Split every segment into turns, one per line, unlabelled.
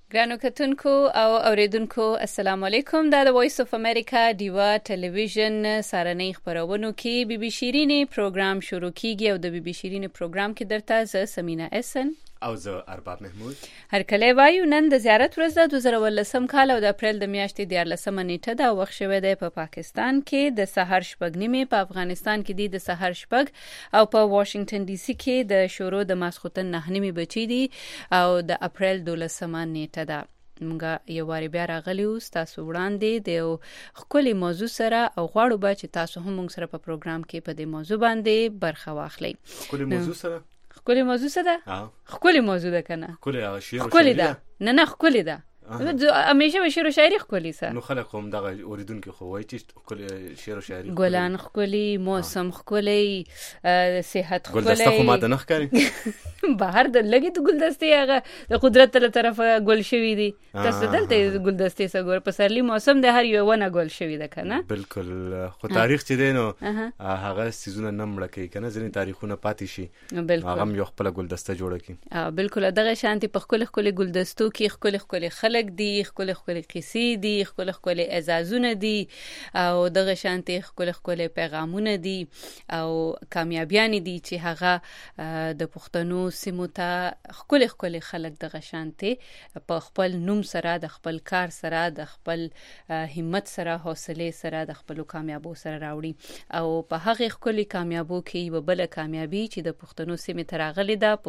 ګرانو کتونکو او اوریدونکو السلام علیکم. دا د وایس اف امریکا ډیوا ټلویزیون سارنۍ خبرونو کې بي بي شيرینې پروګرام شروع کیږي او د بي بي شيرینې پروګرام کې درته زه سمینا احسن
او زه ارباب محمود
هر کله وایو. نن د زیارت ورځ د 2019 کال او د اپریل د میاشتې 14 نیټه دا وخت شوی دی په پاکستان کې د سحر شپږ نیمه، په افغانستان کې د سحر شپږ او په واشنگټن ډي سي کې د شروع د ماسخوتن 9 نیمه بچی دي او د اپریل 12 نیټه ده. موږ یو واری بیا راغلی یو تاسو وړاندې د یو خپل موضوع سره او غواړو به چې تاسو هم موږ سره په پروګرام کې په دې موضوع باندې برخه واخلئ.
خپل موضوع سره
خپل موضوع څه ده؟ خپل موضوع ده کنه؟
خپل شعر او
شاعري ده. نه خپل ده. همیشه به شعر و شاعری خپلی سه.
نو خلک هم دغه اوریدونکو خو وایي چې خپل شعر او شاعری
ګلان خپلی، موسم خپلی، صحت خپلی.
ګلدسته خو ماته نه ښکاري.
بهر د لګي د ګلدستې هغه د قدرت له طرفه ګل شوی دي. تاسو دلته ګلدستې سره ګور په سرلی موسم د هر یو ونه ګل شوی ده کنه؟
بالکل. خو تاریخ چې دی نو هغه سيزونه نمړه کوي کنه، ځینې تاریخونه پاتې شي هغه هم یو خپل ګلدسته جوړه کوي.
بالکل دغه شانتي په خپل ګلدستو کې خپل خلک دي، خپل قصې دي، خپل اعزازونه دي او دغه شانتي خپل پیغامونه دي او کامیابیان دي چې هغه د پښتنو سیمو ته خپل خلک دغه شانتي په خپل نوم سره، د خپل کار سره، د خپل همت سره، حوصله سره، د خپل کامیابو سره راوړي او په هغه خپل کامیابو کې یو بل کامیابی چې د پښتنو سیمه ته راغلي ده،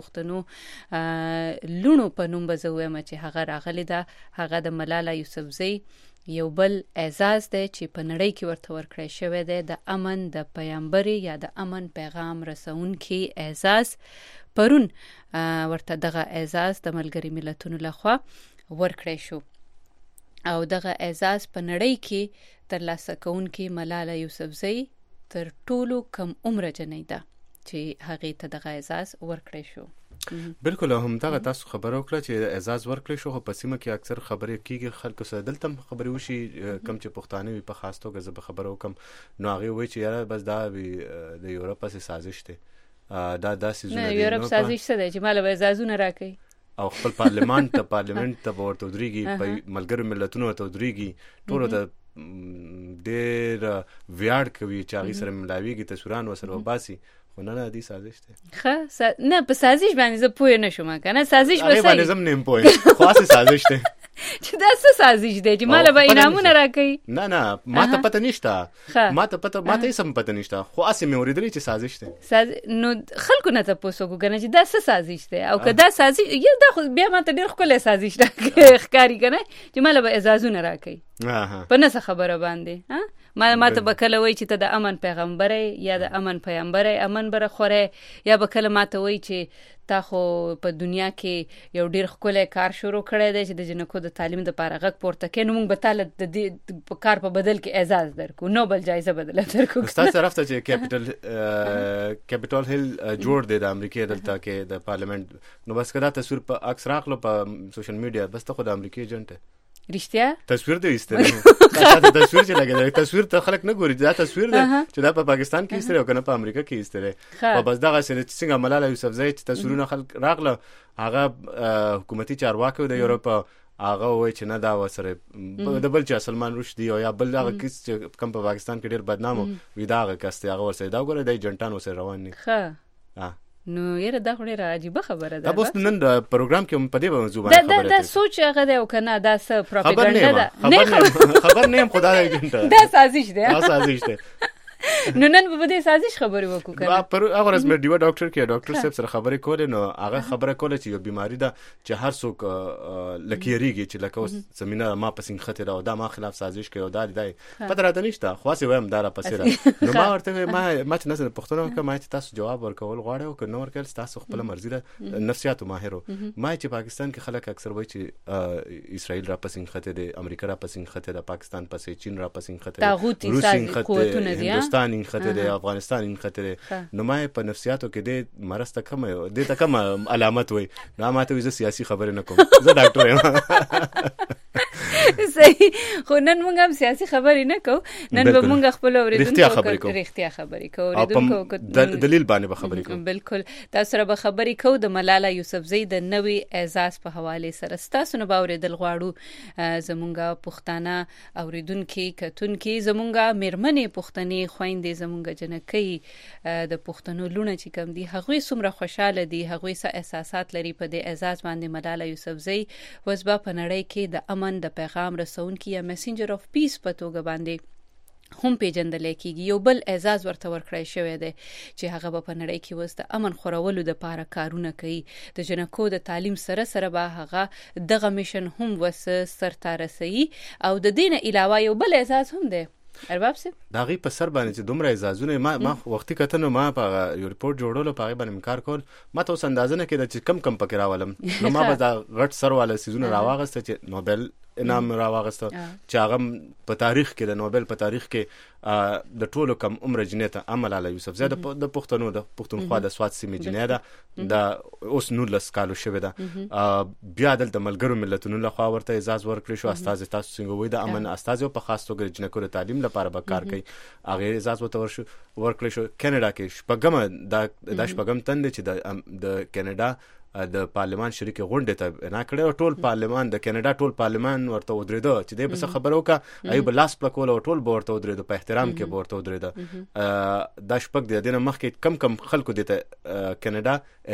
پښتنو لونو په نوم بزویم چې هغه راغلي ده، هغه د ملاله یوسفزۍ یو بل اعزاز دی چې په نړۍ کې ورته ورکړی شوی دی، د امن د پیغمبر یا د امن پیغام رسونکي اعزاز. پرون ورته دغه اعزاز د ملګری ملتونو لخوا ورکړی شو او دغه اعزاز په نړۍ کې ترلاسه کوونکي ملاله یوسفزۍ تر ټولو کم عمر جنۍ ده چې هغه ته دغه اعزاز ورکړی شو.
بالکل. هم دغه تاسو خبرو کړه چې اعزاز ورکړی شو، په سیمه کې اکثر خبرې کیږي، خلکو سره دلته خبرې وشي کم چې پښتانه وي په خاص توګه زه به خبرو کوم نو هغه وایي چې یاره بس دا د یورپ سره سازش دی، دا سيزونه
نه یورپ سازش څه دی چې مال به اعزازونه راکړي
او خپل پارلمان ته ورته ودرېږي، په ملګرو ملتونو ته ودرېږي، ټول ته ډېر ویاړ کوي چې هغه سره ملاویږي، تصویران وسره وباسي. خو نه دی سازش دی.
نه په سازش باندې زه پوه نه شوم کنه، سازش
هغه باندې زم نه پوه خو اساس سازش دی
چې دا څه سازش دی چې مال به انعامونه راکړي.
نه ماته پته نشته، ماته سم پته نشته، خو اسې مې اوریدلې چې سازش دی.
نو خلکو نه تاسو وګورئ چې دا څه سازش دی او که دا سازش یا دا خو بیا ماته ډېر خپل سازش ښکاری کنه چې مال به اعزازونه راکړي په نس خبره باندې. ما ته بکله وای چې ته د امن پیغمبر یا د امن پیغمبر امن بره خوره، یا بکله ما ته وای چې تا خو په دنیا کې یو ډیر خپل کار شروع کړی دی چې د جنکو د تعلیم د لپاره غږ پورته کړي، نو موږ به تعالی د دې کار په بدل کې اعزاز درکو، نوبل جایزه بدل درکو.
تاسو طرف ته چې کیپټل هیل جوړ دی د امریکا دلته کې د پارلیمنت، نو بس کدا تصویر په اکثر اخلو په سوشل میډیا، بس ته خو د امریکا ایجنټ
رښتیا
تصویر دی ایستره. دا تصویر چې لګیدل، تصویر ته خلک نه ګوري، دا تصویر دی چې دا په پاکستان کې ایستره او کنه په امریکا کې ایستره. او بس دغه سره څنګه ملاله یوسفزۍ چې تصویرونه خلک راغله، هغه حکومتي چارواکو د یورپ هغه وایي چې نه دا وسره د بل چې سلمان رشدي او یا بل هغه کس چې کم په پاکستان کې ډیر بدنامو وي، دا هغه کس هغه ورسره دا ګوره د ایجنټانو سره روان دي. ښه
نو یره دا خو ډیره عجیبه خبره ده.
دا اوس نن د پروګرام کې په دې موضوع باندې خبره ده.
دا سوچ هغه دی او کنه دا څه پروپاګاندا
ده. خبر نه هم خدای ایجنټ
دا سازش دی.
سازش دی.
نو نن په دې سازش خبرې وکړو کنه.
پر هغه ورځ مې ډیو ډاکټر صاحب سره خبرې کولې، نو هغه خبره کوله چې یو بیماری ده چې هر څوک لکېریږي چې لکه اوس زمينه ما پسین خطر او دا ما خلاف سازش کوي او دا پته راته نشته، خو څه وایم دا را پسې را. نو ما ورته ما چې نن پښتنو کوم چې تاسو جواب ورکول غواړئ او که نو ورکول تاسو خپل مرزي ده، نفسیاتو ماهرو ما چې پاکستان کې خلک اکثر وایي چې اسرائیل را پسین خطر دی، امریکا را پسین خطر ده، پاکستان پسې چین را پسین خطر ده، روس این خطر، هندوستان این خطر دی، افغانستان این خطر دی. نو ما په نفسیاتو کې د مرض ته کوم د ته کوم علامت وای، نو ما ته زه سیاسي خبرې نه کوم، زه ډاکټر یم.
صحیح. خو نن موږ هم سیاسي خبرې نه کوو، نن به موږ خپل
رښتیا خبرې کوو
اوریدونکو
دلیل باندې به خبرې کوو.
بالکل. تاسو سره به خبرې کوو د ملاله یوسفزۍ د نوي اعزاز په حواله سره. تاسو نه باورېدل غواړو زمونږه پښتانه اوریدونکو کتونکو زمونږه میرمنې پښتنې خويندې زمونږه جنکۍ د پښتنو لونه چې کوم دي هغوی څومره خوشاله دي، هغوی څه احساسات لري په دې اعزاز باندې. ملاله یوسفزۍ وسبا په نړۍ کې د امن د پیغام رسونکي یا میسنجر اف پیس په توګه باندې هم پیژندل کېږي. یو بل اعزاز ورته ورکړی شوی دی چې هغه په نړۍ کې وس د امن خورولو د لپاره کارونه کوي. د جنکو د تعلیم سره سره به هغه دغه میشن هم وس سرته رسوي. او د دین علاوه یو بل اعزاز هم دی ارباب سي
دا غي په سر باندې چې دومره اعزازونه ما وختي کتنه ما په یو ریپورت جوړولو په باندې کار کول، ما ته اندازه نه کېده چې کم پکې راولم. نو ما به دا غټ سر والا سيزونه راواغسته چې نوبل انعام راواغسته چې هغه په تاریخ کې د نوبل په تاریخ کې د ټولو کم عمر جنیته ملاله یوسفزۍ د پښتنو د پښتونخوا د سواد سیمې جنیه ده د اوس 19 کالو شوه ده. بیا د ملګرو ملتونو لخوا ورته اعزاز ورکړی شو. استاد تاسو څنګه وای د امن استاد په خاص توګه جنکو د تعلیم لپاره به کار کوي. هغه اعزاز ورکړی شو. کینیډا کې شپږم د شپږم تند چې د کینیډا د پارلمان شریک غونډه ته نه کړو. ټول پارلمان د کینیډا ټول پارلمان ورته ودرېدو چې د بس خبرو کا ایوب لاس پکول او ټول ورته ودرېدو په احترام کې ورته ودرېدو. د شپږ د دینه مخکې کم خلکو د کینیډا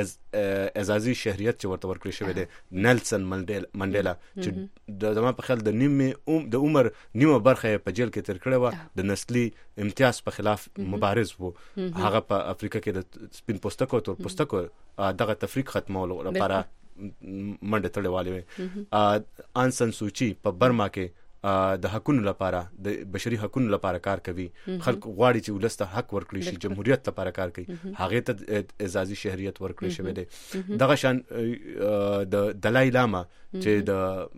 اعزازي شهريت چې ورته ورکړی شوی دی نیلسن منډیلا چې د ما په خیال د عمر نیمه برخه په جیل کې تر کړو د نسلي امتیاز په خلاف مبارز وو. هغه په افریقا کې د سپین پوستکو تور پوستکو دغه تفریق ختمولو لپاره منډه تړلې وي. آن سان سوچي په برما کې د حقوقو لپاره د بشري حقوقو لپاره کار کوي. خلک غواړي چې ولست حق ورکړي شي، جمهوریت لپاره کار کوي. هغه ته اعزازي شهريت ورکړي شوی دی. دغه شان د دلای لاما چې د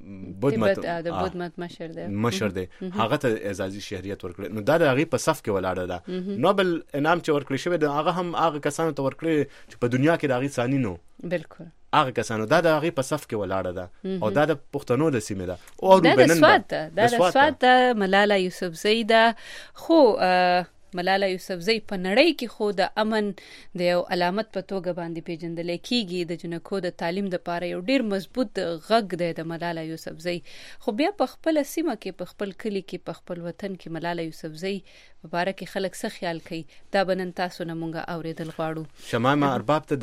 بودمت مشر دی هغه ته اعزازي شهريت ورکړي. نو دا د هغه په صف کې ولاړه ده. نوبل انعام چې ورکړي شوی دی هغه هم هغه کسانو ته ورکړي چې په دنیا کې د هغه ثاني نو
بالکل
هغه کسانو دا د هغه په صف کې ولاړه ده او دا د پښتنو د سیمه ده او
د سواد د ملاله یوسفزۍ ده. خو ملاله یوسفزۍ په نړۍ کې خو د امن د یو علامت په توګه باندې پیژندل کېږي. د جنکو د تعلیم د لپاره یو ډیر مضبوط غږ دی د ملاله یوسفزۍ. خو بیا په خپل سیمه کې په خپل کلی کې په خپل وطن کې ملاله یوسفزۍ مبارک خلک څه خیال کوي دا بنن تاسو نه مونږه اوریدل غواړو.
شمامه ارباب ته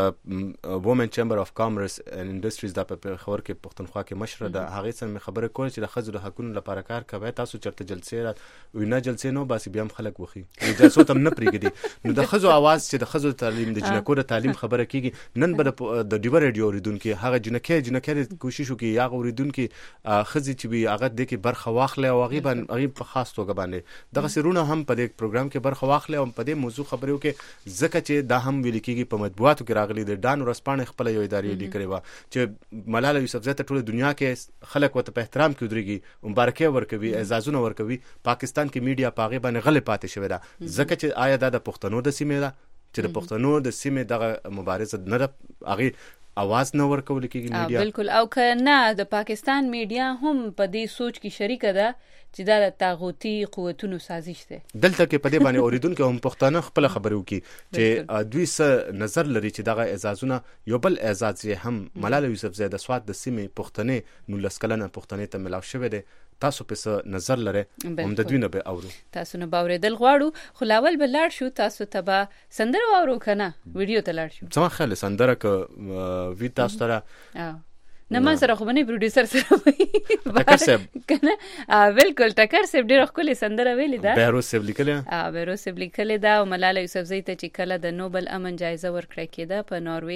د وومن چیمبر اف کامرس اند انډستریز د په خبر کې پښتونخوا کې مشره ده. هغه څنګه خبره کوي چې د خزو د حقوقو لپاره کار کوي. تاسو چرته جلسې وینا جلسې نو باسي بیا هم خلک وخی جلسو تم نه پریږدي. نو د خزو आवाज چې د خزو تعلیم د جنکو د تعلیم خبره کیږي. نن به د ډیور ریډیو اوریدونکو هغه جنکې کوشش وکړي یا اوریدونکو خزي چې وي هغه د کې برخه واخلي او هغه په خاص توګه باندې دغه سرونه هم په دې پروګرام کې برخه واخلي او په دې موضوع خبرو کې ځکه چې دا هم ویل کېږي په مطبوعاتو کې راغلي د ډان ورسپانې خپل یو ادارې لیکلي و چې ملاله یوسفزۍ ته ټول دنیا کې خلک وته په احترام کې ودرېږي، مبارکي ورکوي، اعزازونه ورکوي. پاکستان کې میډیا پاغه باندې غلې پاتې شوی ده ځکه چې آیا دا د پښتنو د سیمې ده چې د پښتنو د سیمې دغه مبارزه نه ده هغه आवाज نه ورکول کېږي میډیا.
بالکل. او کنه د پاکستان میډیا هم په دې سوچ کې شریک ده چې دا د طاغوتی قوتونو سازش ده.
دلته کې په دې باندې اوریدونکو هم پښتانه خپل خبرو کې چې دوی سره نظر لري چې دغه اعزازونه یو بل اعزاز هم ملاله یوسفزۍ د سواد د سیمې پښتنې نو لسکلنه پښتنې ته ملاو شوی دی. تاسو په نظر لري هم د دوی نه به اورو.
تاسو نه باورېدل غواړو. خو لاول به لاړ شو تاسو ته به سندره واورو کنه ویډیو ته لاړ شو.
زما خیال سندره ک وی تاسو سره
نه ما سره خو باندې پروډوسر سره وای ټکر صاحب کنه. بالکل ټکر صاحب ډیره خولي سندره ویلې ده.
بیروس صاحب لیکله
بیروس صاحب لیکله ده او ملاله یوسفزۍ ته چې کله د نوبل امن جایزه ورکړه کېده په ناروې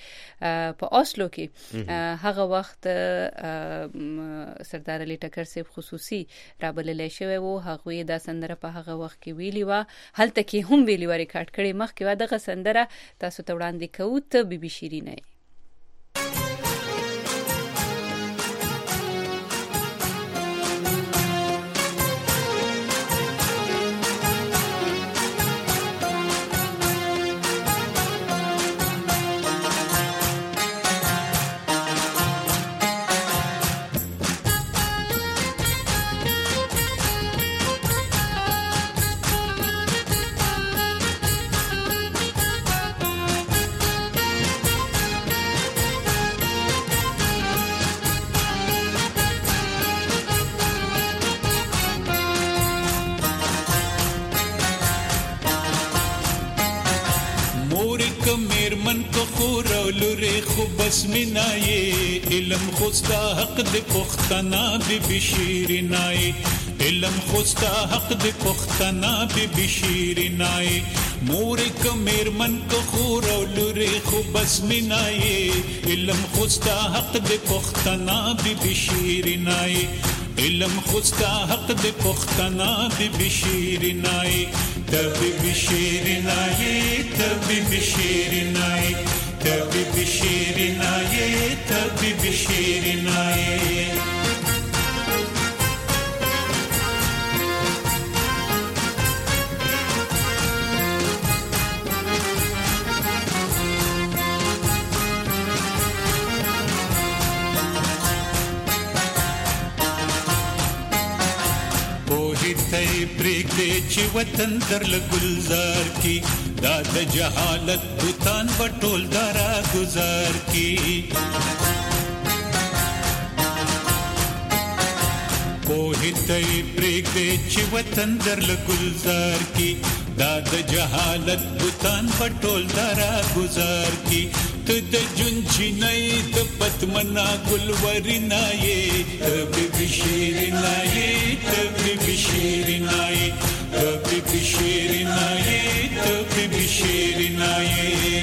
کې په اوسلو کې هغه وخت سردار علي ټکر صاحب خصوصي رابللې شوی وو. هغه دا سندره په هغه وخت کې ویلی و هلته کې هم ویلی و ریکارډ کړي مخکې و دغه سندره تاسو ته وړاندې کوو ته بي بي شیرینه.
میرمن کو خور او لوري خو بس مینای علم خوستا حق د پختنا بی بشیرنای علم خوستا حق د پختنا بی بشیرنای مور ک میرمن کو خور او لوري خو بس مینای علم خوستا حق د پختنا بی بشیرنای علم خوستا حق د پختنا بی بشیرنای تبی بشیرنای تبی بشیرنای تبی بشیرنای تبی بشیرنای پریک دے چې وطن در لګلزار کی دا د جهالت بوتان بټول دارا گزار کی پوهیتای پریک دے چې وطن در لګلزار کی دا د جهالت بوتان بټول دارا گزار کی ته د جون چینای د پتمنا ګلورینای تبي بشیرنای تبي بشیرنای تبي بشیرنای تبي بشیرنای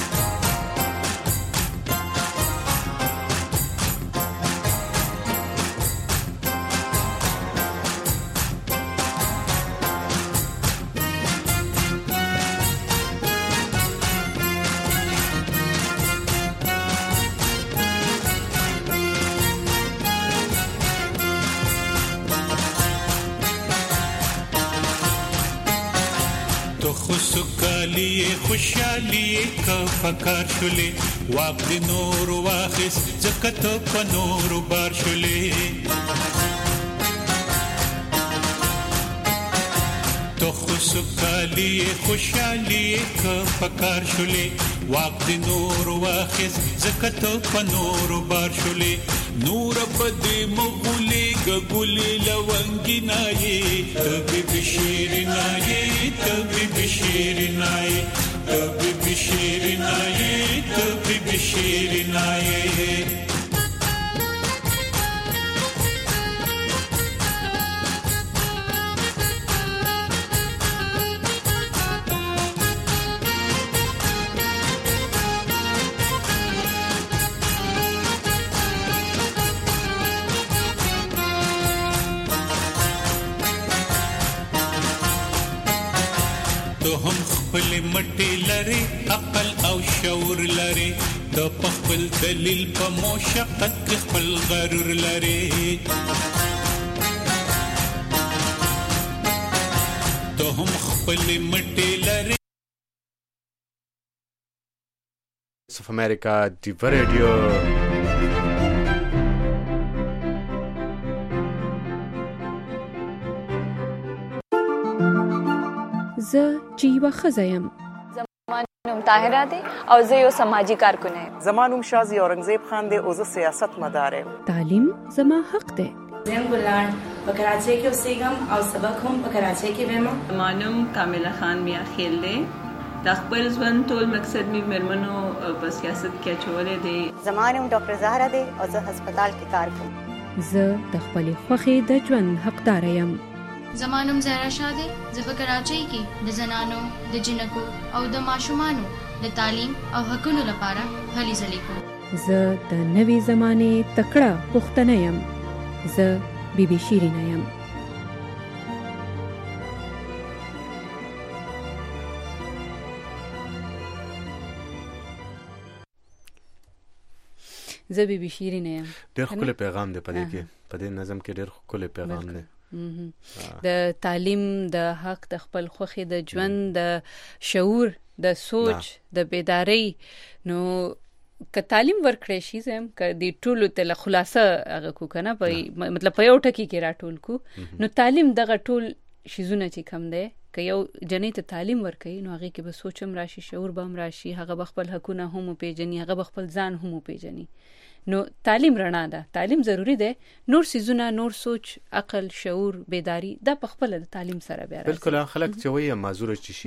خوشحالی کا فکر شلې واق د نور واخس زکت په نور بار شلې تو خوشحالی کا فکر شلې واق د نور واخس زکت په نور بار شلې نور بد مغولي ګولي لونګینای تبي بشیرنای تبي بشیرنای تبي بشیرنای تبي بشیرنای خپل مټي لري عقل او شعور لري د خپل دلیل په مشقت کې خپل غرور لري ته هم خپل مټي لري
of America Diva Radio
زه چې یوه ښځه یم.
زما نوم طاهره دی او زه یو سماجي کارکن یم.
زما نوم شازي اورنګزیب خان دی او زه سیاست مدار یم.
تعلیم زما حق دی.
زه ګلان په کراچۍ کې اوسېږم او سبق هم په کراچۍ کې وایم.
زما نوم کامله خان میا خیل دی. د خپل ژوند ټول مقصد می مرمنو په سیاست کې اچولې دی.
زما نوم ډاکټر زهرا دی او زه هسپتال کې کار کوم.
زه د خپلې خوښې د ژوند حقدار یم.
زما نوم زهرا شاه دی. زه په کراچۍ کې د زنانو د جنکو او د ماشومانو د تعلیم او حقونو لپاره هلې ځلې کوم.
زه د نوې زمانې تکړه پښتنه یم. زه بیبي شیرینه یم.
زه بیبي شیرینه یم.
ډېر ښکلی پیغام دی په دې کې، په دې نظم کې ډېر ښکلی پیغام دی.
د تعلیم، د حق، د خپل خوښې د ژوند، د شعور، د سوچ، د بیداری. نو که تعلیم ورکړی شي زم که د ټولو ته خلاصه هغه کو کنه په مطلب په یو ټکی کې راټول کو، نو تعلیم دغه ټول شیزونه چې کم دی که یو جنې ته تعلیم ورکړي نو هغه کې به سوچم راشي، شعور به هم راشي، هغه به خپل حقونه هم پیژني، هغه به خپل ځان هم پیژني. نو تعلیم رڼا ده، تعلیم ضروری ده. نور سيزونه، نور سوچ، عقل، شعور، بیداری دا په خپل د تعلیم سره بیا راځي.
بالکل. خلک چې وایي معذور شي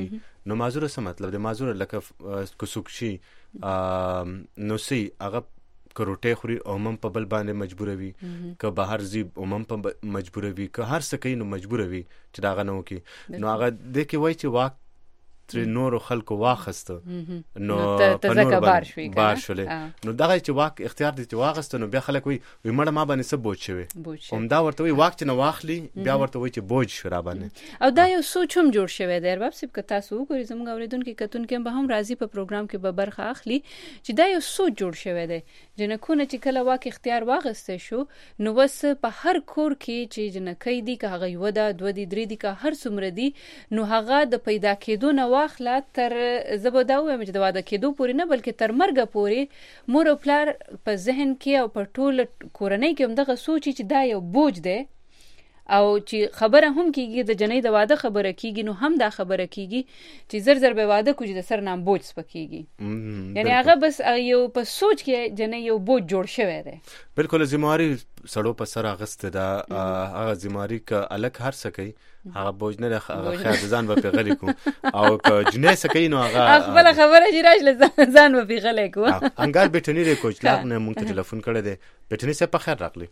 نو معذور څه مطلب دی؟ معذور لکه کوسوکشي نو سي هغه کروټه خوري او هم په بل باندې مجبوروي که بهر زی او هم په مجبوروي که هر څه کوي نو مجبوروي چې دا غنو کې نو هغه د کې وای چې واک تر نور خلکو واخسته نو په نور بار شولې نو دغه چې واک اختیار دي چې واخسته نو بیا خلک وي مړه ما باندې څه بوج شوی هم دا ورته وي واک چې نه واخلي بیا ورته وي چې بوج شو را باندې
او دا یو سوچ هم جوړ شوی دی ارباب صاحب که تاسو وګورئ زموږ اوریدونکو کتونکو به هم راځي په پروګرام کې به برخه اخلي چې دا یو سوچ جوړ شوی دی جنکونه چې کله واک اختیار واغسته شو نو وس په هر کور کې چې جنکې دي که هغه یو ده دوه دي درې دي که هر څومره دي نو هغه د پیدا کېدو نه واخله تر زبو دا وایم چې د واده کېدو پورې نه بلکې تر مرګ پورې مور او پلار په ذهن کې او په ټول کورنۍ کې هم دغه سوچي چې دا یو بوج دی او چې خبره هم کیږي د جنۍ د واده خبره کیږي نو هم دا خبره کیږي چې زر زر به واده کوي د سر نام بوج سپکیږي یعنی هغه بس یو په سوچ کې جنۍ یو بوج جوړ شوی دی
بالکل ذمہواری سړو په سر اغسته دا هغه ذمہواری ک الګ هر څه کوي هغه بوج نه خیر ځان به پیغلی کو او ک جنې سکه نو هغه
خپل خبره چې راځل ځان به پیغلی کو
انګار بیٹنی ری کوچ لاغ نه مونږ ته ټلیفون کړی دی بیٹنی سے په خیر راغلی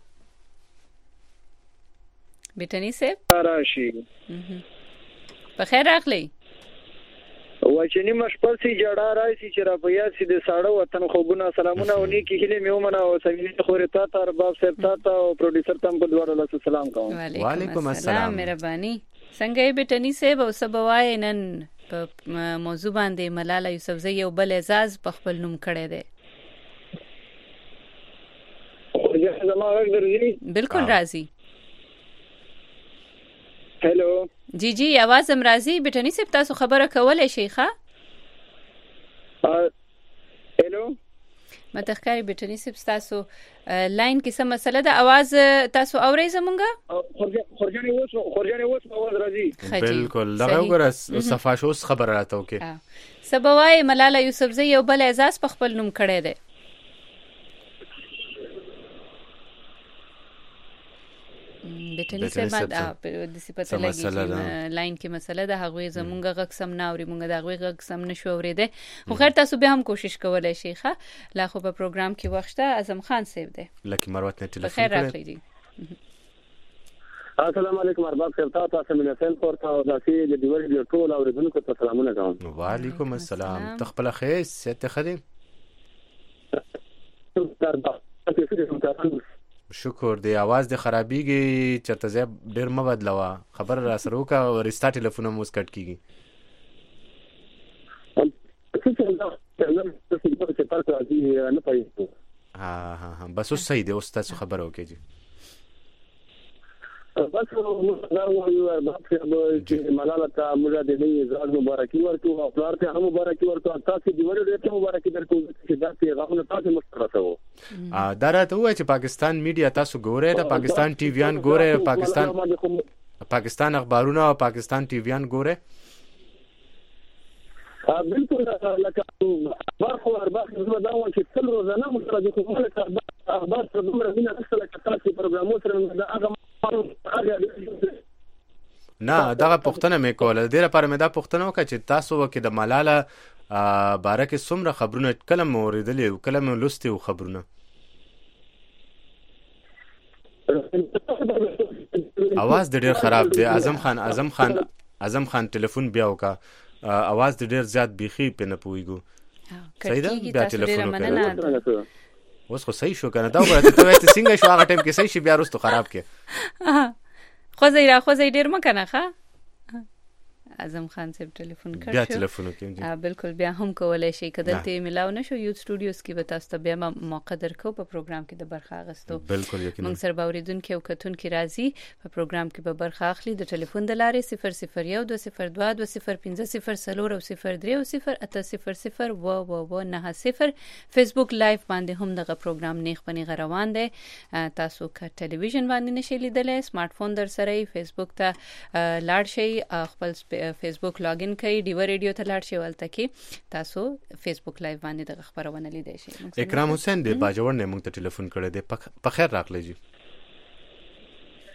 بیٹنی سے
راشي
په خیر راغلی
وچنی مشپل سي جړه راځي چې را بیا سي د ساړه وطن خوبونه سلامونه او نیکی هله میومنه او سوینې خورتا ته ارباب صاحب ته او پروډوسر ته په دوه له سلام کوم
وعلیکم السلام مهرباني څنګه یې بیٹنی صاحب او سبوای نن په موضوع باندې ملاله یوسفزئی یو بل اعزاز په خپل نوم کړی دی بالکل راضی
هلو
جی جی आवाज هم راځي بیٹنی صاحب تاسو خبره کولای شئ ښه
هلو
متخکاری بیٹنی صاحب تاسو لاین کې څه مسله ده आवाज تاسو اورئ زمونږه
خورجاني اوس आवाज راځي
بالکل دا وګوره صفاشوس خبره راته وکي
سبوای ملاله یوسفزئی یو بل اعزاز په خپل نوم کړی دی بیٹنی صاحب د صفته لګي لاین کې مسله ده هغه زمونږه غږ سم نه اوري مونږه دا غږ سم نشو اوریده خو خیر تاسو به هم کوشش کولای شئ ښه لا خو په پروګرام کې وخته اعظم خان صاحب دی
لکه مروت نه ټلیفون
خیر راغلی دي
السلام علیکم ارباب صاحب تاسو مینه سن پورته او داسي د دیور دی ټول اوریدونکو ته سلامونه کوم
وعلیکم السلام تخپل خیر ست خدیم شکر دی आवाज د خرابېږي چرته زه ډیر م بدلوا خبر را سره وکا او رستا ټلیفون مو سکټ کیږي ها بس اوس صحیح دی اوس تاسو خبر وکړئ جی
بس دا وایو ارباب صاحب چې ملاله ته موږ د دې زړه مبارکي ورکو او پلار ته هم مبارکي ورکو تاسو د وړو ډېر مبارکي درکو چې دا پیغامونه تاسو مسترسو
دا راته وایي چې پاکستان میډیا تاسو ګورئ د پاکستان ټي ویان ګورئ پاکستان اخبارونه او پاکستان ټي ویان ګورئ
بالکل لکه ارباب زما دا و چې څل روزانه مستر د کومه اخبار څه دومره مینه نشته لکه تاسو پروګرامو سره دا هغه
نه دغه پښتنه مې کوله ډیره پر مې دا پښتنه وکړه چې تاسو وکړه د ملاله بارکه څومره خبرونه کله مې اوریدلې او کله مې لوستي او خبرونه आवाज ډیر خراب دی اعظم خان ټلیفون بیا وکړه आवाज ډیر زیات بيخي په نه پويګو صحیح ده بیا ټلیفون وکړه اوس خو صحیح شو کنه دا وګورئ ته وایې څنګه شو هغه ټیم کې صحیح شي بیا وروسته خراب کې
خو زه ډیر مکنه ښه اعظم خان صاحب ټلیفون کړ
بیا ټلیفون وکړم
بالکل بیا هم کولای شي کدلته ملاو نشو یوټ سټوډیوز کې به تاسو ته بیا موقع درکو په پروګرام کې د برخه اغستو
بالکل یقینا
موږ سره باوریدونکو او کتونکو راځي په پروګرام کې به برخه اخلي د ټلیفون د لارې 001202003 فیسبوک لایف باندې هم دغه پروګرام نیخ پنی غروان دی تاسو که ټلویزیون باندې نشئ لیدلای سمارټ فون در سره فیسبوک ته لاړ شئ خپل فیسبوک لاګین کړئ ډیو ریډیو ته لاړ شئ ولته کې تاسو فیسبوک لایو باندې د خبرونه لیدئ شئ
اکرام حسین د باجوړ نه موږ ته ټلیفون کړی دی په خیر راغلی جی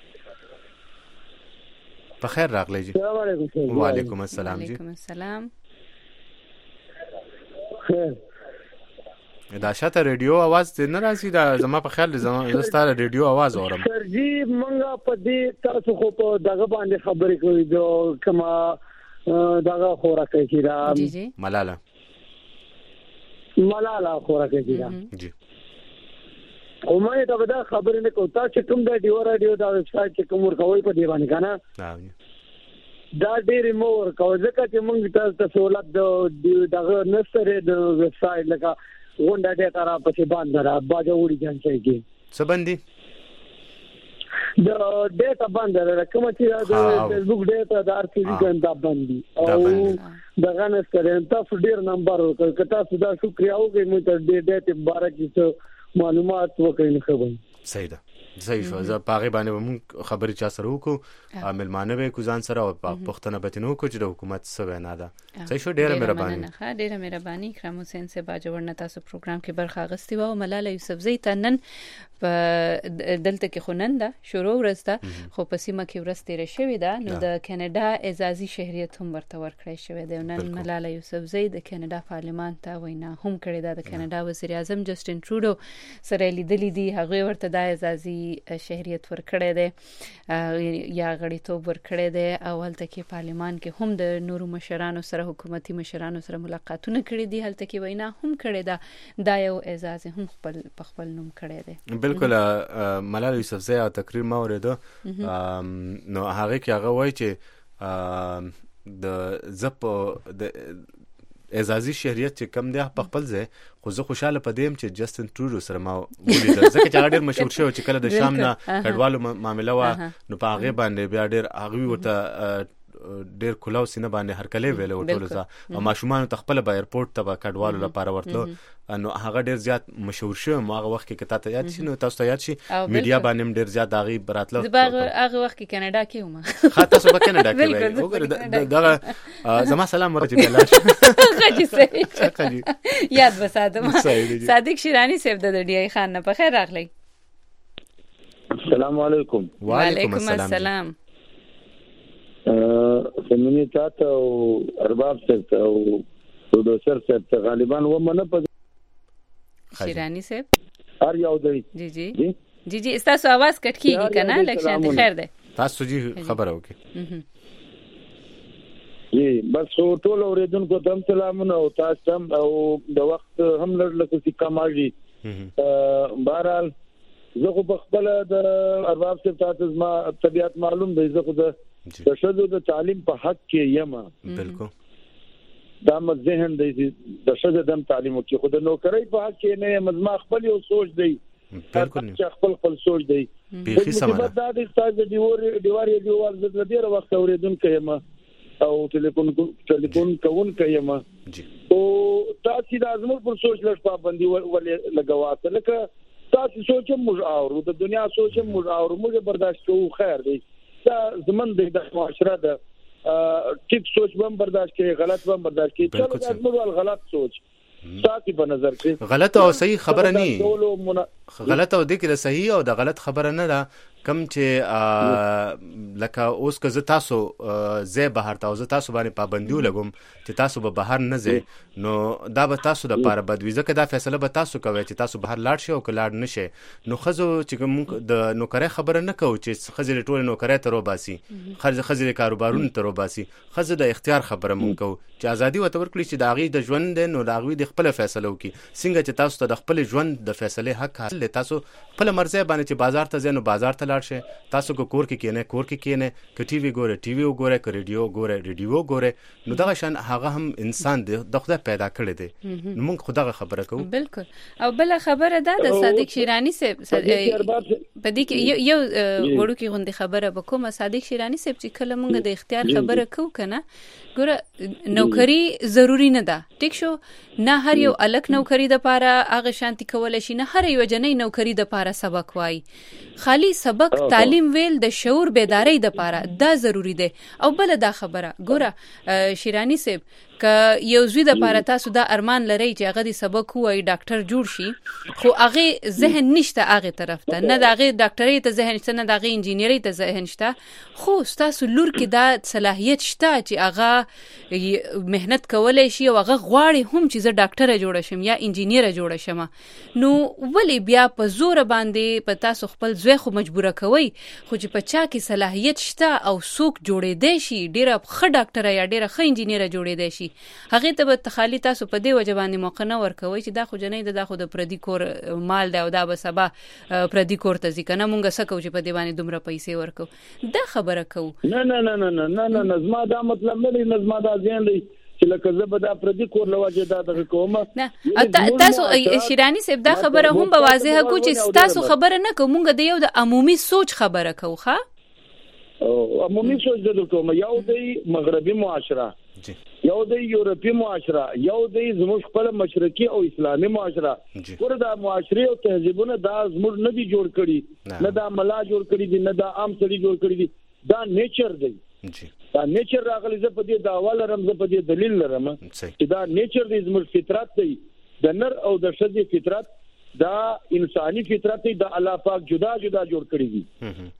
په خیر راغلی جی
السلام علیکم
وعلیکم السلام جی
وعلیکم السلام
دا شاته ریډیو आवाज ته نه راځي دا زما په خیال زما ستاره ریډیو आवाज اورم
سرجی منګه په دې تاسو خو په دغه باندې خبرې کوي جو کما دغه خوراکه کیرا
جی جی
ملاله
خوراکه کیرا
جی
او ما ته دا خبرې نه کوم تاسو کوم د ډیو رادیو دا ویبسایټ چې کوم ورکوي په دی باندې کنه دا ډېر مور کوي ځکه چې موږ تاسو ته سہولت دغه نسره د ویبسایټ لکه وندا ډیټا را پسې باندې را باجه وړي ځان چې
څه باندې
د ډیټا باندې را کوم چې د فیسبوک ډیټا د ارتي ګندا باندې او دغه نسره تاسو ډېر نمبر ورکړ تاسو دا شکریا وکړئ مو ته ډیټا مبارک معلومات وکړئ خبر
صحیح ده صحیح شو زه پاغه باندې مون خبرې چا سره وکړو عاملمانه به کو ځان سره او پښتنه بتنو کو چې د حکومت څه وینا ده صحیح شو ډیره مهرباني
ډیره مهرباني کرام حسین سے باجوړ نتا سو پروګرام کې برخه غستی و ملاله یوسفزئی تنن په دلته کې خوننده شروع ورسته خو په سیمه کې ورسته رشوي ده نو د کاناډا اعزازي شهريت هم ورته ورکړی شوی دی نن ملاله یوسفزئی د کاناډا پارلمان ته وینا هم کړې ده د کاناډا وزیر اعظم جسټین ټروډو سره لیدلې دي هغه ورته د اعزازي شهريت ورکړی دی یا غړیتوب ورکړی دی او هلته کې پارلمان کې هم د نورو مشرانو سره حکومتي مشرانو سره ملاقاتونه کړي دي هلته کې وینا هم کړې ده دا یو اعزاز هم خپل نوم کړی دی
بالکل ملاله یوسفزئی او تقریر ما اوریدو نو هغه کې هغه وایي چې د زپ د اعزازي شهريت چې کم دی په خپل ځای خو زه خوشاله پدیم چې جسټین ټروډو سره ما ولیدل ځکه چې هغه ډېر مشهور شو چې کله د شام نه کډوالو معاملې وا نو په هغه باندې بیا ډېر هغه ورته ډېر کلاو سینه باندې هرکلی ویل ورته او ماشومان تخپل به ایرپورټ ته کډوالو لپاره ورتلو نو هغه ډېر زیات مشهور شو هغه وخت کې کته یاد شي نو تاسو ته یاد شي میډیا باندې ډېر زیات داغي براتلو
هغه وخت کې کاناډا کې ومه
خاطر سبا کاناډا کې وګوره دغه زما سلام ورته بلاش
خاطر یاد وساتم صادق شیرانی صاحب د ډی خان نه په خیر راغلی
السلام علیکم
وعلیکم السلام
سمونی تاسو او ارباب صاحب او پروډوسر صاحب غالبا و منه په
شیرانی صاحب
هر یو دی
جی جی جی جی تاسو आवाज کټ کیږي کنه لکشن خیر ده
تاسو جی خبر اوکي
جی بس ټول اوریدونکو ته سلامونه او تاسو هم او د وخت هم لږ څه کماږي بهرحال زه خو بخبل د ارباب صاحب تاسو ما طبيعت معلوم دی زه خو د شذو د تعلیم په حق کې یم
بالکل
دا مزهن دی د شذو د تعلیم کې خو د نوکری په حق کې نه مزما خپل یو سوچ دی
بالکل
خپل سوچ دی
بيخي سمانه
دا د استاد دیوار د ډیر وخت اوریدونکو یم او ټلیفون کوون کیم
جی
او تاسو د ازمر پر سوچ لږ پابندي ولې لګواته لکه تاسو سوچ موږ اورو د دنیا سوچ موږ اورو موږ برداشت کوو خیر دی دا زمون د معاشره د ټیک سوچ هم برداشت کې غلط هم برداشت کې چلو دا موږ غلط سوچ ساتي په نظر کې
غلط او صحیح خبره نه غلط او د کې صحیح او د غلط خبره نه ده کم چې لکه اوس که زه تاسو زه بهر تاسو باندې پابندي لګوم چې تاسو به بهر نه ځئ نو دا به تاسو د پاره بد وي ځکه دا فیصله به تاسو کوي چې تاسو بهر لاړ شئ او که لاړ نشئ نو خزو چې موږ د نوکرۍ خبره نه کوو چې خزې ټول نوکرۍ ته روباسي خزې کاروبارونو ته روباسي خزې د اختیار خبره موږ کوو چې ازادي ورته ورکړي چې د هغې د ژوند نو د هغوی د خپله فیصله وکړي څنګه چې تاسو ته د خپل ژوند د فیصلې حق حاصل دی تاسو خپله مرضی باندې چې بازار ته ځئ نو بازار ته لاړ شئ تاسو که کور کې کینئ کور کې کینئ که ټي وي ګورئ ټي وي وګورئ که ریډیو ګورئ ریډیو وګورئ نو دغه شان هغه هم انسان دی د خدای پیدا کړی دی نو موږ خو دغه خبره کوو
بالکل او بله خبره ده د صادق شیرانی صاحب په دې کې یو وړوکې غوندې خبره به کومه صادق شیرانی صاحب چې کله موږ د اختیار خبره کوو که نه ګوره نوکری ضروری نه ده ټیک شو نه هر یو الک نوکری د پاره هغه شانتي کولی شي نه هر یو جنۍ نوکری د پاره سبق وای خالی سبق تعلیم ویل د شعور بیداری د پاره دا ضروری دی او بل دا خبره ګوره شیرانی صاحب که یو زوی د پاره تاسو دا ارمان لرئ چې هغه د سبق وای ډاکټر جوړ شي خو هغه ذهن نشته هغه طرف ته نه د هغه ډاکټرۍ ته ذهن شته نه د هغه انجینری ته ذهن شته خو تاسو لور کې دا صلاحیت شته چې هغه مهنت کولای شي او هغه غواړي هم چې زه ډاکټره جوړ شم یا انجینیره جوړ شم نو ولی بیا په زور باندې په تاسو خپل زوی خو مجبوره کوي خو چې په چا کې صلاحیت شته او څوک جوړېدای شي ډیره ښه ډاکټره یا ډیره ښه انجینیره جوړېدای شي هغه ته به تخالی تاسو په دې وجه باندې موقع نه ورکوي چې دا خو جنې دا خو د پردي کور مال دی او دا به سبا پردي کور ته ځي کنه مونږ سکو چې په دې باندې دومره پیسې ورکو دا خبره کوو
نه نظم دا مطلب نه دی نظم دا ځین دی چې لکه زه به دا پردي کور لواجه دا دغه کومه
نه تاسو شیرانی صاحب دا خبره هم به واضحه کو چې تاسو خبره نه کوو مونږ د یو د عمومي سوچ خبره کوو ښه
عمومي سوچ د کومه یو د مغربي معاشره یو د یورپی معاشره یو د زموږ خپل مشرقي او اسلامي معاشره ګوره دا معاشري او تهذیبونه دا زموږ نه دي جوړ کړي نه دا ملا جوړ کړي دي نه دا عام سړي جوړ کړي دي دا نیچر دی دا نیچر راغلی زه په دې داوا لرم زه په دې دلیل لرم چې دا نیچر دی زموږ فطرت دی د نر او د ښځې فطرت دا انساني فطرت دی د الله پاک جدا جدا جوړ کړی دي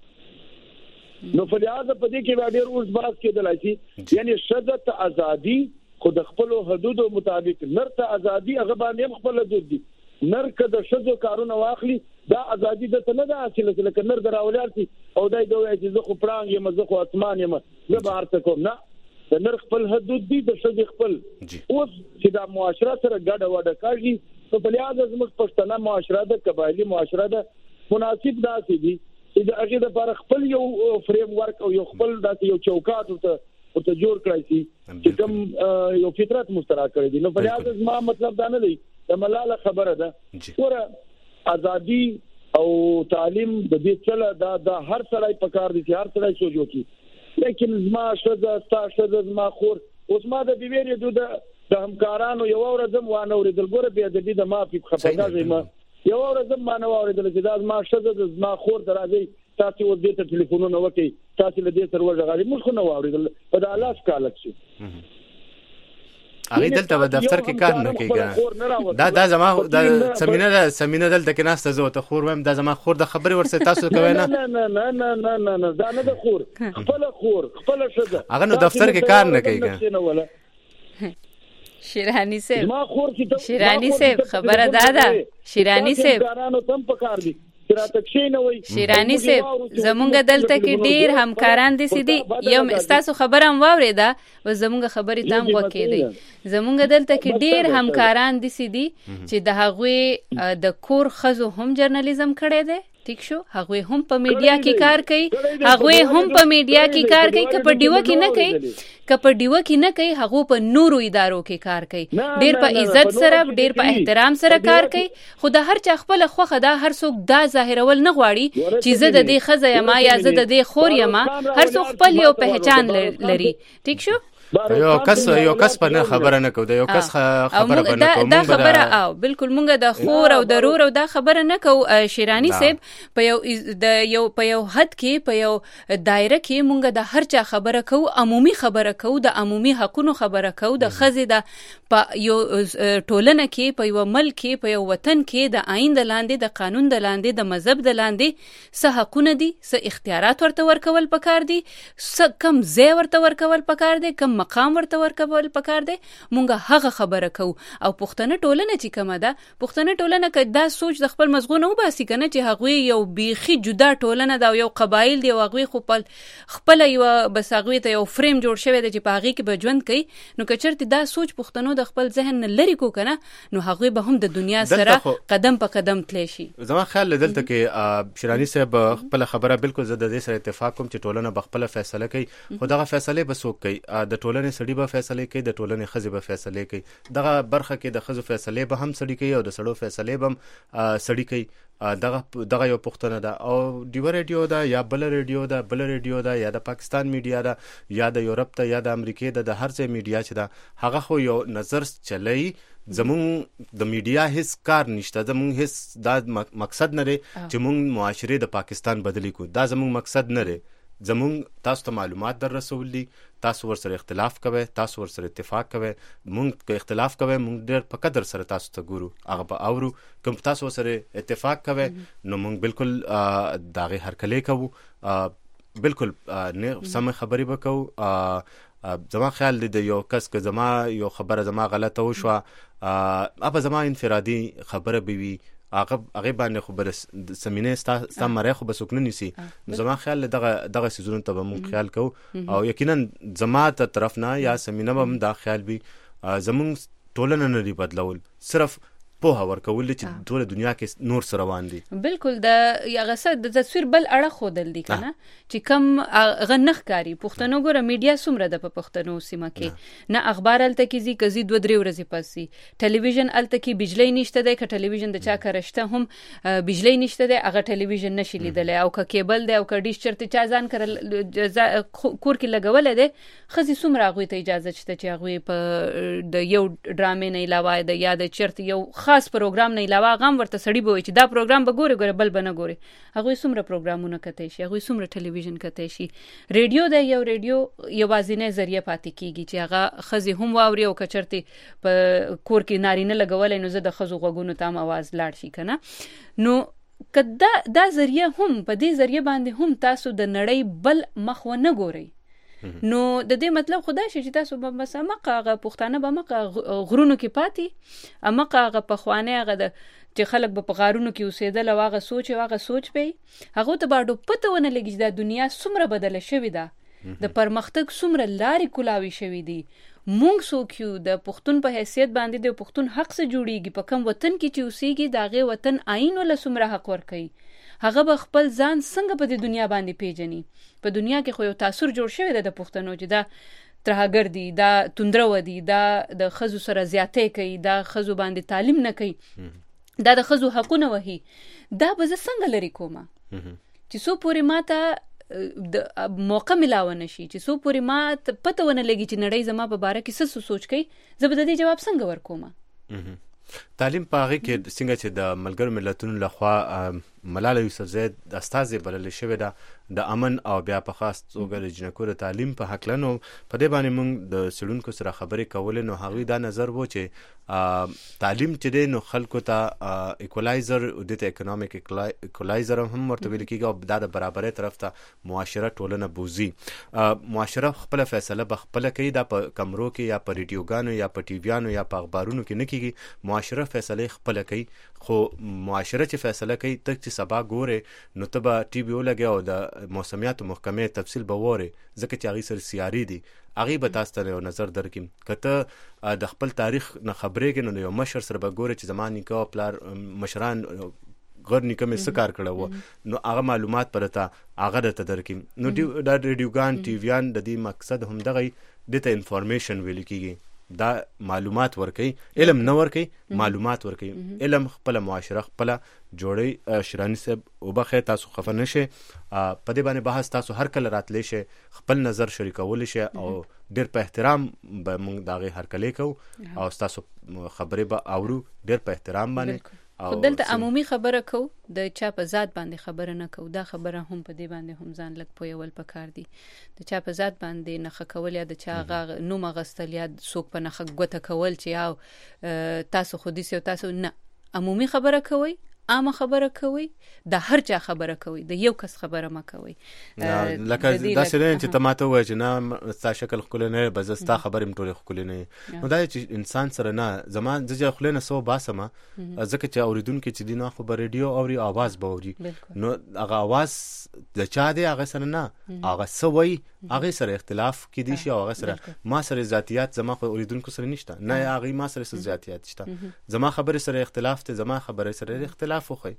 نو په لحاظ په دې کې ډېر اوس باز کېدلای شي یعنی ښځه ته ازادي خو د خپل حدودو مطابق نر ته ازادي هغه باندې خپل حدود دي نر که د ښځو کارونه واخلي دا ازادي د ته نه ده حاصله لکه نر دراولار شي او دای دوی چې زه خو پړانګ یم زه خو اسمان یم زه بهر ته کوم نه د نر خپل حدود دي د ښځې خپل اوس چې دا معاشره سره ګډه وډه کاږي نو په لحاظ زموږ پښتنه معاشره د قبایلي معاشره د مناسب داسې دي چې د هغې دپاره خپل یو فریم ورک او یو خپل داسې یو چوکاټ ورته جوړ کړی شي چې کوم یو فطرت مسترا کړی دي نو په لحاظ زما مطلب دا نه دی د ملاله خبره ده ګوره ازادي او تعلیم د دې چله دا هر سړی په کار دي چې هر سړی سوچ وکړي لیکن زما ښځه ستا ښځه زما خور اوس ما د بیویرې د همکارانو یو ورځم وانه اورېدل ګوره بې ادبي د معافي خفګان یم یو ورځم ما نه واورېدل چې دا زما ښځه زما خور ته راځي تاسو ور دې ته ټلیفونونه وکړئ تاسو له دې سره وژغارئ موږ خو نه واورېدل په دا لاس کالک شي
هغه دلته په دفتر کې کار نه کوي دا زما د سمینه دلته کې ناسته زه ته خور وایم دا زما خور د خبرې ورسره تاسو کوي
نه دا نه د خور خپل ښځه
هغه نو دفتر کې کار نه کوي
شیرانی صاحب خبره دادا شیرانی صاحب شیرانی صاحب زمونږ دلته کې ډیر همکاران دي سيدي یو تاسو خبره هم واورېده و زمونږ خبرې تام وکړي زمونږ دلته کې ډیر همکاران دي سيدي چې د هغوی د کور خزو هم جرنالیزم کړی دی ٹھیک شو هغوی هم په میډیا کې کار کوي هغوی هم په میډیا کې کار کوي که په ډیوه کې نه کوي هغه په نورو ادارو کې کار کوي ډیر په عزت سره ډیر په احترام سره کار کوي خو د هر چا خپل خوخه دا هر څوک دا ظاهرول نه غواړي چې زه د دې ښځه یم یا زه د دې خور یم هر څوک خپل یو پہچان لري ٹھیک شو
یو کس په نه خبره نه کوو د یو کس خبره به نه کوو
دا خبره او بالکل مونږ د خور او د رور او دا خبره نه کوو شیرانی صاحب په یو حد کې په یو دایره کې مونږ د هر چا خبره کوو عمومي خبره کوو د عمومي حقونو خبره کوو د ښځې د په یو ټولنه کې په یو ملک کې په یو وطن کې د آئین د لاندې د قانون د لاندې د مذهب د لاندې څه حقونه دي څه اختیارات ورته ورکول پکار دي څه کم ځای ورته ورکول پکار دي کم مقام ورته ورکول پکار دی مونږ هغه خبره کوو او پښتنه ټولنه چې کومه ده پښتنه ټولنه که دا سوچ د خپل مزغو نه وباسي کنه چې هغوی یو بیخي جدا ټولنه ده او یو قبایل دی او هغوی خو خپل یو بس هغوی ته یو فریم جوړ شوی دی چې په هغې کې به ژوند کوي نو که چېرته دا سوچ پښتنو د خپل ذهن نه لرې کو کنه نو هغوی به هم د دنیا سره قدم په قدم تللی شي
زما خیال دلته کې شیرانی صاحب خپله خبره بالکل زه د دې سره اتفاق کوم چې ټولنه به خپله فیصله کوي خو دغه فیصلې به څوک کوي د ټولنې سړي به فیصلې کوي د ټولنې ښځې به فیصلې کوي دغه برخه کې د ښځو فیصلې به هم سړي کوي او د سړو فیصلې به هم سړي کوي دغه یو پوښتنه ده او ډیوه ریډیو ده یا بله ریډیو ده یا د پاکستان میډیا ده یا د یورپ ده یا د امریکې ده د هر ځای میډیا چې ده هغه خو یو نظر چلی زمونږ د میډیا هیڅ کار نشته زمونږ هیڅ دا مقصد نه دی چې مونږ معاشرې د پاکستان بدلی کو دا زمونږ مقصد نه دی زمونږ تاسو ته معلومات در رسول دي، تاسو ورسره اختلاف کوئ، تاسو ورسره اتفاق کوئ. مونږ که اختلاف کوئ مونږ ډېر په قدر سره تاسو ته ګورو، هغه به اورو. کوم تاسو سره اتفاق کوئ نو مونږ بالکل د هغې هرکلی کوو، بالکل سم خبرې به کوو. زما خیال دی د یو کس که زما یو خبره زما غلطه وشوه، به زما انفرادي خبره به وي، هغې باندې خو به د سمینې ستا مری خو به څوک نه نیسي. نو زما خیال دی دغه څیزونو ته به مونږ خیال کوو، او یقینا زما ته طرف نه یا سمینه به هم دا خیال وي زمونږ ټولنه نه دي بدلول، صرف پوهه ورکول چې ټول دنیا کې نور سره روان دي.
بالکل د یغه څه د تصویر بل اړه خودل دي کنه چې کم غنخ کاری پښتنو ګره میډیا سمره د پښتنو سیمه کې نه اخبار الته کې زی کزي 2-3 ورځې پاسي، ټلویزیون الته کې بجلی نشته ده، ک ټلویزیون د چا کرشته هم بجلی نشته ده، هغه ټلویزیون نشي لیدل، او ک کیبل ده او ک ډیش چرته چا ځان کړل کور کې لګول ده. خزي سمره غوي ته اجازه شته چې غوي په د یو ډرامې نه علاوه د یاد چرته یو خاص پروګرام نه علاوه غم ورته سړی به وي چې دا پروګرام به ګوره بل به نه ګوري. هغوی څومره پروګرامونه کتی شي، هغوی څومره ټلویزیون کتی شي. ریډیو د یو ریډیو یوازینی ذریعہ پاتې کیږي چې هغه ښځې هم واوري، او که چرته په کور کې نارینه لګولی نو زه د ښځو غوږونو ته هم اواز لاړ شي که نه. نو که دا ذریعہ هم په دې ذریعہ باندې هم تاسو د نړۍ بل مخ ونه ګورئ، نو د دې مطلب خدا شي چې تاسو به بس امقه هغه پښتانه به امقه غرونو کې پاتې، امقه هغه پخوانۍ هغه د چې خلک به په غارونو کې اوسېدل او هغه سوچ به هغه ته به ډو پته ونه لګي چې دا دنیا څومره بدله شوې ده، د پرمختګ څومره لارې کولاوي شوې دي. مونږ څوک یو د پښتون په حیثیت باندې د پښتون حق څه جوړیږي، په کوم وطن کې چې اوسېږي د هغې وطن آئین وله څومره حق ورکوي، هغه به خپل ځان څنګه په دې دنیا باندې پیژني. په دنیا کې خو یو تاثر جوړ شوی دی د پښتنو چې دا ترهګر دي، دا توندره دي، دا د ښځو سره زیاتې کوي، دا ښځو باندې تعلیم نه کوي، دا د ښځو حقونه وهي. دا به زه څنګه لرې کومه چې څو پورې ما ته د موقع ملاوه نشي، چې څو پورې ما ته پته ونه لګي چې نړۍ زما په باره کې څه سوچ کوي، زه به د دې جواب څنګه ورکومه.
تعلیم په هغې کې څنګه چې د ملګرو ملتونو لخوا ملاله یوسفزۍ استازې بلل شوې ده د امن او بیا په خاص توګه د جنکو د تعلیم په هکله، نو په دې باندې موږ د څېړونکو سره خبرې کولې، نو هغوی دا نظر و چې تعلیم چې دی نو خلکو ته ایکولایزر، دې ته اکنامیک ایکولایزر هم ورته ویل کېږي، او دا د برابرۍ طرف ته معاشره ټولنه بوځي. معاشره خپله فیصله به خپله کوي، دا په کمرو کې یا په ریډیوګانو یا په ټیویانو یا په اخبارونو کې نه کېږي. معاشره فیصله خپله کوي، خو معاشره چې فیصله کوي ته چې سبا ګورې نو ته به ټي وي ولګې او د موسمیاتو محکمې تفصیل به وورې، ځکه چې هغې سره سیاري دي، هغې به تاسو ته یو نظر درکړي. که ته د خپل تاریخ نه خبرېږې نو یو مشر سره به ګورې چې زما نیکه او پلار مشران غیر نیکه مې څه کار کړی و، نو هغه معلومات به درته هغه درته درکړي. نو دا ریډیوګان ټیویان د دې مقصد هم دغه دې ته انفارمیشن ویل کېږي، دا معلومات ورکوي، علم نه ورکوي، معلومات ورکوي. علم خپله معاشره خپله جوړوي. شیراني صاحب وبخئ، تاسو خفه نه شئ، په دې باندې بحث تاسو هر کله راتلی شئ، خپل نظر شریکولی شئ، او ډېر په احترام به موږ د هغې هرکلی کوو او ستاسو خبرې به اورو ډېر په احترام باندې.
خو دلته عمومي خبره کو، د چا په ذات باندې خبره نه کو. دا خبره هم په دې باندې هم ځان لږ پویول پکار دي. د چا په ذات باندې نخښه کول یا د چا نوم اخیستل یا څوک په نخښه ګوته کول چې یو تاسو خو دې تاسو نه، عمومي خبره کوئ، عامه خبره کوئ، د هر چا خبره کوئ، د یو کس خبره ما کوئ.
لکه داسې نه چې ته ماته ووایې چې نه ستا شکل ښکلی نه به زه ستا خبرې هم ټولې ښکلې نه وي. نو دا چې انسان سره نه زما زه چې خولې نه څه وباسمه، ځکه چې اورېدونکي چې دي نو خو به ریډیو اوري، اواز به اوري، نو هغه اواز د چا دی هغه سره نه، هغه څه وایي هغې سره اختلاف کېدی شي، او هغه سره ما سره ذاتیات زما خو اورېدونکو سره نشته، نه هغې ما سره څه ذاتیات شته، زما خبرې سره اختلاف دی، زما خبرې سره اختلاف وخی،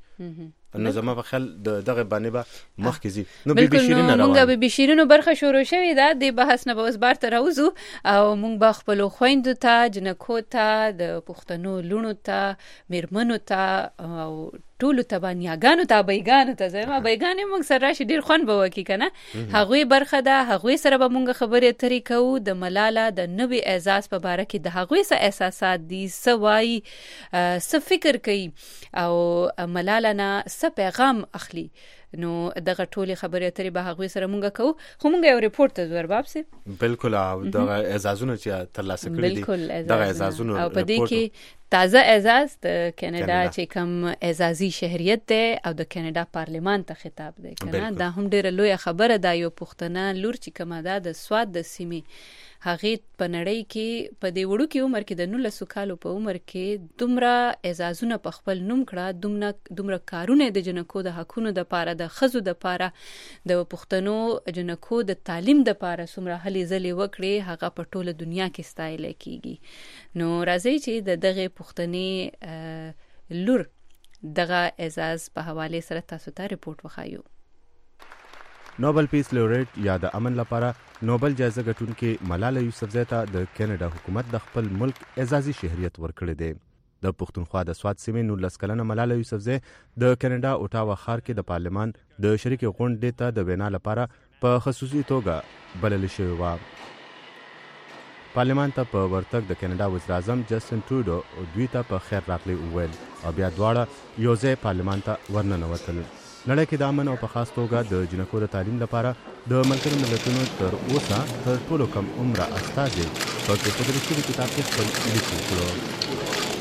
نو زما په خیال دغه باندې به مخکې ځي. نو بي بي شیرین روان
مونږ بي بي شیرینو برخه شروع شوې ده، د بحث نه به اوس بار ته راوځو او مونږ به خپلو خویندو ته، جنکو ته، د پښتنو لوڼو ته، میرمنو ته او ټولو ته به نیاګانو ته، بیګانو ته، زما بیګانې مونږ سره راشي ډېر خوند به وکړي که نه، هغوی برخه ده، هغوی سره به مونږ خبرې اترې کوو. د ملاله د نوي اعزاز په باره کې د هغوی څه احساسات دي، څه وایي، څه فکر کوي، او ملاله نه څه پیغام اخلي. نو دغه ټولې خبرې اترې به هغوی سره مونږ کوو. خو مونږ یو ریپورت ته ځو ارباب صاحب.
بالکل دغه اعزازونه چې ترلاسه کړي دي دغه اعزازونه
او په دې کې تازه اعزاز د کاناډا چې کوم اعزازي شهریت دی او د کاناډا پارلمان ته خطاب دی کنه. دا هم ډیره لویه خبره ده. یو پښتنه لور چې کومه ده د سواد د سیمې هغه په نړۍ کې په دې وړو کې عمر کې د 19 کالو په عمر کې دومره اعزازونه په خپل نوم کړه، دومره کارونه د جنکو د حقونو د پاره، د خزو د پاره، د پښتنو جنکو د تعلیم د پاره څومره هلې ځلې وکړي، هغه په ټوله دنیا کې ستایل کیږي. نو راځي چې د دغه پښتني لور دغه اعزاز په حواله سره تاسو ته ریپورت وخایو.
نوبل پیس لوریټ یا د امن لپاره نوبل جایزه ګټونکې ملاله یوسفزۍ ته د کاناډا حکومت د خپل ملک اعزازي شهریت ورکړی دی. د پښتونخوا د سواد سیمې 19 کلنه ملاله یوسفزۍ د کاناډا اوټاوا ښار کې د پارلمان د شریک غونډې ته د وینا لپاره په خصوصي توګه بلل شوې وه. پارلمان ته په ورتګ د کاناډا وزیر اعظم جسټن ټروډو دوی ته په خیر راغلی وویل او بیا دواړه یو ځای پارلمان ته ورننوتل. نړۍ کې د امن او په خاص توګه د جنکو د تعلیم لپاره د ملګرو ملتونو تر اوسه تر ټولو کم عمره استازي په کتابي کتاب کې خپل لیک وکړ.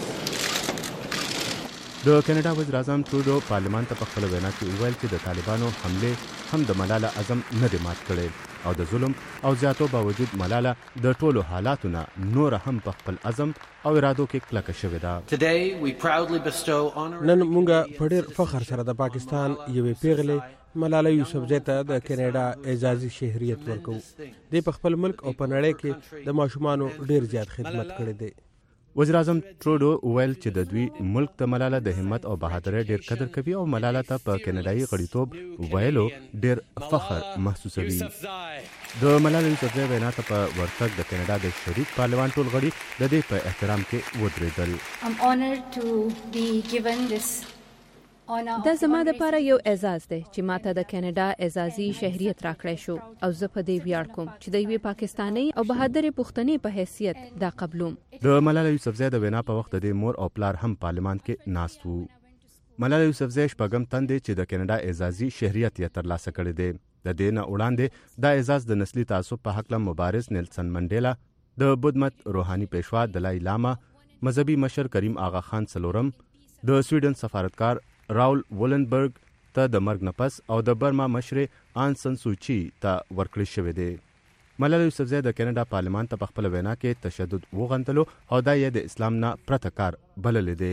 د کاناډا وزیر اعظم ټروډو پارلمان ته په خپل وینا کې وویل چې د طالبانو حمله هم د ملاله عزم نه دی مات کړی او د ظلم او زیاتو باوجود ملاله د ټولو حالاتو نه نور هم په خپل عزم او ارادو کې کلکه شوې ده.
نن موږ په ډېر فخر سره د پاکستان یوې پیغلې ملاله یوسفزۍ ته د کاناډا اعزازي شهریت ورکوو. دوی په خپل ملک او په نړۍ کې د ماشومانو ډېر زیات خدمت کړی دی.
وزیر اعظم ټروډو ویل چې د دوی ملک د ملاله د همت او بهادرۍ ډېر قدر کوي او ملاله ته په کاناډایي غړیتوب ویلو ډېر فخر محسوسوي. د ملاله یوسفزۍ وینا ته په ورتګ د کاناډا د شریک پارلمان ټول غړي د دې په احترام کې ودرېدل.
دا زما دپاره یو اعزاز دی چې ماته د کاناډا اعزازي شهریت راکړی شو او زه په دې ویاړ کوم چې د یوې پاکستانۍ او بهادرې پښتنې په حیثیت دا قبلوم.
د ملاله یوسفزۍ د وینا په وخت د دې مور او پلار هم پارلمان کې ناست وو. ملاله یوسفزۍ شپږم تن دی چې د کاناډا اعزازي شهریت یې ترلاسه کړی دی. د دې نه وړاندې دا اعزاز د نسلي تعصب په هکله مبارز نیلسن منډیلا، د بودمت روحاني پیشوا دلای لاما، مذهبي مشر کریم آغا خان څلورم، د سویډن سفارتکار راول وولنبرګ ته د مرګ نه پس او د برما مشر آن سن سوچي ته ورکړی شوی دی. ملاله یوسفزۍ د کاناډا پارلمان ته په خپل وینا کې تشدد وغندلو او دا یې د اسلام نه پرته کار بللی دی.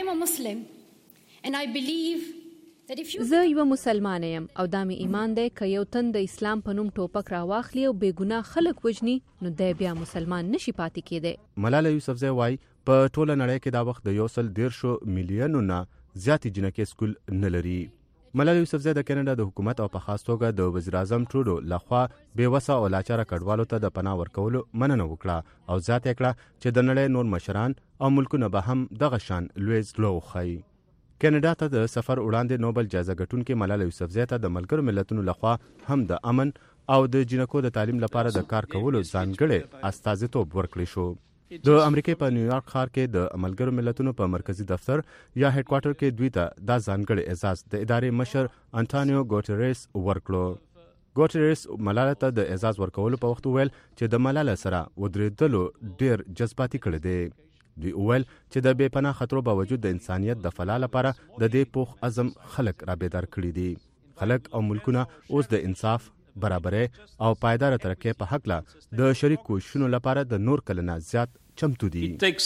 زه یو مسلمان یم او دا مې ایمان دی که یو تن د اسلام په نوم ټوپک راواخلي او بې ګناه خلک وژني نو دی بیا مسلمان نشي پاتې کېدی.
ملاله یوسفزۍ وایي په ټوله نړۍ کې دا وخت د 113 میلیونو نه زیاتې جنکې سکول نه لري. ملاله یوسفزۍ د کاناډا د حکومت او په خاص توګه د وزیر اعظم ټروډو لخوا بېوسه او لاچاره کډوالو ته د پناه ورکولو مننه وکړه او زیاته کړه چې د نړۍ نور مشران او ملکونه به هم دغه شان لوی زړه وښایي. کاناډا ته د سفر وړاندې نوبل جایزه ګټونکې ملاله یوسفزۍ ته د ملګرو ملتونو لخوا هم د امن او د جنکو د تعلیم لپاره د کار کولو ځانګړی استازیتوب ورکړی شو. د امریکای په نیویارک ښار کې د ملګرو ملتونو په مرکزی دفتر یا هډ کوارټر کې دوی ته دا ځانګړی اعزاز د ادارې مشر انټانیو ګوټریس ورکړو. ګوټریس ملاله ته د اعزاز ورکولو په وخت ویل چې د ملاله سره ودرېدلو ډېر جذباتي کړی دی. دوی ویل چې د بې پناه خطرو باوجود د انسانیت د فلاح لپاره د دې پوخ عزم خلک را بیدار کړي دي. خلک او ملکونه اوس د انصاف، برابرۍ او پایدار ترقۍ په هکله د شریک کوششونو لپاره د نور کلونه زیات چمتو دي.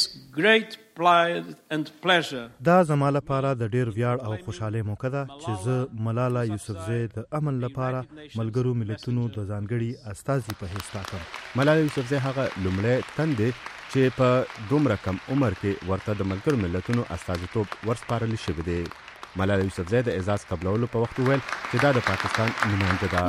دا زما لپاره د ډیر ویاړ او خوشحالۍ موقع ده چې زه ملاله یوسفزۍ د امن لپاره ملګرو ملتونو د ځانګړي استازي په حیث ټاکم.
ملاله یوسفزۍ هغه لومړی تن دی چې په دومره کم عمر کې ورته د ملګرو ملتونو استازیتوب ورسپارل شوی دی. ملاله یوسفزۍ د اعزاز قبلولو په وخت ویل چې دا د پاکستان نماینده ده.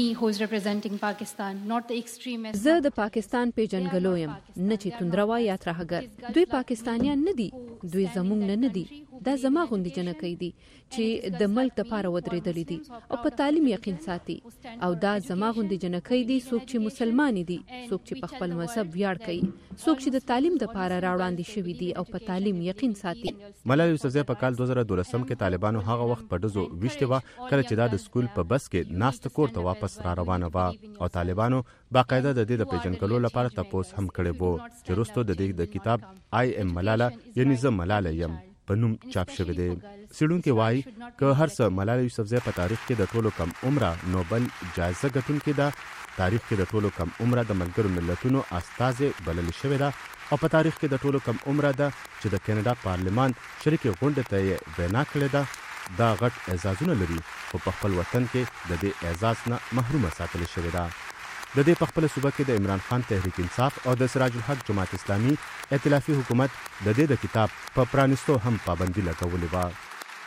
زه د پاکستان پیژنګلو یم، نه چې توندروا یا ترهګر. دوی پاکستانیان نه دي، دوی زموږ نه دي، دا زما غوندي جنکۍ دي چې د ملک لپاره ودرېدلې دي او په تعلیم یقین ساتي او دا زما غوندي جنکۍ دي څوک چې مسلمان دي څوک چې په خپل مذهب ویاړ کوي څوک چې د تعلیم لپاره راوړاندې شوي دي او په تعلیم یقین ساتي.
ملاله یوسفزۍ په کال 2012 کې طالبانو هغه وخت په ډزو ویشتې وه کله چې دا د سکول په بس کې ناسته کور ته واپس را روانه وه او طالبانو باقاعده د دې د پیژنګلو لپاره تاسو هم کړی وو چې وروسته د دې د کتاب آی ام ملاله یعنی زه ملاله یم په نوم چاپ شوی دی. څېړونکي وایي که هر څه ملاله یوسفزۍ په تاریخ کې د ټولو کم عمره نوبل جایزه ګټونکې ده، تاریخ کې د ټولو کم عمره د ملګرو ملتونو استازې بلل شوې ده او په تاریخ کې د ټولو کم عمره ده چې د کینیډا پارلمان شریکې غونډې ته یې وینا کړې ده. دا غټ اعزازونه لري خو په خپل وطن کې د دې اعزاز نه محرومه ساتل شوې ده. د دې په خپل صوبه کې د عمران خان تحریک انصاف او د سراج الحق جماعت اسلامي ائتلافي حکومت د دې د کتاب په پرانستو هم پابندي لګولې وه.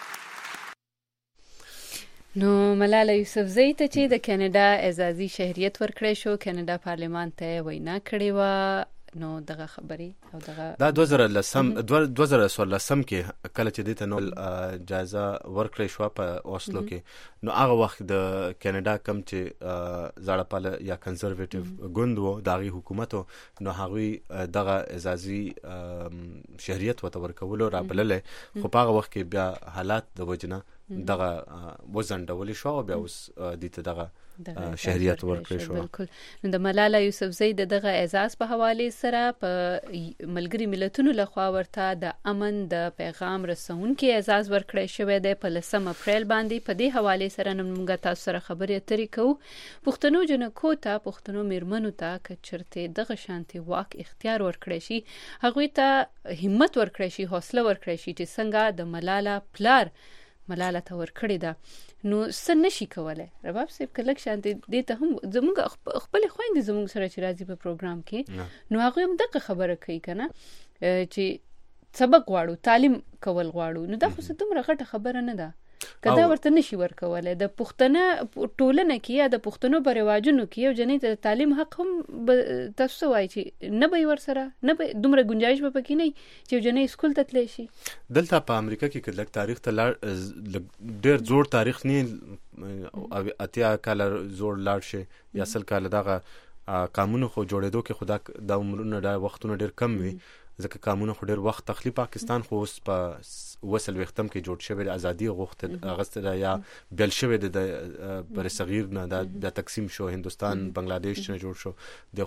نو ملاله یوسفزۍ ته چې د کینیډا اعزازي شهریت ورکړی شو، کینیډا پارلمان ته وینا کړې وه، نو دغه خبرې او دغه
دا 2014 کې کله چې دې ته نوبل جایزه ورکړې شو په اوسلو کې، نو هغه وخت د کینیډا کم چې زړه پاله یا کنزرویټیو ګوند وو د هغې حکومت، نو هغوی دغه اعزازي شهریت ورته ورکولو رابللی، خو په هغه وخت کې بیا حالات د وجې نه دغه وځنډولې شو او بیا اوس دې ته دغه شهریت ورکړی شو.
بالکل. نو د ملاله یوسفزۍ د دغه اعزاز په حواله سره په ملګري ملتونو لخوا ورته د امن د پیغام رسونکي اعزاز ورکړی شوی دی په 10 اپریل باندې. په دې حواله سره نن موږ تاسو سره خبرې اترې کوو. پښتنو جنکو ته، پښتنو میرمنو ته که چرته دغه شانتي واک اختیار ورکړی شي، هغوی ته همت ورکړی شي، حوصله ورکړی شي چې څنګه د ملاله پلار ملاله ته ورکړې ده، نو څه نشي کولی. رباب صاحب که لږ شانتې دې ته هم زموږ خپلې خویندې زموږ سره چې راځي په پروګرام کې، نو هغوی هم دغه خبره کوي که نه چې سبق غواړو، تعلیم کول غواړو، نو دا خو څه دومره غټه خبره نه ده که دا ورته نشي ورکولی. د پښتنه ټولنه کې یا د پښتنو په رواجونو کې یو جنۍ ته د تعلیم حق هم تاسو وایي چې نه به یې ورسره نه به دومره ګنجایش به پکې نه وي چې یو جنۍ سکول ته تللی شي.
دلته په امریکا کې که لږ تاریخ ته ډېر زوړ تاریخ نه 80 کاله زوړ لاړ شي یا 100 کاله دغه قانون خو جوړېدو کې خو دا عمرونه دا وختونه ډېر کم وي، ځکه قانون خو ډېر وخت تخلی. پاکستان خو اوس په 40 کې جوړ شوی، ازادي غوښته اغسته یا بیل شوی د بر صغیر نه دا تقسیم شو، هندوستان بنگلاديش نه جوړ شو،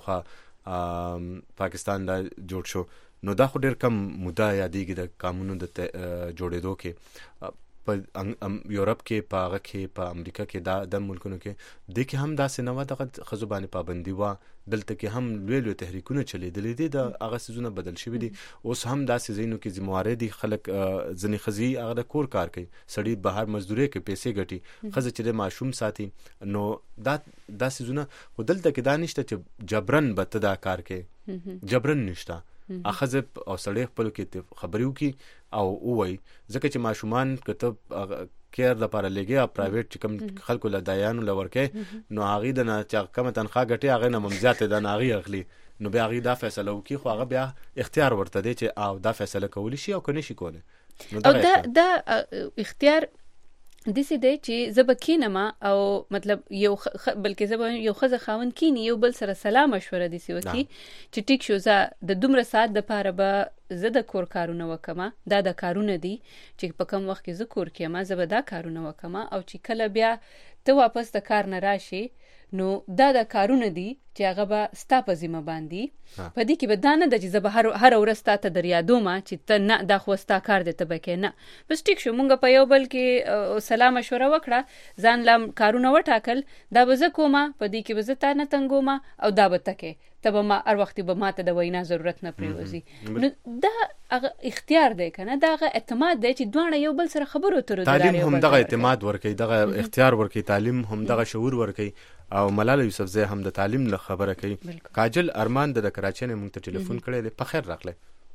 دغه پاکستان دا جوړ شو، نو دا خو ډېر کم موده یادېږي د قانونو د جوړېدو کې. په یورپ کې، په هغه کې، په امریکا کې، د ملکونو کې د کې هم داسې نه وه، دغه ښځو باندې پابندي وه. دلته کې هم لوی لوی تحریکونه چلیدلي دي، د هغه څیزونه بدل شوي دي. اوس هم داسې ځایونو کې ذمهواري دي، خلک ځینې ښځې هغه د کور کار کوي، سړي بهر مزدوري کوي، پیسې ګټي، ښځه چې د ماشوم ساتي، نو دا څیزونه خو دلته کې دا نشته چې جبرن به ته دا کار کوي، جبرن نشته. اخذ او سړی خپل کې خبرې وکړي او ووایي، ځکه چې ماشومان کته کیر د لپاره لګي او پرایویټ چې کوم خلکو له دایانو لورکې، نو هغې د نه چې کومه تنخواه ګټي هغې نه هم زیاتې د نه هغې اخلي، نو بیا هغې دا فیصله وکړي، خو هغه بیا اختیار ورته دی چې او دا فیصله کولی شي او که نشي کولی.
او دا اختیار داسې دی چې زه به کینم او مطلب بلکې زه به یو ښځه خاوند کیني، یو بل سره سلا مشوره داسې وکړي چې ټیک شو زه د دومره ساعت دپاره به زه د کور کارونه وکړم، دا د کارونه دي چې په کم وخت کې زه کور کې یم، زه به دا کارونه وکړم، او چې کله بیا ته واپس د کار نه راشي، نو دا د کارونه دي چې هغه به ستا په ذمه باندې، په دې کې به دا نه ده چې زه به هر ورځ تا ته در یادوم چې ته نه دا خو ستا کار دی ته به کې نه. بس ټیک شو، مونږ په یو بل کې سلا مشوره وکړه، ځان لا کارونه وټاکل، دا به زه کومه، په دې کې به زه تا نه تنګوم او دا به ته کې، ته به ما هر وخت به ما ته د وینا ضرورت نه پرېوځي. نو دا هغه اختیار دی که نه، دا هغه اعتماد دی چې دواړه یو بل سره خبرو اترو د لارې
تعلیم هم دغه اعتماد ورکوي، دغه اختیار ورکوي، تعلیم هم دغه شعور ورکوي. او ملاله یوسفزۍ هم د تعلیم له خبره کوي. کاجل ارمان د کراچۍ نه موږ ته ټلیفون کړی دی. په خیر راغلی.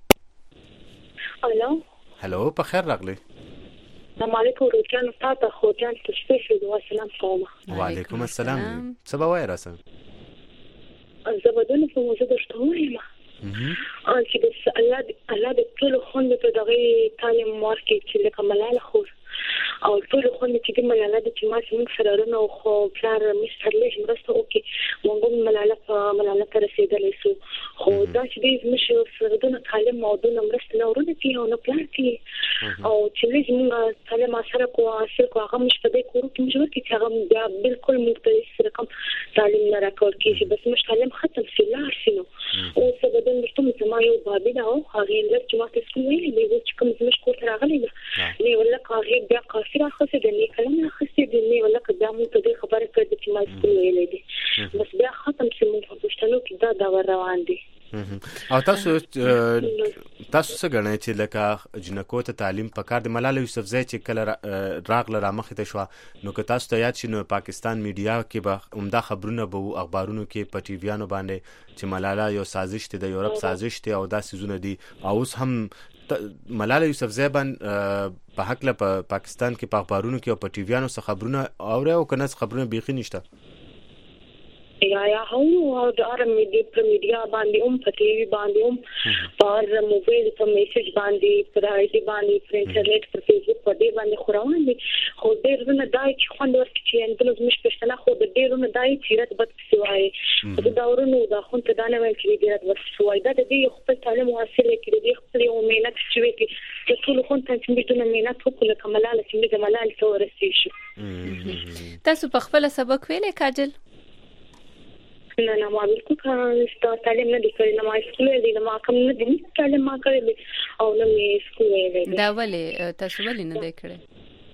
هلو په خیر راغلی.
السلام علیکم روجان استاد خوجان تشفیه شو و سلام کوم.
وعلیکم السلام. څه به وایې راسه؟
زه به دونه په موضوع درته ووایم چې د الله د ټول خوند ته دغه تعلیم ورکړي چې لکه ملاله خو او ټول خوند چې د ملاله د چې ما څنګه سره ورنه او خو پلار مستر لږ مرسته وکي موږ ملاله ته رسیدلې سو خو دا چې د مشه سردونه تعلیم موضوع مرسته نه ورنه کی او نه پلان کی او چې لږ موږ تعلیم سره کو اصل کو هغه مش په دې کورو کې موږ کې چې هغه بیا بالکل مختلف رقم تعلیم نه راکول کیږي بس مش تعلیم ختم شي لا شنو او څه بدن مشتم سما یو بابي دا او هغه لږ چې ما ته سکول ویلي دی چې کوم مش کو تر راغلی نه ولا هغه بیا قاصر اخصه د نه کلمه اخصه د نه ولا کدا مو ته خبره کړې چې ما سکول ویلي دی بس بیا ختم شي موږ په پښتنو کې دا روان دي
او تاسو څه غواړئ چې لکه جنکو ته تعلیم پکار د ملاله یوسفزۍ چې کله راغله رامخې ته شو نو که تاسو ته یاد شي نو پاکستان میډیا کې به عمده خبرونه به اخبارونو کې په ټي ویانو باندې چې ملاله یو سازش دی د یورپ سازش دی او دا سيزونه دي او اوس هم ملاله یوسفزۍ باندې په حق له پاکستان کې په اخبارونو کې او په ټي ویانو څخه خبرونه اوري او کنه خبرونه بيخي نشته
یا هو د ارم میډیا باندې په ټي وي باندې په موبایل په میسج باندې پر آی ډي باندې پر انټرنیټ پر فیسبوک په دې باندې خوران دي خو ډېر نه دای چې خوند ورکړي چې اندلز مش پښتنه خو ډېر نه دای چې رات بد سوای د داورونو د خون ته دانه ویل چې ډېر ورس سوای دا د دې خپل تعلیم حاصل کړي د خپل امید چې چې ټول خون ته چې دونه مینات وکړه کملاله چې د ملاله ته ورسېږي
تاسو په خپل سبق ویلې کاجل
نه ما بالکل تعلیم نه دي کړی نه ما سکول دی نه ما کوم نه دي تعلیم ما کړی او نه مې سکول دی
دا ولې تاسو ولې نه دی کړی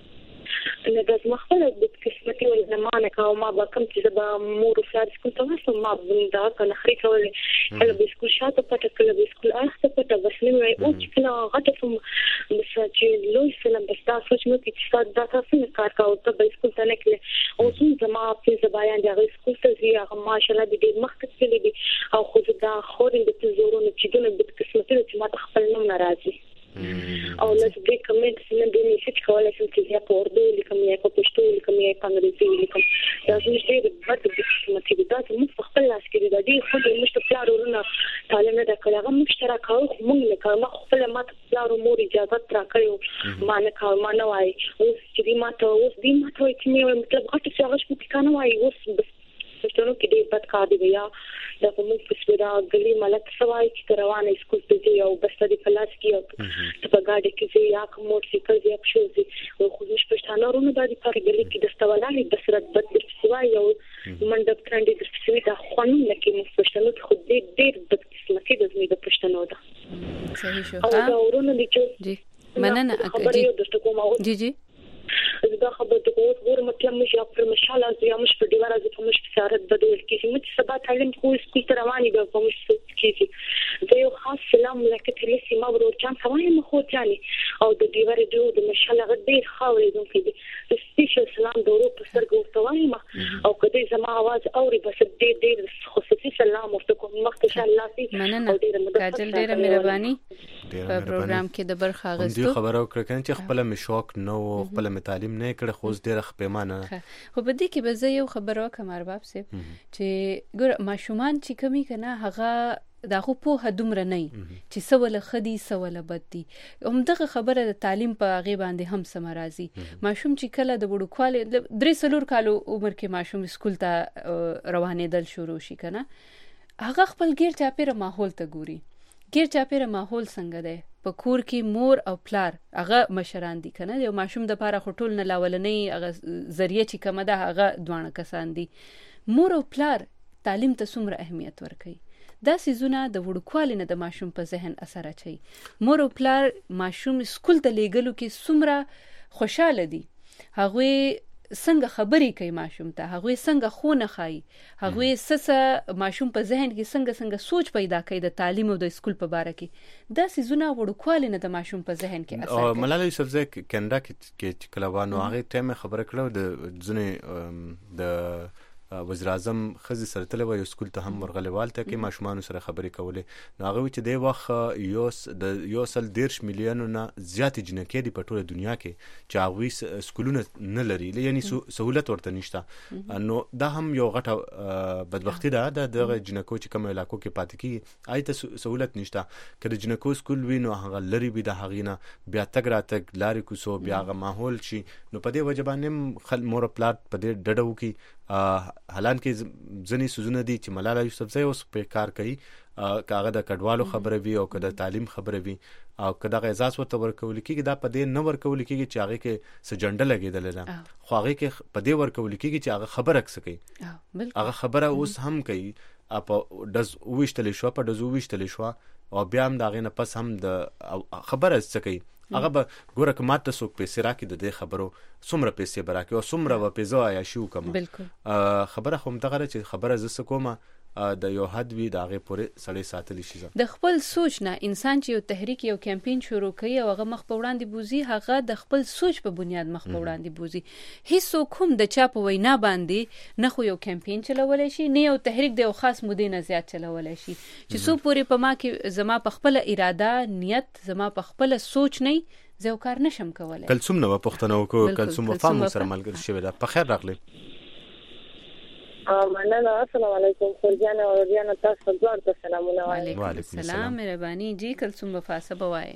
نه د مخبل د قسمتي ول زمانه کوم ما به کوم چې به مور او فلار سکول ته واسم ما دا کنه خري کول کله به سکول شاته پټه کله به سکول اخته پټه بس نه وای او چې کله غټه فم بس چې لوی سلام بس تاسو چې مو کې دا تاسو نه کار کاوه ته به سکول ته نه کله او څنګه ما په زبایان د سکول ته زی هغه ماشالله دې مخکې کړی دي او خو دا خورین د تزورونو چې دونه د قسمتي چې ما خپل نوم ناراضي او لږ دې کمنټ څنګه دې میسج کولای شم چې یا په اردو لیکم یا په پښتو لیکم یا په انګریزي لیکم دا زموږ د بد قسمتي دا چې موږ خپل لاس کې د دې خو د مشترک ورونه تعلیم نه کړل هغه مشترک او موږ نه کړو ما خپل ماته پلار مور اجازه تر کړو ما نه کاوه ما نه وای اوس چې ما ته چې مې مطلب غټ څه هغه شپه کنه وای اوس پښتنو کې دې بد کار دی یا د کومو فسودا غلي ملک سوای چې روانه سکول ته دی او بس د کلاس کې او په ګاډي کې یا کوم موټرسایکل یا پښوزي او خو مش پښتانه ورونه د دې پر غلي کې د ستوالالي بس رد بد سوای او منډب ترندې د سوي د خوانو لکه مو پښتنو خو دې ډېر د قسمتي د زمي د پښتنو ده
صحیح شو
او دا ورونه دي چې
جی مننه جی
دا خبره د اوس مطلب مش پر مشاله یا مش په دیواره د کومش بشارت بدل کیږي مې سبا تعلیم خو سکول ته رواني د کومش کیږي دا یو خاص سلام لکه ترې سیمه ورو چان سوای مخ خو ځاني او د دیواره د مشاله غډې خاورې دون کې د سپیشل سلام دورو په سترګو توای ما او کدی زما आवाज اوري بس دې خصوصي سلام او کوم مخ ان الله سي
مننه کاجل ډیره مهرباني په پروګرام کې د برخه غوښتو
دې خبرو کړکن چې خپل مشوق نو خپل تعلیم نه کړ خو ډیره خپېمانه
خو په دې کې به زه یو خبرو کوم ارباب سي چې ګور ماشومان چې کمی کنه هغه دا خو په دومره نه چې سوال خدي سوال بد دي همدغه خبره د تعلیم په غي باندې هم سمرازي ماشوم چې کله د وړو کال 3 کالو عمر کې ماشوم سکول ته روانېدل شروع شي کنه هغه خپل غیر چاپیره ماحول ته ګوري غیر چاپیره ماحول څنګه ده په کور کې مور او پلار هغه مشران دي کنه یو ماشوم د پاره خټول نه لاولنې هغه ذریعہ چې کومه ده هغه دوانه کسان دي مور او پلار تعلیم ته څومره اهمیت ورکوي دا سيزونه د وړوکوالي نه د ماشوم په ذهن اثر اچي مور او پلار ماشوم سکول ته لېګلو کې څومره خوشاله دي هغه څنګه خبرې کوي ماشوم ته هغه څنګه خونه خای هغه سسه ماشوم په ذهن کې څنګه سوچ پیدا کوي د تعلیم او د سکول په اړه کې دا سيزونه وړوکوالي نه د ماشوم په ذهن کې اثر کوي
ملاله یوسفزۍ کینیډا کې کلهوانو هغه ټیم خبره کړو د ځنې د وزیر اعظم خزي سره تل وي سکول ته هم ورغلوال ته کې ماشومان سره خبرې کولې نو هغه چې د وخت یو سل 10 میلیون نه زیات جنکې دی په ټوله دنیا کې چې هغه سکولونه نه لري یعنی سہولت ورته نشته نو دا هم یو غټه بدبختی ده د جنکو چې کوم علاقو کې پاتې کی آیته سہولت نشته کله جنکو سکول وي نو هغه لري به د هغینا بیا تګ را تګ لارې کوسو بیا هغه ماحول شي نو په دې وجه باندې خل مور پلاټ په دې ډډو کې حالان کې ځنی سوزونه دي چې ملاله یوسفزۍ اوس په کار کوي کاغه د کډوالو خبره وی او کده تعلیم خبره وی او کده اعزاز ورته ورکول کیږي دا په دې نه ورکول کیږي چې هغه کې سجنډه لګیدل نه خو هغه کې په دې ورکول کیږي چې هغه خبره کوي هغه خبره اوس هم کوي په دز وښتل شو په دز وښتل شو او بیا هم دا غینه پس هم د خبره سکی هغه به ګوره که ماته څوک پیسې راکړي د دې خبرو څومره پیسې به راکړي او څومره به پیسې عیاشي وکړم خبره خو همدغه ده چې خبره زه څه کومه د یو حد وي د هغې پورې سړی ساتلی شي
د خپل سوچ نه انسان چې یو تحریک یو کمپین شروع کوي او هغه مخ په وړاندې بوزي هغه د خپل سوچ په بنیاد مخ په وړاندې بوزي هیڅوک هم د چا په وینا باندې نه خو یو کمپین چلولی شي نه یو تحریک د یو خاص مودې نه زیات چلولی شي چې څو پورې په ما کې زما په خپله اراده نیت زما په خپله سوچ نه زه یو کار نشم کولی
کلثوم نه پوښتنه وکړو کلثوم وفا مو سره ملګري شوې ده په خیر راغلی
مننه السلام علیکم فرجان او ریانا تاسو ته سلامونه
وعلیکم السلام مهرباني جی کلثوم وفا سبا وای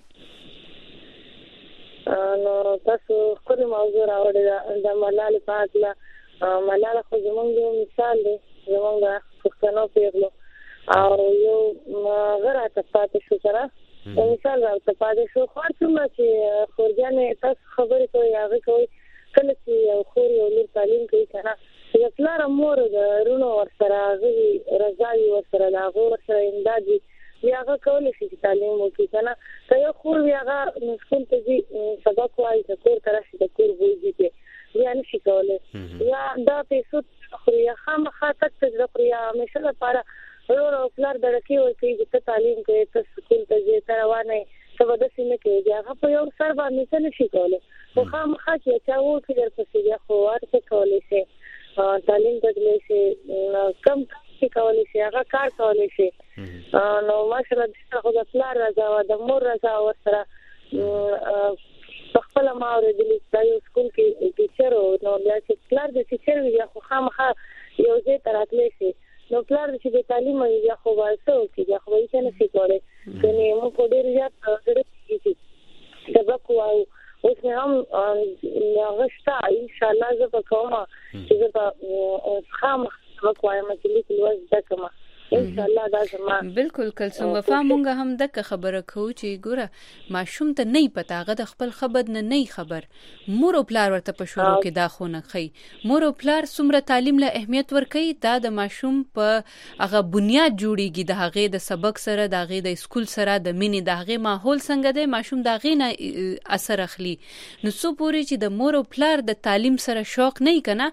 نو تاسو خپل موضوع راوړی د ملال پاتله ملال خو زمونږ مثال دی زمونږ پښتنو پیغلو او یو غره ته پاتې شو سره مثال راته پاتې شو خو څنګه چې فرجان تاسو خبرې کوي هغه کوي کله چې خور یو لور تعلیم کوي کنه د پلار مور د رونو ورسره غوي رضای ورسره دا ورسره امداد بیا هغه کولای شي چې تعلیم وکړي کنه که یو خور بیا هغه سکول ته ځي سبق وایي د کور ته راشي د کور بوځي کې بیا نشي کولی یا دا پیسو خوري یا خامخا تک ته خوري یا همیشه لپاره ورور او پلار درکې ورکوي چې ته تعلیم کوي ته سکول ته ځې ته روانه یې څه به داسې نه کوي بیا هغه په یو سر باندې څه نشي کولی خو خامخا چې چا وکړي درپسې بیا خو ورته کولی شي تعلیم تدلی شي کم کې کولی شي هغه کار کولی شي نو ماشاءالله د خو د پلار رضا او د مور رضا ورسره خپل ما اوریدلی چې یو سکول کې ټیچر نو بیا چې پلار د ټیچر وي خو خامخا یو ځای ته راتلی شي نو پلار چې د تعلیم وي خو وایسو کې بیا خو یې نه شي کولی کني موږ په ډېر زیات غړي سبق وایو اوس هم غشتا ان شاء الله زه په کومه چې زه په خامخ سبق وایم چې لیکل وځه کومه ان شاء الله دا زما
بالکل کلثوم وفا مونږ هم دغه خبره کوو چې ګوره ماشوم ته نه پتا هغه د خپل خبر نه خبر مور او پلار ورته په شروع کې دا خونه خي مور او پلار څومره تعلیم له اهمیت ورکوي دا د ماشوم په هغه بنیاد جوړیږي د هغه د سبق سره د هغه د سکول سره د مینې د هغه ماحول څنګه دی ماشوم د هغه نه اثر اخلي نو څو پوري چې د مور او پلار د تعلیم سره شوق نه کنه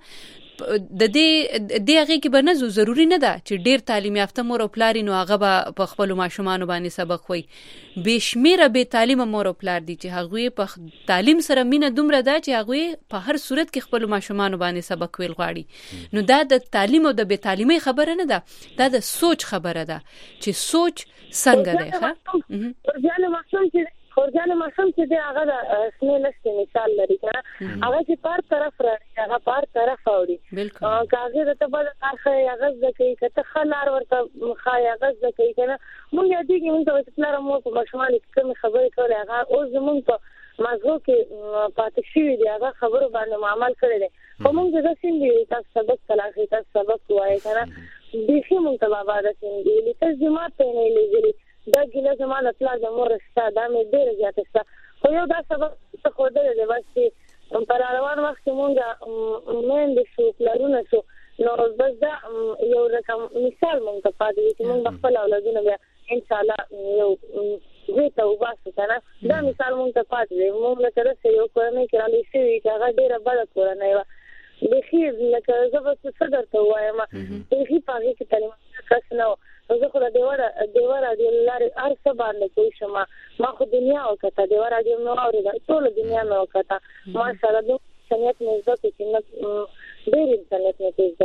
د دې هغه کې بنزو ضروری نه ده چې ډیر تعلیم یافته مور او پلار نو هغه په خپل ماشومان باندې سبق وای بشمیره به تعلیم مور او پلار دي چې هغه په تعلیم سره مینه دومره ده چې هغه په هر صورت کې خپل ماشومان باندې سبق ویل غواړي نو دا د تعلیم او د به تعلیمي خبره نه ده دا د سوچ خبره ده چې سوچ څنګه ده ښه
ورځاله ماشوم چې خورجانه ماشوم چې دی هغه د سنې لسته مثال لري کنه هغه چې پر طرف راځي هغه پر طرف اوري کاغذ ته بل اخر هغه ځکه کته خلار ورته خای هغه ځکه کنه مونږ یادې کې مونږ ته پلار مو په ماشومان کوم خبرې کولې هغه او زمونږ په مازغو کې پاتې شوی دی هغه خبرو باندې عمل کړی دی خو مونږ د سیندې تاسو سبق تلاخي تاسو سبق وایي کنه دغه مونږ ته بابا د سیندې لته جماعت ته نه لګري دا ګله زمانه پلا د مور ستا دا مې ډېر زیات ستا خو یو دا سبب څه خو دې بس چې پر روان وخت مونږه مين د شو پلارونه شو نو بس دا یو رقم مثال مونږ ته پاتې چې مونږ خپل اولادونه بیا ان شاء الله یو زه ته وباسو کنه دا مثال مونږ ته پاتې مونږ له ترڅه یو کورنۍ کې را لېشي چې هغه ډېر بل کورنۍ و بخیر لکه زه به صدر ته وایم هیڅ پاره کې تعلیم کس نه زه خو د دیواره د لارې هر څه باندې کوي شمه ما خو دنیا وکړه دیواره دې نو اورېده ټول دنیا مې وکړه ماشاءالله د سنت مې زده چې نه ډېر انسانیت مې زده کړ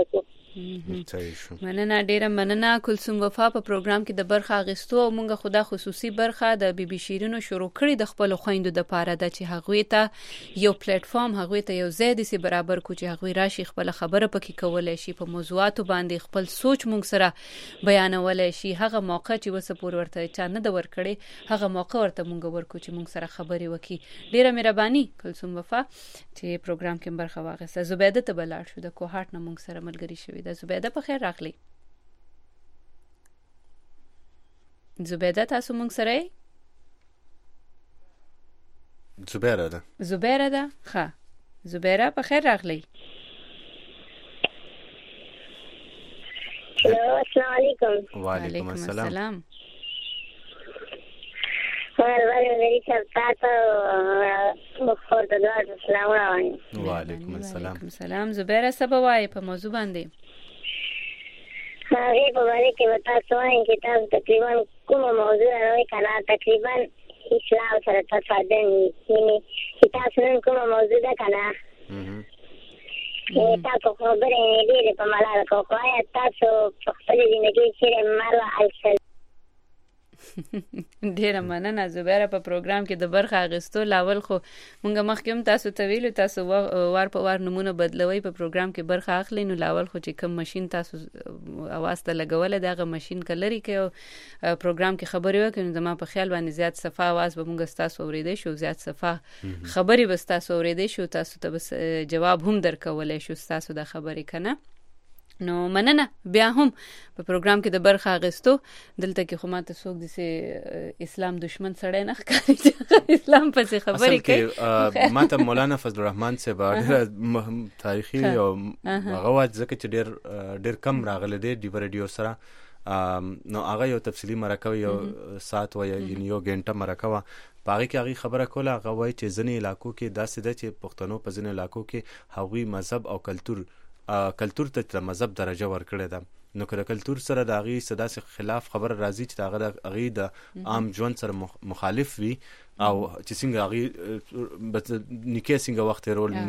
مننه ډیره مننه کلثوم وفا په پروګرام کې د برخه اغستو او مونږه خدا خصوصي برخه د بي بي شیرینو شروع کړی د خپل خويندو د پاره د چې هغوی ته یو پلیټ فارم هغوی ته یو ځای دي برابر کو چې هغوی راشي خپل خبره پکې کولای شي په موضوعاتو باندې خپل سوچ مونږ سره بیانولای شي هغه موقع چې وسپور ورته چا نه د ورکړي هغه موقع ورته مونږ ورکو چې مونږ سره خبرې وکړي ډیره مهرباني کلثوم وفا چې پروګرام کې برخه واغسته زبیده ته بلاړ شو د کوهاټ نه مونږ سره ملګری شوی د زبیده په خیر راغلی زبیده تاسو مونږ سره زبیره ده ښه زبیره په خیر راغلی
السلام علیکم
وعلیکم السلام وعلیکم
السلام زبیره سبا وای په موضوع باندې
هغه په باندې کې وتا سوای چې تاسو تقریبا کومه موضوع راوي کنا تقریبا اسلام سره تصادم یعنی چې تاسو نن کومه موضوع ده کنا تاسو خبرې نه دي په ملال کوه تاسو په خپل ژوند کې مروا السل
ډیره مننه زبیره په پروګرام کې د برخه اغستو لاول خو مونږه مخکې تاسو ته ویلو تاسو وار په وار نمونه بدلوي په پروګرام کې برخه اخلي نو لاول خو چې کوم ماشين تاسو اواز ته لګول دغه ماشين کلري کې پروګرام کې خبري وکړو زما په خیال باندې زیات صفه اواز به مونږ تاسو اوریدې شو زیات صفه خبري بس تاسو اوریدې شو تاسو ته بس جواب هم درکولای شو تاسو د خبرې کنه نو مننه بیا هم په پروګرام کې د برخه اغستو دلته کې خو ماته څوک دسه اسلام دشمن سړی نه ښکاري اسلام پسې خبرې کوي
ماته مولانا فضل الرحمن صاحب ډېر تاریخي او هغه وخت ځکه چې ډېر کم راغله دی د رادیو سره نو هغه یو تفصیلی مرکه یو ساعت و یعنی یو غنټه مرکه و باغی کې هغه خبره کوله هغه وایي چې ځینې علاقو کې داسې ده چې پښتنو په ځینې علاقو کې هغوی مذهب او کلتور ته د مذهب درجه ورکړې ده نو که د کلتور سره د هغې څه داسې خلاف خبره راځي چې د هغې د عام ژوند سره مخالف وي او چې څنګه هغې نیکه څنګه وخت تېرول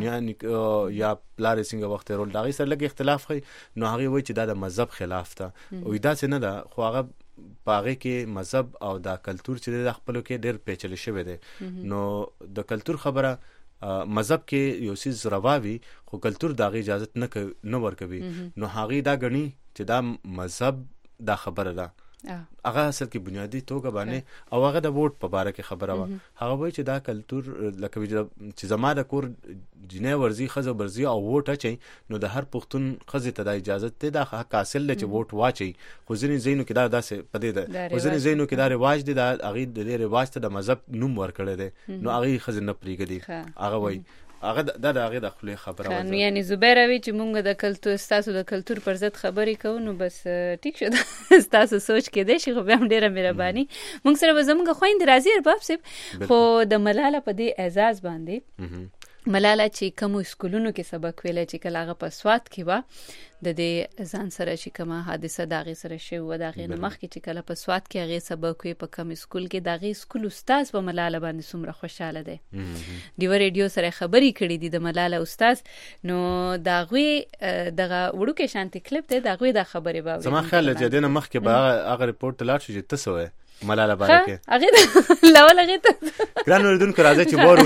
یا پلار څنګه وخت تېرول د هغې سره لږ اختلاف ښیي نو هغې وایي چې دا د مذهب خلاف ده وایي داسې نه ده خو هغه په هغې کې مذهب او دا کلتور چې دی د خپلو کې ډېر پیچلی شوی دی نو د کلتور خبره مذهب کې یو څیز رواوي خو کلتور د هغې اجازت نه ورکوي نو هغې دا ګڼي چې دا مذهب دا خبره ده هغه اصل کې بنیادی توګه باندې او هغه د ووټ په باره کې خبره وه هغه وایي چې دا کلتور لکه چې زما د کور جنۍ ورځي ښځه ورځي او ووټ اچوي نو د هر پښتون ښځې ته دا اجازت دی دا حق حاصل دی چې ووټ واچوي خو ځینې ځایونو کې دا داسې په دې ده خو ځینې ځایونو کې دا رواج دی د هغې د دې رواج ته د مذهب نوم ورکړی دی نو هغې ښځې نه پرېږدي هغه وایي هغه د هغې د خولې خبره
وه یعنی زبیره وی چې مونږ د کلتور ستاسو د کلتور پر ضد خبرې کوو نو بس ټیک شو ستاسو سوچ کېدی شي خو بیا هم ډېره مهرباني مونږ سره به زمونږ خویندې راځي ارباب صاحب خو د ملاله په دې اعزاز باندې ملاله چې کومو سکولونو کې سبق ویلی چې کله هغه په سوات کې وه د دې ځان سره چې کومه حادثه د هغې سره شوې وه د هغې نه مخکې چې کله په سوات کې هغې سبق وی په کوم سکول کې د هغې سکول استاز په ملاله باندې څومره خوشحاله دی ډیوه ریډیو سره خبرې کړې دي د ملاله استاز نو د هغوی دغه وړوکی شانتې کلیپ دی د هغوی دا خبرې به
زما خیال دی چې دې نه مخکې به هغه ریپورټ ته لاړ شو چې ته څه وایې ملاله باره کې
هغې لول هغې ته
ګران اورېدونکو راځئ چې وورو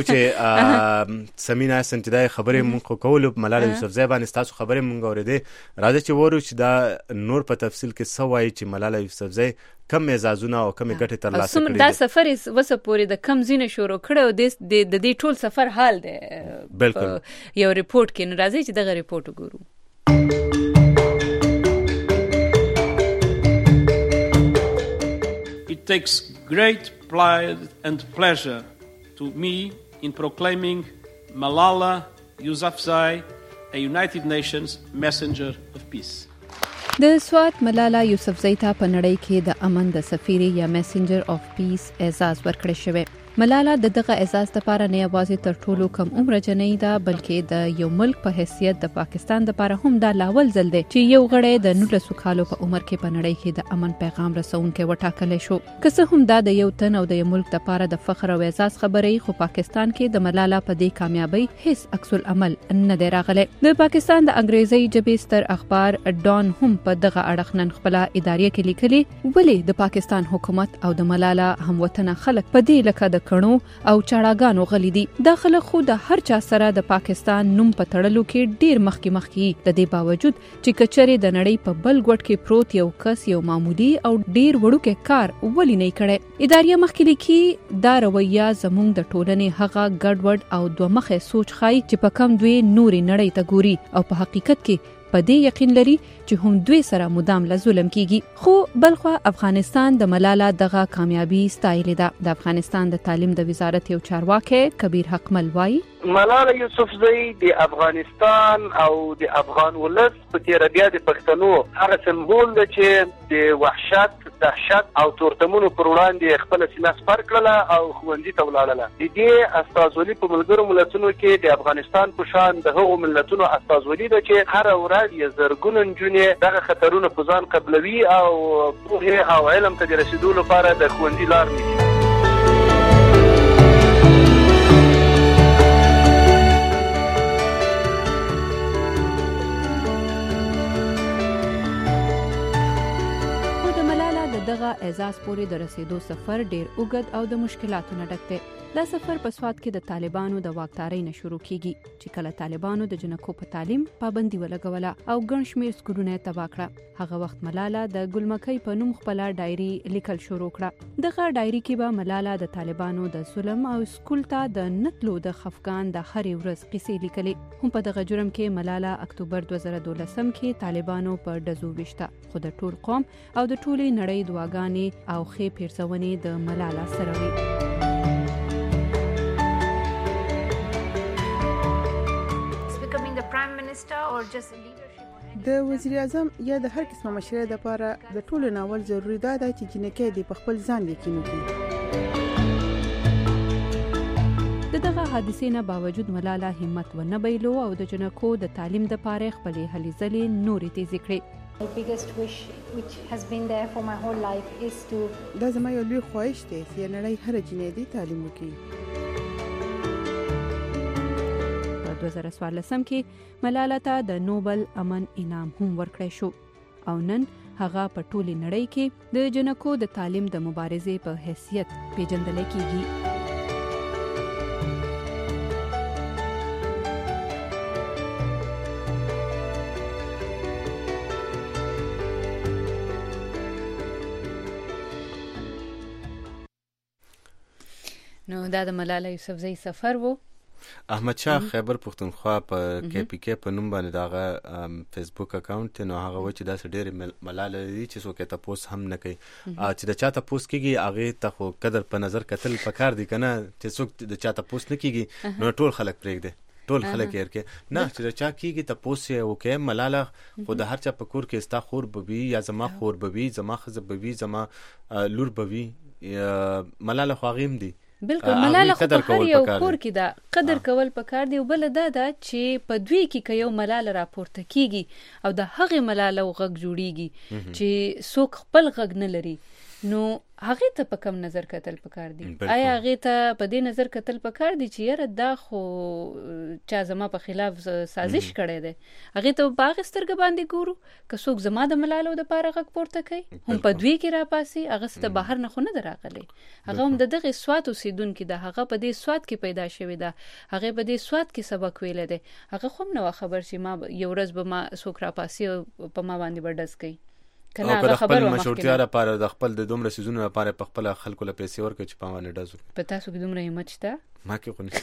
چې سمینا حسن چې دا خبرې مونږ خو کولو ملاله یوسفزۍ باندې ستاسو خبرې مونږ اورېدې راځئ چې وورو چې دا نور په تفصیل کې څه وایي چې ملاله یوسفزۍ کم اعزازونه او کمې ګټې ترلاسه کړي
دا سفر یې وسه پورې د کم ځینې شروع کړی او د دې ټول سفر حال دی
بلکل
یو ریپورټ کې نو راځئ چې دغه ریپورټ وګورو
It takes great pride and pleasure to me in proclaiming Malala Yousafzai a United Nations Messenger of Peace.
د سوات ملاله یوسفزۍ ته په نړۍ کې د امن د سفیر یا میسنجر اف پیس اعزاز ورکړی شوی ملاله دغه اعزاز لپاره نه یوازې تر ټولو کم عمر جنۍ ده بلکې د یو ملک په حیثیت د پاکستان لپاره هم دا لاول ځل دی چې یو غړی د 19 کالو په عمر کې په نړۍ کې د امن پیغام رسونکي وټاکل شو. که څه هم دا د یو تن او د یو ملک لپاره د فخر او اعزاز خبرې، خو پاکستان کې د ملاله په دې کامیابی هیڅ عکس العمل نه دی راغلی. د پاکستان د انګریزي ژبې ستر اخبار ډان هم په دغه اړخ نن خپل ادارې کې لیکلي ولې د پاکستان حکومت او د ملاله هموطنه خلک په دې لکه د کڼو او چاړاګانو غلي دي. دا خلک خو د هر چا سره د پاکستان نوم په تړلو کې ډیر مخکې د دې باوجود چې کچري د نړۍ په بل ګوټ کې پروت یو کس یو معمولی او ډیر وړوکی کار ولې نه کړي. ادارې مخکې لیکي دا رویه زموږ د ټولنې هغه ګډوډ او دوه مخه سوچ خای چې په کم دوی نوري نړۍ ته ګوري او په حقیقت کې په دې یقین لري چې هم دوی سره مدام له ظلم کیږي. خو بلخو افغانستان د ملاله دغه کامیابی ستایلې ده. د افغانستان د تعلیم د وزارت یو چارواکي کبیر حقمل وایي
ملاله یوسفزۍ د افغانستان او د افغان ولس په تیر بیا د پښتنو هغه سمبول دی چې د وحشت، دهشت او تورتمونو پر وړاندې خپل سینه سپر کړله او ښوونځي ته ولاړله. د دې استازولي په ملګرو ملتونو کې د افغانستان په شان د هغو ملتونو استازولي ده چې هر ورځ یې زرګونه نجونې دغه خطرونه په ځان قبلوي او پوهې او علم ته د رسیدو لپاره د ښوونځي لار نیسي.
دغه اعزاز پورې د رسیدو سفر ډیر اوږد او د مشکلاتو نه ډک دی. دا سفر په سواد کې د طالبانو د واکدارۍ نه شروع کیږي چې کله طالبانو د جنکو په تعلیم پابندي ولګوله او ګڼ شمېر سکولونه تباه کړه. هغه وخت ملاله د ګلمکۍ په نوم خپل ډایري لیکل شروع کړه. دغه ډایري کې به ملاله د طالبانو د ظلم او سکول ته د نتلو د خفقان د هرې ورځ قصې لیکلې. هم په دغه جرم کې ملاله اکتوبر 2012 کې طالبانو په ډزو وشته، خو د ټول قوم او د ټولې نړۍ دعاګانې او ښې پیرزونې د ملاله سره وي.
د وزیر اعظم یا د هر قسمه مشرۍ لپاره د ټولو ناول ضروري ده چې جنکۍ د خپل ځان یقین وکړي.
دغه حادثې نه باوجود ملاله همت ونه بایلو او د جنکو د تعلیم لپاره خپل هلې ځلې نورې تیزې کړې.
دا زما یو لوی خواهش دی چې نړۍ هر جنۍ دې تعلیم وکړي.
2014 کې ملاله ته د نوبل امن انعام هم ورکړی شو او نن هغه په ټولې نړۍ کې د جنکو د تعلیم د مبارزې په حیثیت پیژندل کیږي. نو دا د ملاله یوسفزۍ سفر وو.
احمد شاه خیبر پښتونخوا په کې پی کې په نوم باندې دغه فیسبوک اکاونټ نو هغه و چې دا ډېر ملاله دي چې څوک ته پوس هم نه کوي چې د چاته پوس کیږي هغه ته خو قدر په نظر کتل پکار دي کنه چې څوک د چاته پوس نه کیږي نو ټول خلک پرېږدي ټول خلک یې ورکه نه چې چا کیږي ته پوس یې وکه ملاله خو د هر چا په کور کې استا خور بوي یا زما خور بوي زما خزه بوي زما لور بوي ملاله خو غیم دي
بالکل. ملاله خو په هر یو کور کې دا قدر کول پکار دی. بل دا چې په دوی کې یو ملاله راپورته کیږي او د هغه ملاله غږ جوړیږي چې څوک خپل غږ نه لري نو هغه ته په کم نظر کتل پکار دی. آیا هغه ته په دې نظر کتل پکار دی چې یاره دا خو چا زما په خلاف سازش کړی دی هغه ته باغ سترګ باندې ګورو که څوک زما د ملالو د پاره غږ پورته کوي هم په دوی کې را پاسي هغه ست بهر نه خونه دراغلي هغه هم دغه سواد اوسیدونکو د هغه په دې سواد کې پیدا شوی دا هغه په دې سواد کې سبق ویل دی هغه خو نو خبر چې ما یو ورځ به ما څوک را پاسي په ما باندې بردس کوي
کنه هغه خبر مشورتیا لپاره د خپل د دومره سيزونو لپاره په خپل خلکو له پیسې ورکړي چې په باندې ډزو
په تاسو کې دومره همت شته
ما کې خو نه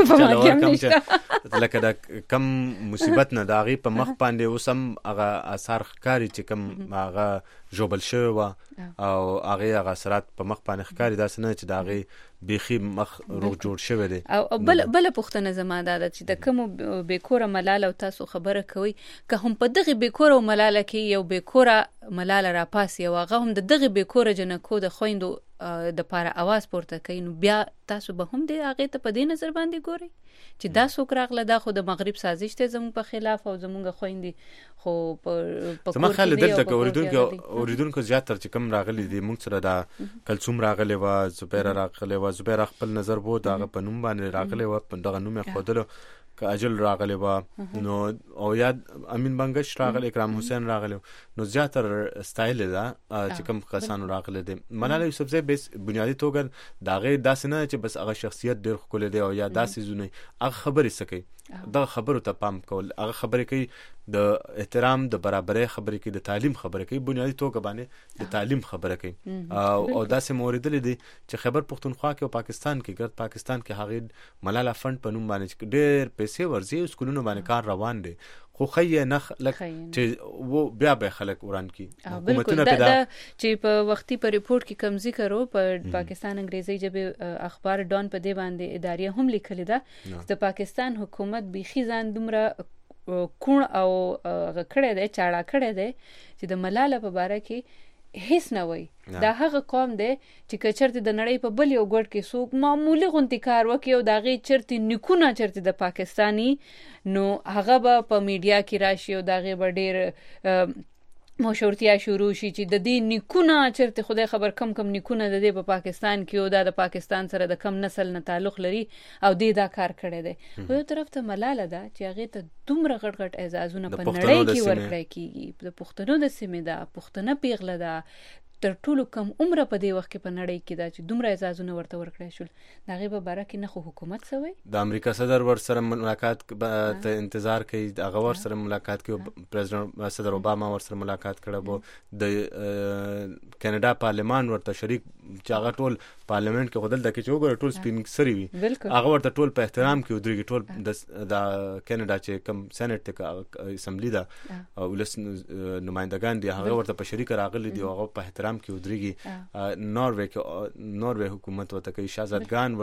لکه دا کم مصیبت نه دا غي په مخ باندې وسم هغه اثر ښکاری چې کم هغه جوبل شو او هغه اثرات په مخ باندې ښکاری دا سن چې دا غي بيخي مخ روغ جوړ شوی دی
او بل پښتنه زماده ده چې د کوم بیکوره ملاله او تاسو خبره کوي که هم په دغه بیکوره ملاله کې یو بیکوره ملاله را پاسي او هغه هم د دغه بیکوره جنکو د خويندو
د پاره आवाज پورته کوي نو بیا تاسو به هم د هغه ته په دې نظر باندې ګورئ چې دا څوک راغله دا خو د مغرب سازش ته زموږ په خلاف او زموږ خويندې خو په
زما خیال دلته اوریدونکو زیاتره چې کم راغلي دي موږ سره دا کلثوم راغلی و زبیر راغلی و زبیر خپل نظر بو دا په نوم باندې راغلی و په دغه نوم خودلو که اجل راغلی و نو او یاد امین بنگش راغلی اکرام حسین راغلی نو زیاتره سټایل دا چې کم کسانو راغلی دي ملاله یوسفزۍ بیس بنیادی توګه داغه داسې نه چې بس هغه شخصیت ډیر خپل دی او یا داسې زونه هغه خبرې سکی دا خبرو ته پام کول هغه خبرې کوي د احترام د برابرۍ خبرې کوي د تعلیم خبرې کوي بنیادی توګه باندې د تعلیم خبرې کوي او داسې موردل دي چې خیبر پختونخوا کې او پاکستان کې ګرد پاکستان کې هغه ملاله فند په نوم باندې ډیر پیسې ورځي سکولونو باندې کار روان دي خو خیه نه لک چې و بیا به خلک وران کی
حکومتونه پیدا چې په وختي په ریپورت کې کم ذکر وو په پاکستان انګریزي ژبه اخبار ډان په دې باندې ادارې هم لیکل ده د پاکستان حکومت بيخي ځان دومره کون او غکړه ده چاړه کړه ده چې د ملاله په باره کې هیڅ نه وای دا هغه قوم دی چې کچرته د نړۍ په بل یو ګډ کې څوک معمولی غونتی کار وکي او داغه چرته نکونه چرته د پاکستانی نو هغه به په میډیا کې راشي او داغه به ډیر مشورتیا شروع شي چې د دې نکونه چرته خدای خبر کم نکونه د دې په پاکستان کې او د پاکستان سره د کم نسل نه تعلق لري او دې دا کار کړی دی په یو طرف ته ملاله ده چې هغه ته دومره غټ اعزازونه په نړۍ کې ورکړی کیږي د پښتنو د سیمې ده پښتنه پیغله ده تر ټولو کم عمر په دې وخت کې په نړۍ کې دا چې دومره اعزازونه ورته ورکړی شول دغه به باره کې نه خو حکومت سوی د
امریکا صدر ور سره ملاقات ته انتظار کوي هغه ور سره ملاقات کوي پریزیدنت صدر اوباما ور سره ملاقات کړه وو د کینیډا پارلیمان ورته شریک چې هغه ټول پارلیمنت کې خدل د کې چوغ ټول سپین سری وي هغه ورته ټول په احترام کې ودرېږي ټول د کینیډا چې کم سېنات ته اسمبلی ده او ولس نمائندگان دي هغه ورته په شریک راغلي دي هغه په احترام کې ودرېږي نوروې حکومت ورته کوي شاهزادګان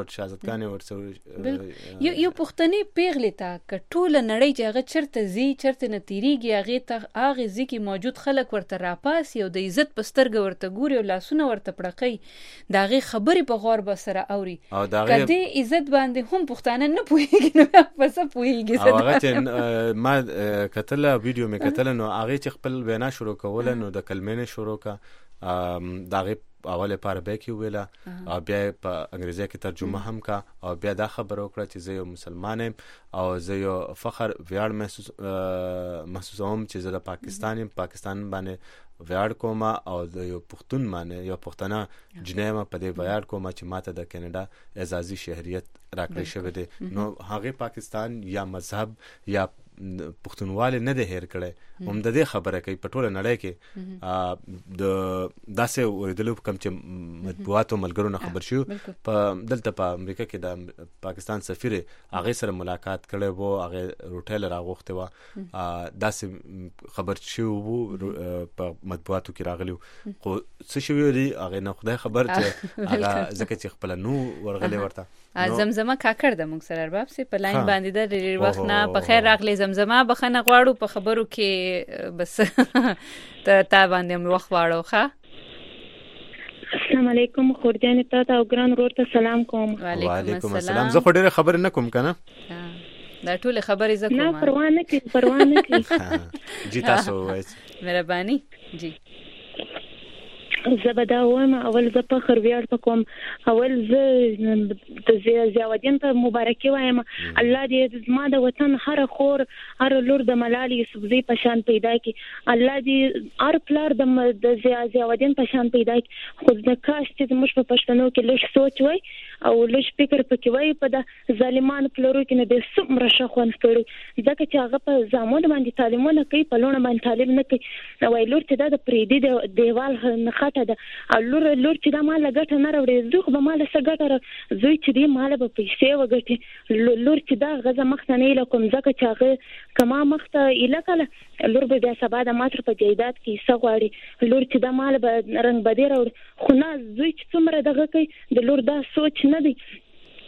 ورته
یو پښتني پیغلې ته کټوله نړۍ چې هغه چرته زی چرته نتیریږي هغه ته هغه ځکه موجود خلک ورته راپاسي او د عزت پسترګ ورته ګوري او لاسونه ورته پړقي داغه خبرې په غور به سره اوري کدی عزت باندې هم پښتانه نه پوهیږي نو پس پوهیږي
هغه چې ما کتل ویډیو مې کتل نو هغه چې خپل وینا شروع کول نو د کلمې شروع کا داغه اوله پر به کې ویلا او بیا په انګریزي کې ترجمه هم کا او بیا دا خبر وکړه چې زه یو مسلمان یم او زه یو فخر ویاړ محسوسوم چې زه د پاکستان باندې ویاړ کوم او د یو پښتون باندې یو پښتنه جنیمه په دې ویاړ کوم چې ماته د کینیډا اعزازي شهریت راکړی شوی دی نو هغه پاکستان یا مذهب یا پښتونواله نه ده هیر کړي هم د دې خبره کوي په ټوله نړۍ کې د داسې ورېدلو کوم چې مطبوعاتو ملګرو نه خبر شو په دلته په امریکا کې د پاکستان سفیر هغه سره ملاقات کړي وو هغه روټل راغوخته و داسې خبر شو وو په مطبوعاتو کې راغلی خو څه شوی دی هغه نه خدای خبر چې هغه ځکه چې خپل نو ورغلی ورته
زمزمه کاکړ د موږ سره ارباب سي په لاین باندې د ډېر وخت نه په خیر راغلی زمزمه بخنه غواړو په خبرو کې بس تا باندې هم وخت واړو ښه
السلام علیکم خورجان ته او ګران ورور ته سلام کوم
وعلیکم السلام زه خو ډېر خبر نه کوم کنه
دا ټول خبرې زه کوم
نه پروا نه کوي
جی تاسو وایي
مهرباني جی
زبدا وایم اول زه په خر ویاړ پکوم اول زه د زیاودین ته مبارکي وایم الله دې زما د وطن هر خور هر لور د ملالي یوسفزۍ په شان پیدا کړي الله دې هر پلار د زیاودین په شان پیدا کړي خو د کاش چې موږ په پښتنو کې لږ سوچ وای او لږ فکر پکې وای په د ظالمانو پلورو کې نه د څومره شخوند کړي ځکه چې هغه په زامن باندې تعلیمونه کوي په لونه باندې تعلیم نه کوي وای لور چې د پریدي دیوال نه ده او لور چې دا مال ګټه نه راوړي زه خو به مال څه ګټه زوی چې دې مال به پیسې وګټي لور چې دا غزه مخته نه لکم ځکه چې هغه کما مخته الکله لور به بیا سبا د ماتر په جیدات کې څه غواړي لور چې دا مال به رنگ بدې راوړي خو نه زوی چې څومره دغه کوي د لور دا سوچ نه دی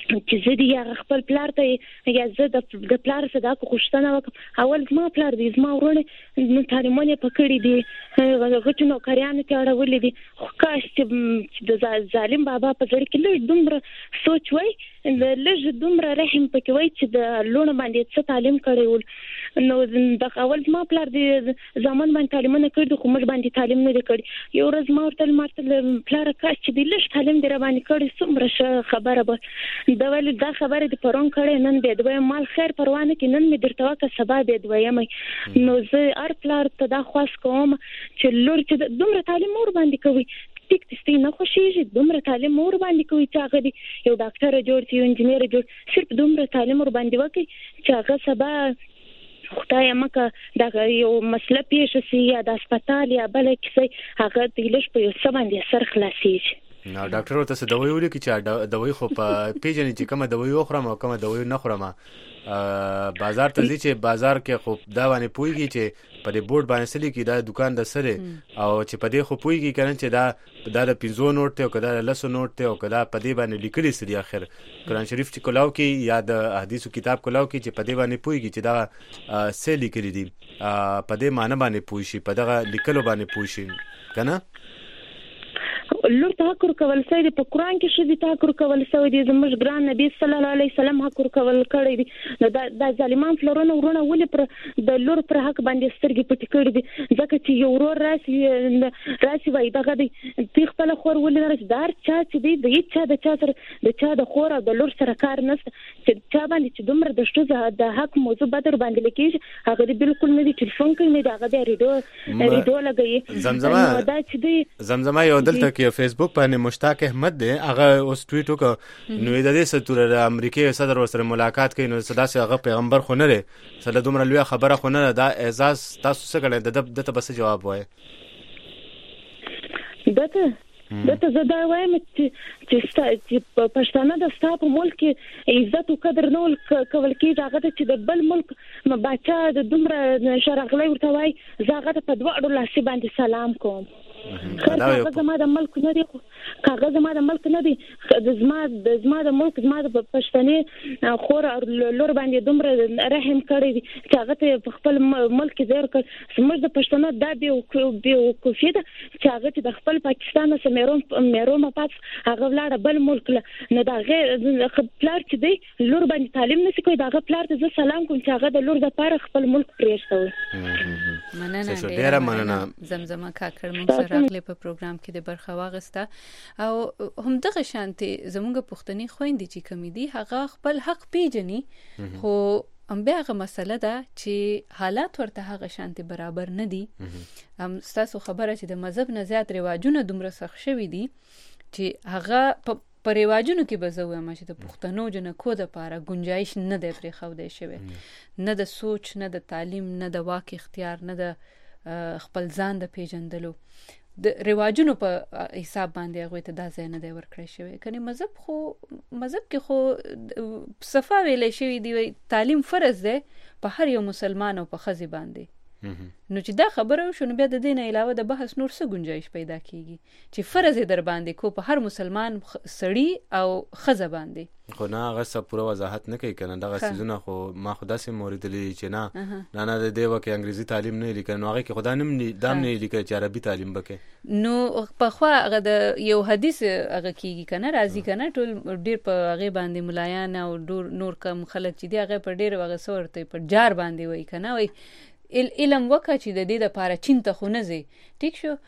چې زه دې یا خپل پلار ته یا زه د پلار څخه د خوشتنه وکم اول زما پلار دې زما ورونه نو تعلیمونه پکړې دي غوښتنو کاریانو ته اړولې دي خو کاش چې د ظالم بابا په ځړ کې لږ دومره سوچ وای لږ دومره رحم پکې وای چې د لونه باندې څه تعلیم کړی ول نو د اول زما پلار دې ځامن باندې تعلیمونه کړی خو موږ باندې تعلیم نه کړی یو ورځ ما ورته پلار کاش چې دې لږ تعلیم دې را باندې کړی څومره خبره به دا ولې دا خبره د پرون کړي نن به دوی مال خیر پروانه کې نن می درته وکړه سبا به دوی نو زه ار پلار ته دا خواست کوم چې لور چې دومره تعلیم اور باندې کوي ټیک تستې نه خوشیږي دومره تعلیم اور باندې کوي چې هغه یو ډاکټر جوړ شي یو انجنیر جوړ صرف دومره تعلیم اور باندې وکړي چې هغه سبا خدای مکه دا یو مسله پیښ شي یا د هسپتال یا بل کیسه هغه د لښ په یو څه باندې سر خلاصيږي
نو ډاکټر ورته څه دوايي ولیکي چې دوايي خو په پیژنې چې کومه دوايي خورم او کومه دوايي نه خورم بازار ته ځي چې بازار کې خو دا باندې پويږي چې په دې بورډ باندې سلی کې دا دکان د سره او چې په دې خو پويږي کنه چې دا د 50 نوټ ته او کدا د 100 نوټ ته او کدا په دې باندې لیکلي سړي اخر قرآن شریف چې کلاو کې یا د حدیثو کتاب کلاو کې چې په دې باندې پويږي چې دا سې لیکلي دي په دې معنی باندې پوي شي په دغه لیکلو باندې پوي شي کنه
لور ته حق ورکول سوی دی په قرآن کې ښځې ته حق ورکول سوی دی زموږ ګران نبی صلی الله علیه وسلم حق ورکول کړی دی نو دا ظالمان پلرونه ورونه ولې پر د لور پر حق باندې سترګې پټې کړې دي ځکه چې یو ورور راشي وایي دغه دی تی خپله خور ولې نه راشي دا هر چا چې دی د هېڅ چا د چا سره د چا د خور او د لور سره کار نشته چې چا باندې چې دومره د ښځو د حق موضوع بدر باندې لیکېږي هغه دی بالکل نه دی ټلیفون کوي نه دی هغه دی ریډیو لګوي
زمزمه یو دلته کې فیسبوک باندې مشتاق احمد دی هغه اوس ټویټ وکړ نو د دې ستوره د امریکای صدر سره ملاقات کوي نو صدا سي هغه پیغمبر خو نه لري سره دومره لوی خبره خو نه دا اعزاز تاسو څه کړل دته بس جواب وای
دته زدا وایم چې پښتانه د ستا په ملک عزت او قدر نه کول کېږي هغه چې د بل ملک بچا د دومره شرغلې ورته وای زه هغه په دوه لاسي باندې سلام کوم کاغذ زما د ملک نه دی کاغذ زما د ملک نه دی زما د ملک زما د پښتني خور لور باندې دومره رحم کړی دی چې هغه ته خپل ملک زیر کړ زموږ د پښتنو دا به کوفي ده چې هغه د خپل پاکستان سره مېروم پات هغه ولاړ بل ملک نه دا غیر پلار چې دی لور باندې تعلیم نشي کوي دا پلار ته سلام کوم چې هغه د لور د پاره خپل ملک پریښتو
مننه ډیره مننه زمزمه کاکړ مونږ راغلی په پروګرام کې د برخه واغسته او هم دغه شانتي زموږ پښتني خويندې چې کمی دي هغه خپل حق پیژني خو ام بیا هغه مسله ده چې حالات ورته هغه شانتي برابر نه دي تاسو خبره چې د مذهب نه زیات رواجونه دومره سخت شوي دي چې هغه په رواجونو کې به زه وایم چې د پښتنو جنکو د پاره گنجائش نه دی پرې خو شوی نه د سوچ نه د تعلیم نه د واک اختیار نه د خپل ځان د پیژندلو د رواجونو په حساب باندې هغه ته دا ځای نه دی ورکړی شوی کني مذهب کې خو صفه ویلې شوی دی تعلیم فرض دی په هر یو مسلمان او په خزي باندې نو چې دا خبره شونه بیا د دین علاوه د بحث نور څه گنجائش پیدا کیږي چې فرض در باندې کو په هر مسلمان سړی او خزه باندې
خو نه هغه څه پوره وضاحت نه کوي کنه دغه سيزونه خو ما خدا سي موریدلې چې نه د دې وکه انګريزي تعلیم نه لیکل نو هغه کې خدا نه دام نه لیکل چې عربي تعلیم وکړي
نو په خو هغه د یو حدیث هغه کیږي کنه راضي کنه ټول ډیر په هغه باندې ملایان او نور کم خلک چې دی هغه په ډیر وغه سورته په جار باندې وای کنه وای علم وکړه چې د دې لپاره چین ته خو نه زی ټیک شو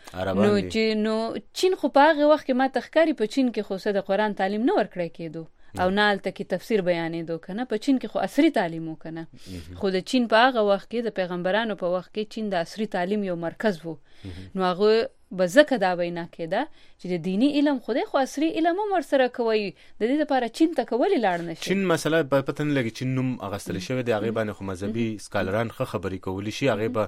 نو چین خو په هغه وخت کې ما تخکاری په چین کې خو د قرآن تعلیم نه ورکړی کېدو او نالته کې تفسیر بیانې دو کنه په چین کې خو عصري تعلیم وکنه خو د چین په هغه وخت کې د پیغمبرانو په وخت کې چین د عصري تعلیم یو مرکز وو نو هغه بزکه دا وینا کېده چې د دینی علم خدای خو عصري علم هم ورسره کوي د دې لپاره چین ته کولی لاړ نشي
چین مسله په پته نه لګي چین نوم اغستل شوی دی هغه باندې خو مذهبي سکالران خبرې کولی شي هغه به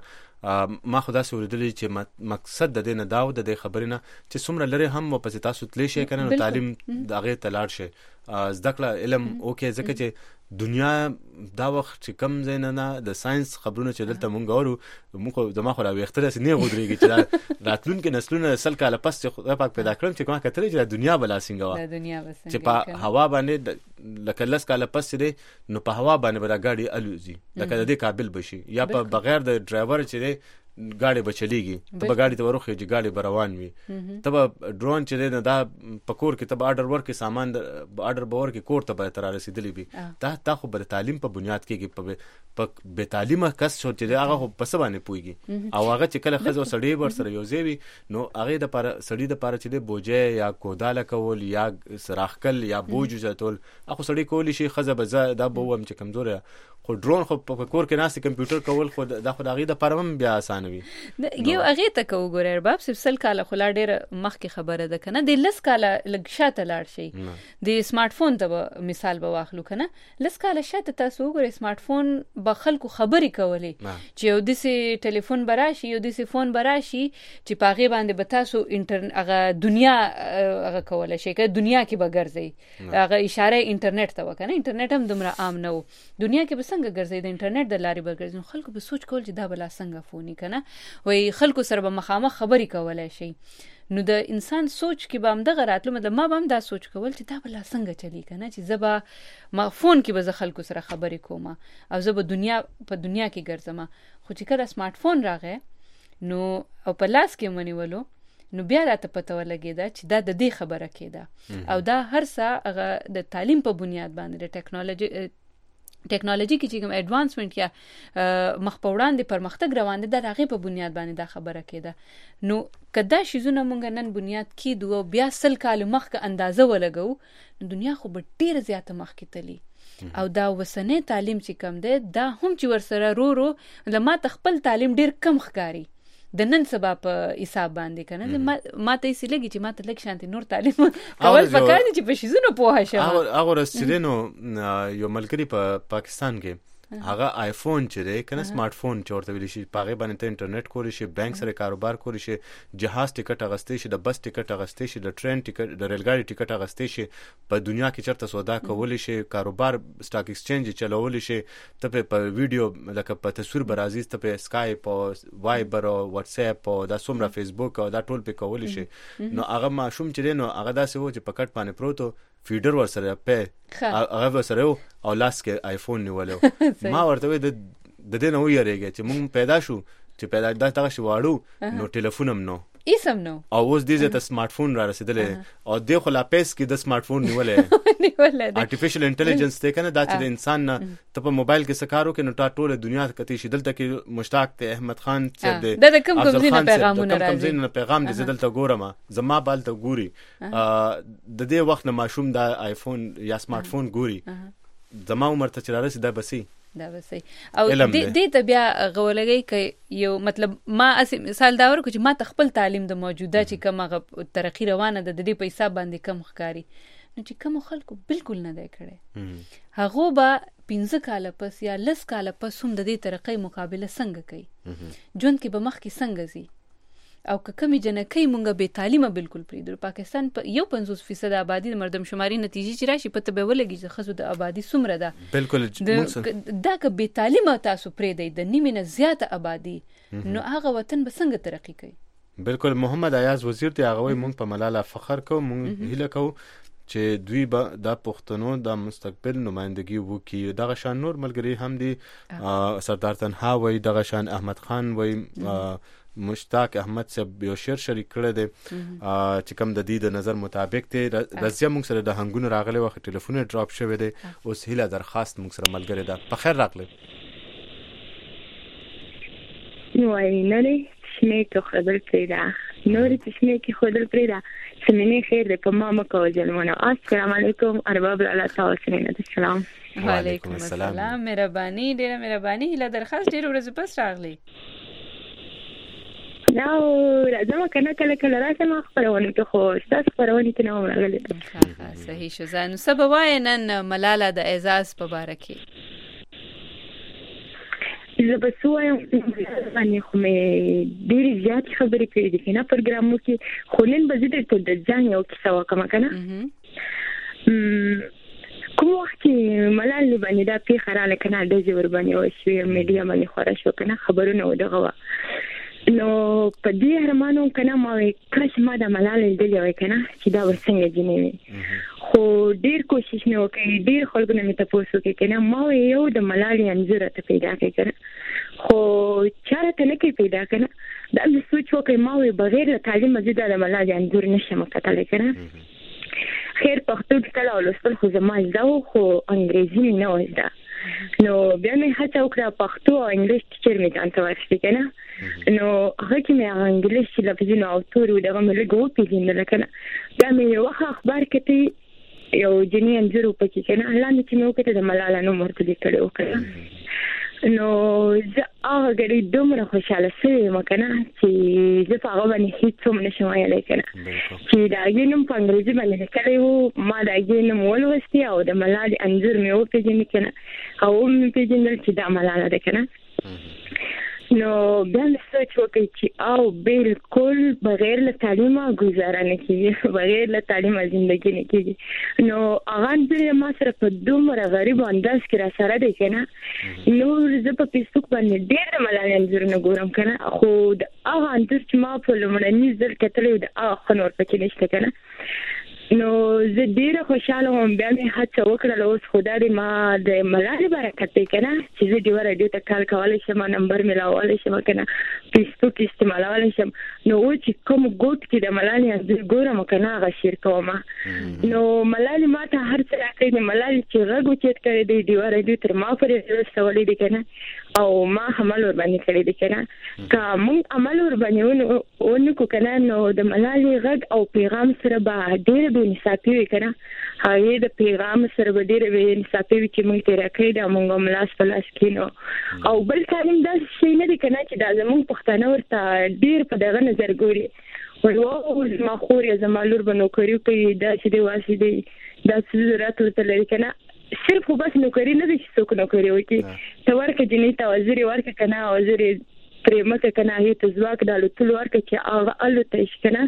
ما خو داسې ولیدلی چې مقصد د دې نه دا و د دې خبرې نه چې څومره لرې هم ورپسې تاسو تللی شئ که نه نو تعلیم د هغې ته لاړ شئ زده کړه علم اوکې ځکه چې دنیا دا وخت چې کم ځای نه د ساينس خبرونه چې دلته مونږ اورو موږ زما خو راویښته داسې نه غودرېږي چې راتلونکي نسلونه 100 کاله پس چې خدای پاک پیدا کړم چې کومه کتلې چې دنیا بلا څنګه وه چې په هوا باندې لکه 10 کاله پس چې نو په هوا باندې به دا ګاډي الوزي لکه د دې قابل بشي یا په بغیر د ډرایور چې ګاډي بچلېږي ته به ګاډي ته ورخې چې ګاډي به روان وي ته به ډرون چې دی دا په کور کې ته به آرډر ورکې سامان آرډر به ورکې کور ته به تر رسېدلی وي دا خو به د تعلیم په بنیاد کېږي په بې تعلیمه کس شو چې دی هغه خو په څه باندې پوهېږي او هغه چې کله ښځه او سړی ورسره یو ځای وي نو هغې دپاره سړي دپاره چې دی بوجۍ یا کوداله کول یا راښکل یا بوج وزتول هغه سړی کولی شي ښځه به زه دا به ووایم چې کمزوری خو ډرون خو په کور کې ناستې کمپیوټر کول خو دا خو د هغې دپاره هم بیا اسانه وي
یو هغې ته که وګورئ ارباب صاحب 100 کاله خو لا ډېره مخکې خبره ده که نه د 10 کاله لږ شاته لاړ شئ د سمارټ فون ته به مثال به واخلو که نه 10 کاله شاته تاسو وګورئ سمارټ فون به خلکو خبرې کولې چې یو داسې ټلیفون به راشي یو داسې فون به راشي چې په هغې باندې به تاسو هغه دنیا هغه کولی شئ که دنیا کې به ګرځئ هغه اشاره انټرنیټ ته وه که نه انټرنیټ هم دومره عام نه و دنیا کې به څنګه ګرځئ د انټرنیټ د لارې به ګرځئ نو خلکو به سوچ کول چې دا به لا څنګه فوني که نه وایي خلکو سره به مخامخ خبرې کولی شي نو د انسان سوچ کې به همدغه راتلو مطلب ما به هم دا سوچ کول چې دا به لا څنګه چلی که نه چې زه به فون کې به زه خلکو سره خبرې کوم او زه به په دنیا کې ګرځم خو چې کله سمارټ فون راغی نو او په لاس کې ونیولو نو بیا راته پته ولګېده چې دا د دې خبره کېده او دا هر څه هغه د تعلیم په بنیاد باندې د ټیکنالوژي کې چې کوم اډوانسمنت یا مخ په وړاندې پرمختګ روان دی د هغې په بنیاد باندې دا خبره کېده نو که دا شیزونه مونږ نن بنیاد کېدو او بیا 100 کاله مخکې اندازه ولګو نو دنیا خو به ډېره زیاته مخکې تلي او دا اوسنی تعلیم چې کم دی دا هم چې ورسره رو له ما ته خپل تعلیم ډېر کم ښکاري د نن سبا په حساب باندې که نه ما ته یې لګي چې ما ته لږ شانتې نور تعلیم کول پکار دي چې په شیزونو پوهه شم
هغه ورځ چې دی نو یو ملګري په پاکستان کې هغه آیفون چې دی که نه سمارټ فون چې ورته ویلی شي په هغې باندې ته انټرنیټ کولی شي بینک سره کاروبار کولی شي جهاز ټکټ اخیستی شي د بس ټکټ اخیستی شي د ټرین ټکټ د ریلګاډي ټکټ اخیستی شي په دنیا کې چېرته سودا کولی شي کاروبار سټاک ایکسچینج چلولی شي ته په ویډیو لکه په تصویر به راځي ته په سکایپ او وایبر او واتس اپ او دا څومره فیسبوک او دا ټول پې کولی شي نو هغه ماشوم چې دی نو هغه داسې و چې په کټ باندې پروت و فیډر ورسره هغه ورسره و او لاس کې آیفون نیولی و ما ورته وایي د دې نه ویرېږئ چې مونږ پیدا شو چې پیدا دغه شي واړو نو ټلیفون هم نو
ایسم نو
او اوس دې ته سمارټ فون را رسیدلی او دې خو لا پیس کې د سمارټ فون نیولی آرټیفیشل انټیلیجنس دی که نه دا چې د انسان نه ته په موبایل کې څه کار وکړې نو تا ټوله دنیا کتی شي دلته کې مشتاق دی احمد خان صاحب دی
د کوم ځای نه پیغامونه راځي
کوم ځای نه پیغام دی زه دلته ګورم زما به هلته ګوري د دې وخت نه ماشوم دا آیفون یا سمارټ فون ګوري زما عمر ته چې را رسي دا بسي
دا بسې او دې ته بیا غولګی که یو مطلب ما مثال دا ورکړو چې ما ته خپل تعلیم د موجوده چې کوم هغه ترقي روانه ده د دې په حساب باندې کم ښکاري نو چې کومو خلکو بالکل نه دی کړی هغو به 15 کاله پس یا 10 کاله پس هم د دې ترقۍ مقابله څنګه کوي ژوند کې به مخکې څنګه ځي او که کمی جنکۍ مونږه بې تعلیمه بالکل پرېږدو پاکستان په 50% آبادي د مردم شماري نتیجې چې راشي پته به ولګي چې ښځو د آبادي څومره ده
بالکل
دا که بې تعلیمه تاسو پرېږدئ د نیمې نه زیاته آبادي نو هغه وطن به څنګه ترقي کوي
بالکل محمد ایاز وزیر دی هغه وایي مونږ په ملاله فخر کوو مونږ هیله کوو چې دوی به د پښتنو د مستقبل نمایندګي وکړي دغه شان نور ملګري هم دي سردار تنها وایي دغه شان احمد خان وایي مشتاق احمد صاحب یو شعر شریک کړی دی چې کوم د دې د نظر مطابق دی رضیه موږ سره د هنګونو راغلی وخت ټلیفون ډراپ شوی دی اوس هیله درخواست موږ سره ملګرې ده په خیر راغلی
وایي نورې چشمې کې خودل پرېږده نورې چشمې کې خودل پرېږده سمینې خیر دی په ما مه کوه ظلمونه السلام علیکم ارباب الله تعالی السلام
وعلیکم السلام مهرباني ډېره مهرباني هیله درخواست ډېر ورځې پس راغلی
نو راځم کنه کله کله راشم خبرونه ته خو تاسو خبرونه ته نه راغلي
صحیح شو زانو سبب وای نن ملاله د اعزاز په باره کې
چې زه به څه وایم باندې خو مې ډېرې زیاتې خبرې کړې دي کنه پروګرامو کې، خو نن به زه درته د ځان یو کیسه وکړم کنه. کوم وخت چې ملالۍ باندې دا پیښه راغله کنه ډزې ورباندې وشوې، میډیا باندې خوره شو کنه، خبرونه ودغه وه، نو په دې هرمانو کنه ما وایي کاش ما د ملالۍ لیدلې وای کنه چې دا به څنګه جینۍ وي. خو ډېر کوشش مې وکړ، ډېر خلکو نه مې تپوس وکړ کنه، ما وایي یو د ملالۍ انځور ته پیدا کړې کنه، خو چاره ته نه کې پیدا کنه. دا مې سوچ وکړ، ما وایي بغیر د تعلیم زه د ملالۍ انځور نشم کتلی کنه. خیر پښتو کله ولوستل خو زما زده وو، خو انګریزي مې نه وه زده، نو بیا مې هڅه وکړه پښتو او انګلیش ټیچر مې ځان ته واخیستې کنه. نو هغه کې مې هغه انګلیش لفظونه او توري دغه مې لږ وپېژندله کنه. بیا مې یو وخت اخبار کې یو جنۍ انځور وپکې کنه، لاندې چې مې وکتل د ملاله نوم ورته لیکلی و کنه. نو زه هغه ګړی دومره خوشحاله شوې یم کنه چې زه په هغه باندې هېڅ هم نشم ویلی کنه، چې د هغې نوم په انګریزي باندې لیکلی و، ما د هغې نوم ولوستې او د ملالې انځور مې وپېژندې کنه، او مې پېژندل چې دا ملاله ده کنه. نو بیا مې سوچ وکړ چې او بالکل بغیر له تعلیمه ګزاره نه کېږي، بغیر له تعلیمه زندګي نه کېږي. نو هغه انځور ما سره په دومره غریب انداز کې را سره دی کنه. نور زه په فیسبوک باندې ډېر د ملالۍ انځورونه ګورم کنه، خو د هغه انځور چې ما په لومړني ځل کتلی و د هغه ښه نور پکې نشته کنه. نو زه ډېره خوشحاله وم. بیا مې هڅه وکړله اوس خو دا د ما د ملالۍ برکت دی که نه چې زه ډېوه راډیو ته کال کولی شم، نمبر میلاولی شم که نه، فیسبوک استعمالولی شم. نو اوس چې کوم ګوټ کې د ملالۍ انځور ګورم که نه هغه شیر کوم. نو ملالۍ ما ته هر څه راکړی دی، ملالۍ چې غږ اوچت کړی دی ډېوه راډیو تر ما پورې رسولی دی که نه، او ما عمل ورباندې کړی دی که نه. که موږ عمل ورباندې ونکړو که نه، نو د ملالۍ غږ او پیغام سره به ډېره بې انصافي وي که نه، هغې د پیغام سره به ډېره بې انصافي وي چې موږ تېره کړې ده، موږ هم لاس په لاس کښېنو. او بل تعلیم داسې شی نه دی که نه چې دا زموږ پښتانه ورته ډېر په دغه نظر ګوري، وایي زما خور یا زما لور به نوکري کوي، داسې دی واسې دی، دا څه ضرورت ورته لري که نه. صرف خو بس نوکري نه دی چې څوک نوکري وکړي، ته ورکړه جنۍ ته وزرې ورکړه که نه، وزرې پرې مکړه که نه، هغې ته ځواک د الوتلو ورکړه چې هغه الوتی شي که نه.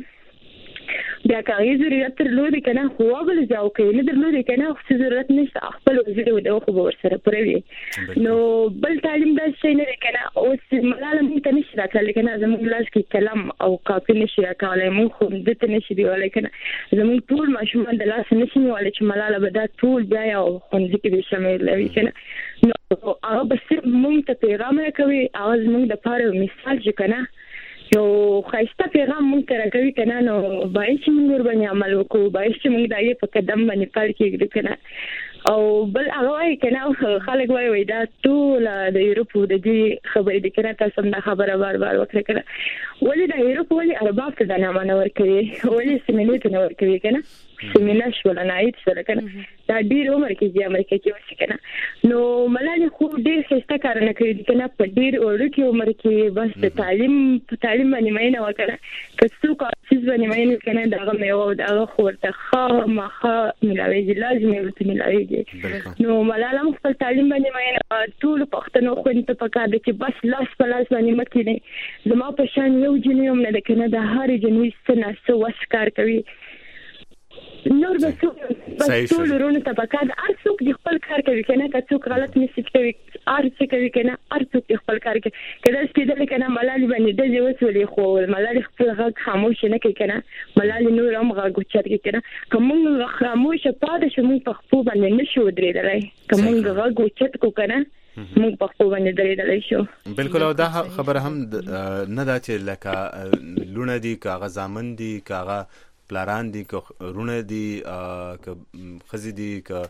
بیا که هغې ضرورت درلودې که نه، خو وبل ځای کوي، نه درلودې که نه، خو څه ضرورت نشته، خپل وزرې ودغه خو به ورسره پوره وي. نو بل تعلیم داسې شی نه دی که نه. اوس ملاله موږ ته نشي راتللی که نه، زموږ لاس کې قلم او کاپي نشي راکولی، موږ خو ده ته نشي دیولی که نه، زموږ ټول ماشومان د لاسه نشي نیولی چې ملاله به دا ټول بیا یو ښوونځي کې به شاملوي که نه. نو هغه به صرف موږ ته پیغام راکوي، هغه زموږ دپاره یو مثال شي که نه، یو ښایسته پیغام موږ ته راکوي که نه، نو باید چې موږ ورباندې عمل وکړو، باید چې موږ د هغې په قدم باندې پل کېږدو که نه. او بل هغه وایي که نه، خلک وایي دا ټوله د یوروپ د دې خبرې دي که نه، تاسو هم دا خبره بار بار وکړئ که نه. ولې دا یوروپ ولې ارباب ته دا نامه نه ورکوي، ولې سیمینې ته نه ورکوي که نه، سیمینه شوله ناید شوله که نه، دا ډېر عمر کې چې امریکا کې اوسي که نه. نو ملالۍ خو ډېر ښایسته کارونه کړي دي که نه، په ډېر وړوکي عمر کې بس د تعلیم باندې مینه وه که نه، که څوک څیز باندې مین وي که نه، د هغه میوه او د هغه خو ورته خامخا میلاویږي، لازمې ورته میلاویږي. نو ملاله هم خپل تعلیم باندې مینه وه. ټولو پښتنو خویندو ته پکار ده چې بس لاس په لاس باندې مه کښېنئ. زما په شان یو جنۍ هم نه ده که نه، د هرې جنۍ څه نه څه وس کار کوي. نور به څوک بس ټول ورونو ته پکار ده، هر څوک د خپل کار کوي که نه، که څوک غلط میسج کوي، هر څه کوي که نه، هر څوک د خپل کار کوي. که داسې کېدلی که نه ملالۍ باندې ډزې وسولې، خو ملالۍ خپل غږ خاموشه نه کوي که نه، ملالۍ نور هم غږ اوچت کوي که نه. که موږ خاموشه پاتې شو، موږ په خپو باندې نه شو ودرېدلی، که موږ غږ اوچت کړو که نه، موږ په خپو باندې درېدلی شو.
بالکل. او دا خبره هم نه ده چې لکه لوڼه دي که هغه زامن دي که هغه پلاران دي که رونه دي که ښځې دي که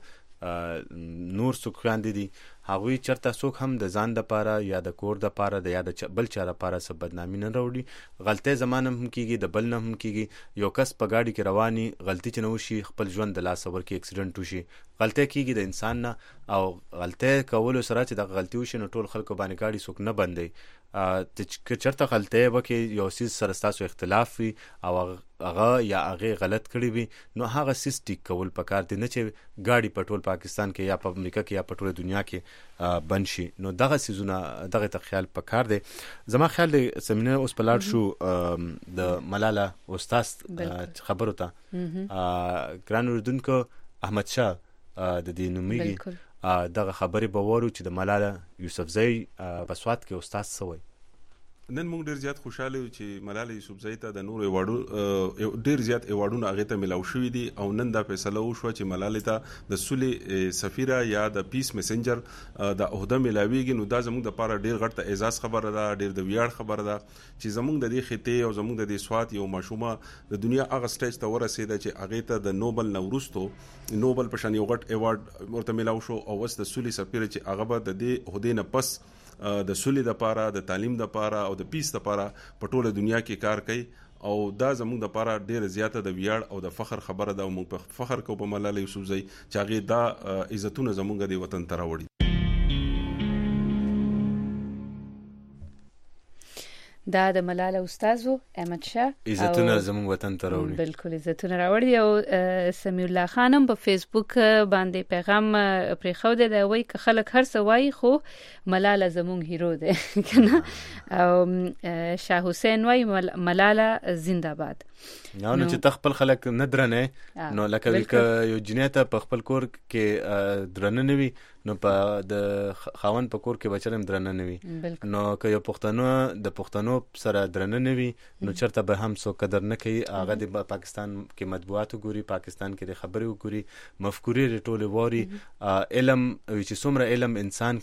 نور څوک خویندې دي، هغوی چېرته څوک هم د ځان دپاره یا د کور دپاره یا د بل چا دپاره څه بدنامي نه راوړي. غلطۍ زما نه هم کېږي، د بل نه هم کېږي. یو کس په ګاډي کې رواني غلطي چې نه وشي، خپل ژوند د لاسه ورکړي، اکسیډنټ وشي، غلطۍ کېږي د انسان نه. او غلطۍ کولو سره چې دغه غلطي وشي، نو ټول خلکو باندې ګاډي څوک نه بندوي. که چېرته غلطۍ وکړي، یو څیز سره ستاسو اختلاف وي او هغه یا هغې غلط کړي وي، نو هغه څیز ټیک کول پکار دی، نه چې ګاډي په ټول پاکستان کې یا په امریکا کې یا په ټوله دنیا کې بند شي. نو دغه سيزونه دغه ته خیال پکار دی. زما خیال دی سمینه اوس پلاړ شو د ملاله استاد خبرو ته ګران اردوونکو احمد شاه د دې نوميږي دغه خبرې به وورو چې د ملاله یوسفزۍ په سوات کې استاد سوی.
نن موږ ډیر زیات خوشاله یو چې ملاله یوسفزۍ ته د نور ایوارډو ډیر زیات ایوارډونه هغه ته ملاو شوې دي او نن دا فیصله وشو چې ملاله ته د سولې سفیره یا د پیس میسنجر د عہده ملاويږي. نو دا زموږ د لپاره ډیر غټ اعزاز خبره ده، ډیر د ویاړ خبره ده چې زموږ د دې خطې او زموږ د دې سوات یو ماشومه د دنیا هغه سټیج ته ورسېده چې هغه ته د نوبل نورستو نوبل په شان یو غټ ایوارډ ورته ملاو شو او وس د سولې سفیره چې هغه به د دې عہده نه پس د سولې د لپاره، د تعلیم د لپاره او د پیس د لپاره په ټوله دنیا کې کار کوي او دا زموږ د لپاره ډیره زیاته د ویاړ او د فخر خبره ده او موږ په فخر کوو په ملاله یوسفزۍ چې هغه دا عزتونه زموږ د وطن ته راوړي.
دا د ملاله استادو احمد شاه
عزتونه زموږ وطن ته راوړي.
بالکل عزتونه راوړي. او سمیع الله خانم په فیسبوک باندې پیغام پرې خو دی وای ک خلک هر څه وای خو ملاله زموږ هیرو دی کنه. او شاه حسین وای ملاله زنده باد.
نو چې تخپل خلک نه درنه نو لکه یو جنیته په خپل کور کې درنه نوي نو په د خاون په کور کې بچلم درنه نوي. نو که یو پښتنو د پښتنو سره درنه نوي نو چرته به هم سو قدر نه کوي. هغه د پاکستان کې مطبوعات ګوري، پاکستان کې د خبري ګوري، مفکورې ټوله ووري، علم چې څومره علم انسان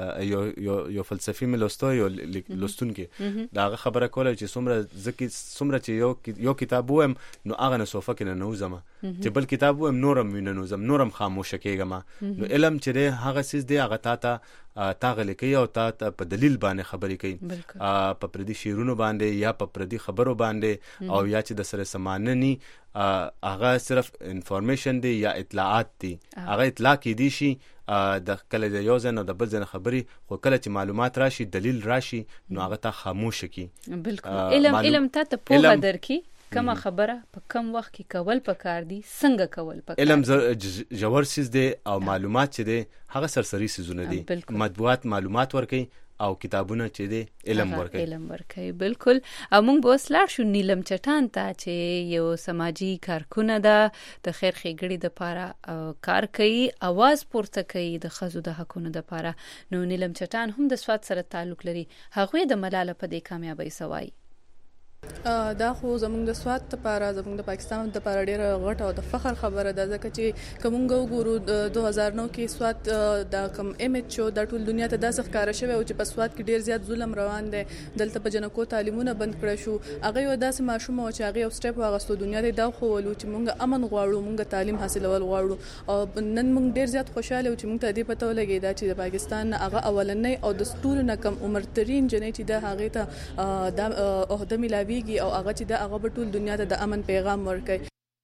یو فلسفي ملوستو یو لستون کې دا خبره کوله چې څومره چې یو کتاب وم نو هغه نه صوفه کې نه نوزم چې بل کتاب وم نورم ویننوزم نورم خاموشه کېګم. نو علم چې هغه سیس دی هغه تا غلي کوي او تا په دلیل باندې خبرې کوي، په پردي شیرونو باندې یا په پردي خبرو باندې او یا چې د سره سمانني هغه صرف انفارمیشن دی یا اطلاعات دی. هغه اطلاع کې دي شي د کله د یو ځنه د بل ځنه خبري خو کله چې معلومات راشي دلیل راشي نو هغه ته خاموش کی.
بالکل علم ته په درکې کما خبره په کم وخت کې کول پکار دي، څنګه کول پکار.
علم جوهر سیز دی او معلومات چې دی هغه سرسری سيزونه دي. مطبوعات معلومات ورکي او کتابونه چې دی علم ورکي.
بالکل. موږ به وسلار شو نیلم چټان ته چې یو سماجی کارکونه ده د خیر ښېګړې د لپاره کار کوي، आवाज پورته کوي د ښځو د حقونو د لپاره. نو نیلم چټان هم د سواد سره تعلق لري. هغه د ملاله په دې کامیابی سوای
دا خو زمونږ د سواد لپاره زمونږ د پاکستان د لپاره ډیره غټه او د فخر خبره ده ځکه چې کومګ وګورو 2009 کې سواد د کم ایمیج شو د ټول دنیا ته داسې ښکارا شوی او چې په سواد کې ډیر زیات ظلم روان دی. دلته په جنکو تعلیمونه بند کړی شو. هغه یو داسې ماشوم او چې هغه یو سټپ واغستو دنیا ته دا خو ولو چې مونږ امن غواړو، مونږ تعلیم حاصلول غواړو او نن مونږ ډیر زیات خوشاله او چې مونږ ته دې پته ولګی دا چې د پاکستان هغه اولنۍ او د ټولو نه کم عمر ترين جنې چې د هغه ته د عہده ملاويږي او هغه چې د هغه ټول دنیا ته د امن پیغام ورکړي.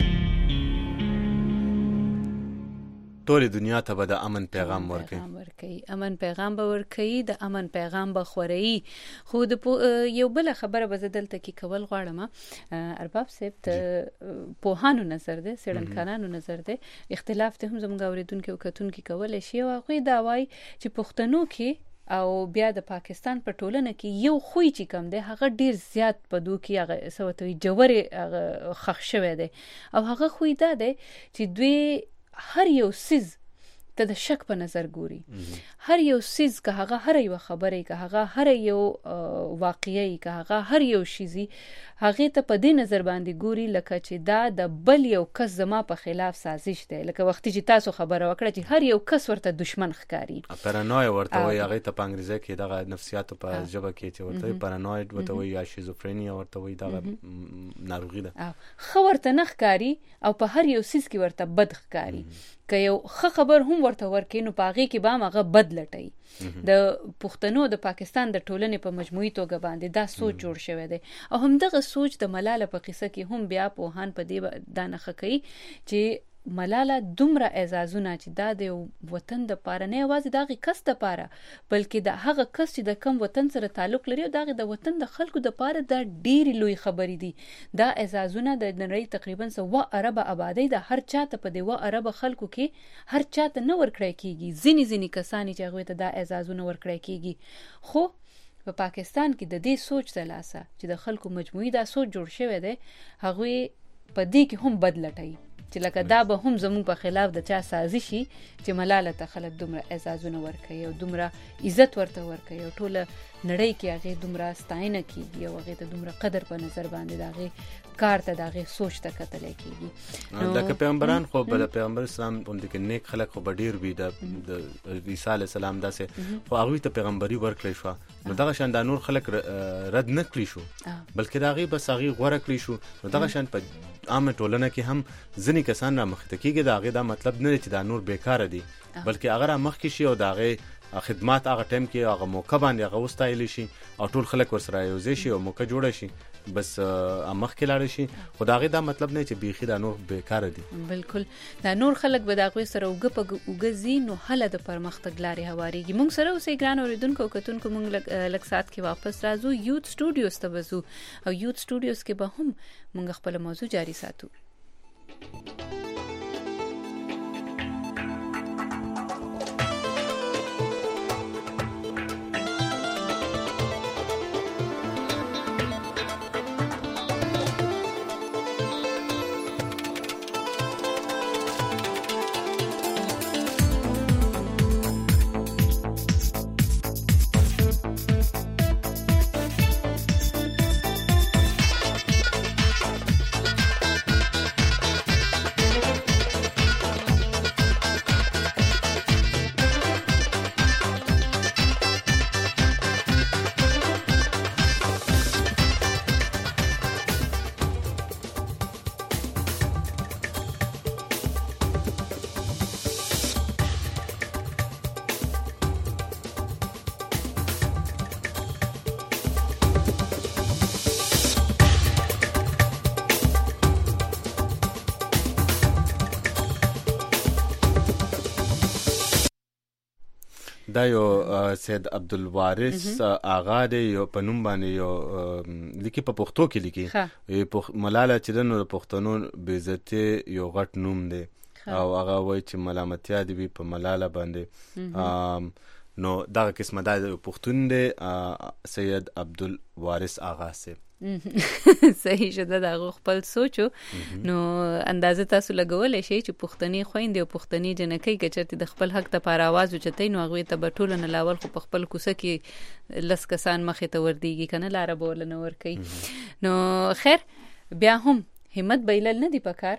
ټول دنیا ته به د امن پیغام ورکړي.
امن پیغام به ورکړي، د امن پیغام به خوري. خو د یو بل خبره به زدلته کې کول غواړم ارباب صاحب ته په نظر ده سړنکانانو نظر ده اختلاف ته هم زموږ اوریدونکو او کتونکو کول شي او هغه دا وایي چې پښتنو کې او بیا د پاکستان په ټولنه کې یو خوې چې کم دی هغه ډیر زیات په دوه کې هغه سوتوي جوړه خښ شوی دی او هغه خوې دا دی چې دوی هر یو سیز ته د شک په نظر ګوري. هر یو سیز که هغه هر یو خبره که هغه هر یو واقعي که هغه هر یو شیزي هغه ته په دې نظر باندې ګوري لکه چې دا د بل یو کس زما په خلاف سازش دی. لکه وخت چې تاسو خبره وکړه چې هر یو کس ورته دشمن ښکاری.
پارانویا ورته وایي هغه ته په انګریزي کې دغه نفسیات په ژبه کې چې ورته پارانوید ورته وایي یا شیزوفرینیا ورته وایي دغه ناروغي ده. خو
ورته نه ښکاری او په هر یو سیس کې ورته بد ښکاری. که یو خبر هم ورته ورکې نو پاغي کې به هغه بد لټي. د پښتنو د پاکستان د ټولنې په مجموعي توګه باندې دا سوچ جوړ شوی دی او هم دغه سوچ د ملاله په قصه کې هم بیا په هان په دی دانه خکې چې ملاله دومره اعزازونه چې دا د وطن د پاره نه یوازې دغه کس د پاره بلکې د هغه کس چې د کم وطن سره تعلق لري او دغه د وطن د خلکو د پاره د ډېری لوی خبرې دي. دا اعزازونه د نړۍ تقریبا 100 ارب آبادی د هر چاته په 2 ارب خلکو کې هر چاته نه ورکړی کیږي. ځینی کسانی چې هغه ته دا اعزازونه ورکړی کیږي. خو په پاکستان کې د دې سوچ د لاسه چې د خلکو مجموعي دا سوچ جوړ شوی دی هغه په دې کې هم بدلټي چې لکه دا به هم زموږ په خلاف د چا سازشي چې ملاله ته خلک دومره اعزازونه ورکوي او دومره عزت ورته ورکوي او ټوله نړۍ کې هغه دومره ستاینه کیږي او هغه ته دومره قدر په نظر باندې دغه کار ته دغه سوچ ته کتل کیږي.
د پیغمبران خو بل پیغمبر اسلام باندې کې نیک خلک خو ډیر وي د عیسی علی السلام داسې خو هغه ته پیغمبري ورکړی شو نو دغه شان د نور خلک رد نه کړی شو بلکې دغه بس هغه غوړه کړی شو نو دغه شان په عامه ټولنه کې هم ځینې کسان را مخ ته کېږي دغه دا مطلب نه چې دا نور بیکاره دي بلکې هغه را مخ کې شي او دغه خدمات هغه ټیم کې هغه موقع باندې هغه وستایل شي او ټول خلک ورسره یوځای شي او موقع جوړ شي بس مخ کې لاړ شي خدای دا مطلب نه چې بیخي دا نور بیکاره دي.
بالکل دا نور خلک به دا کوی سره وګزي نو هله د پرمختګ لارې هواريږي. مونږ سره اوسې ګران اوریدونکو کتونکو مونږ لک سات کې واپس راځو یوت سټوډیوز ته وځو او یوت سټوډیوز کې به هم مونږ خپل موضوع جاری ساتو.
دا یو سید عبدالوارث آغا دی یو په نوم باندې یو لیکي په پښتو کې لیکي ملاله چې د پښتنو بې عزتي یو غټ نوم دی او هغه وایي چې ملامتیا دی په ملاله باندې نو دا قسمه دا پښتون دی سید عبدالوارث آغا سي
صحیح شده دا خپل سوچو نو اندازه تاسو لګولې شي چې پښتني خويندې او پښتني جنکۍ کچرته د خپل حق ته پر आवाज اوچتای نو هغه ته بټول نه لاول خو خپل کوسه کې لس کسان مخې ته وردیږي کنه لار بول نه ور کوي نو خیر بیا هم همت بیلل نه دی پکار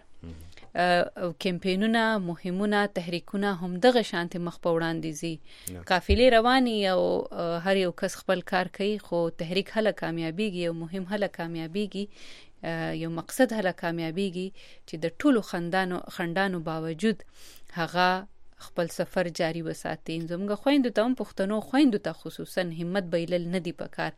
کمپینونه مهمونه تحریکونه هم دغه شانته مخ په وړاندې زی قافلې رواني او هر یو کس خپل کار کوي خو تحریک هله کامیابیږي او مهم هله کامیابیږي یو مقصد هله کامیابیږي چې د ټولو خندانو باوجود هغه خپل سفر جاری وساتي. زموږ خويندو ته هم پښتنو خويندو ته خصوصا همت بیلل نه دی پکار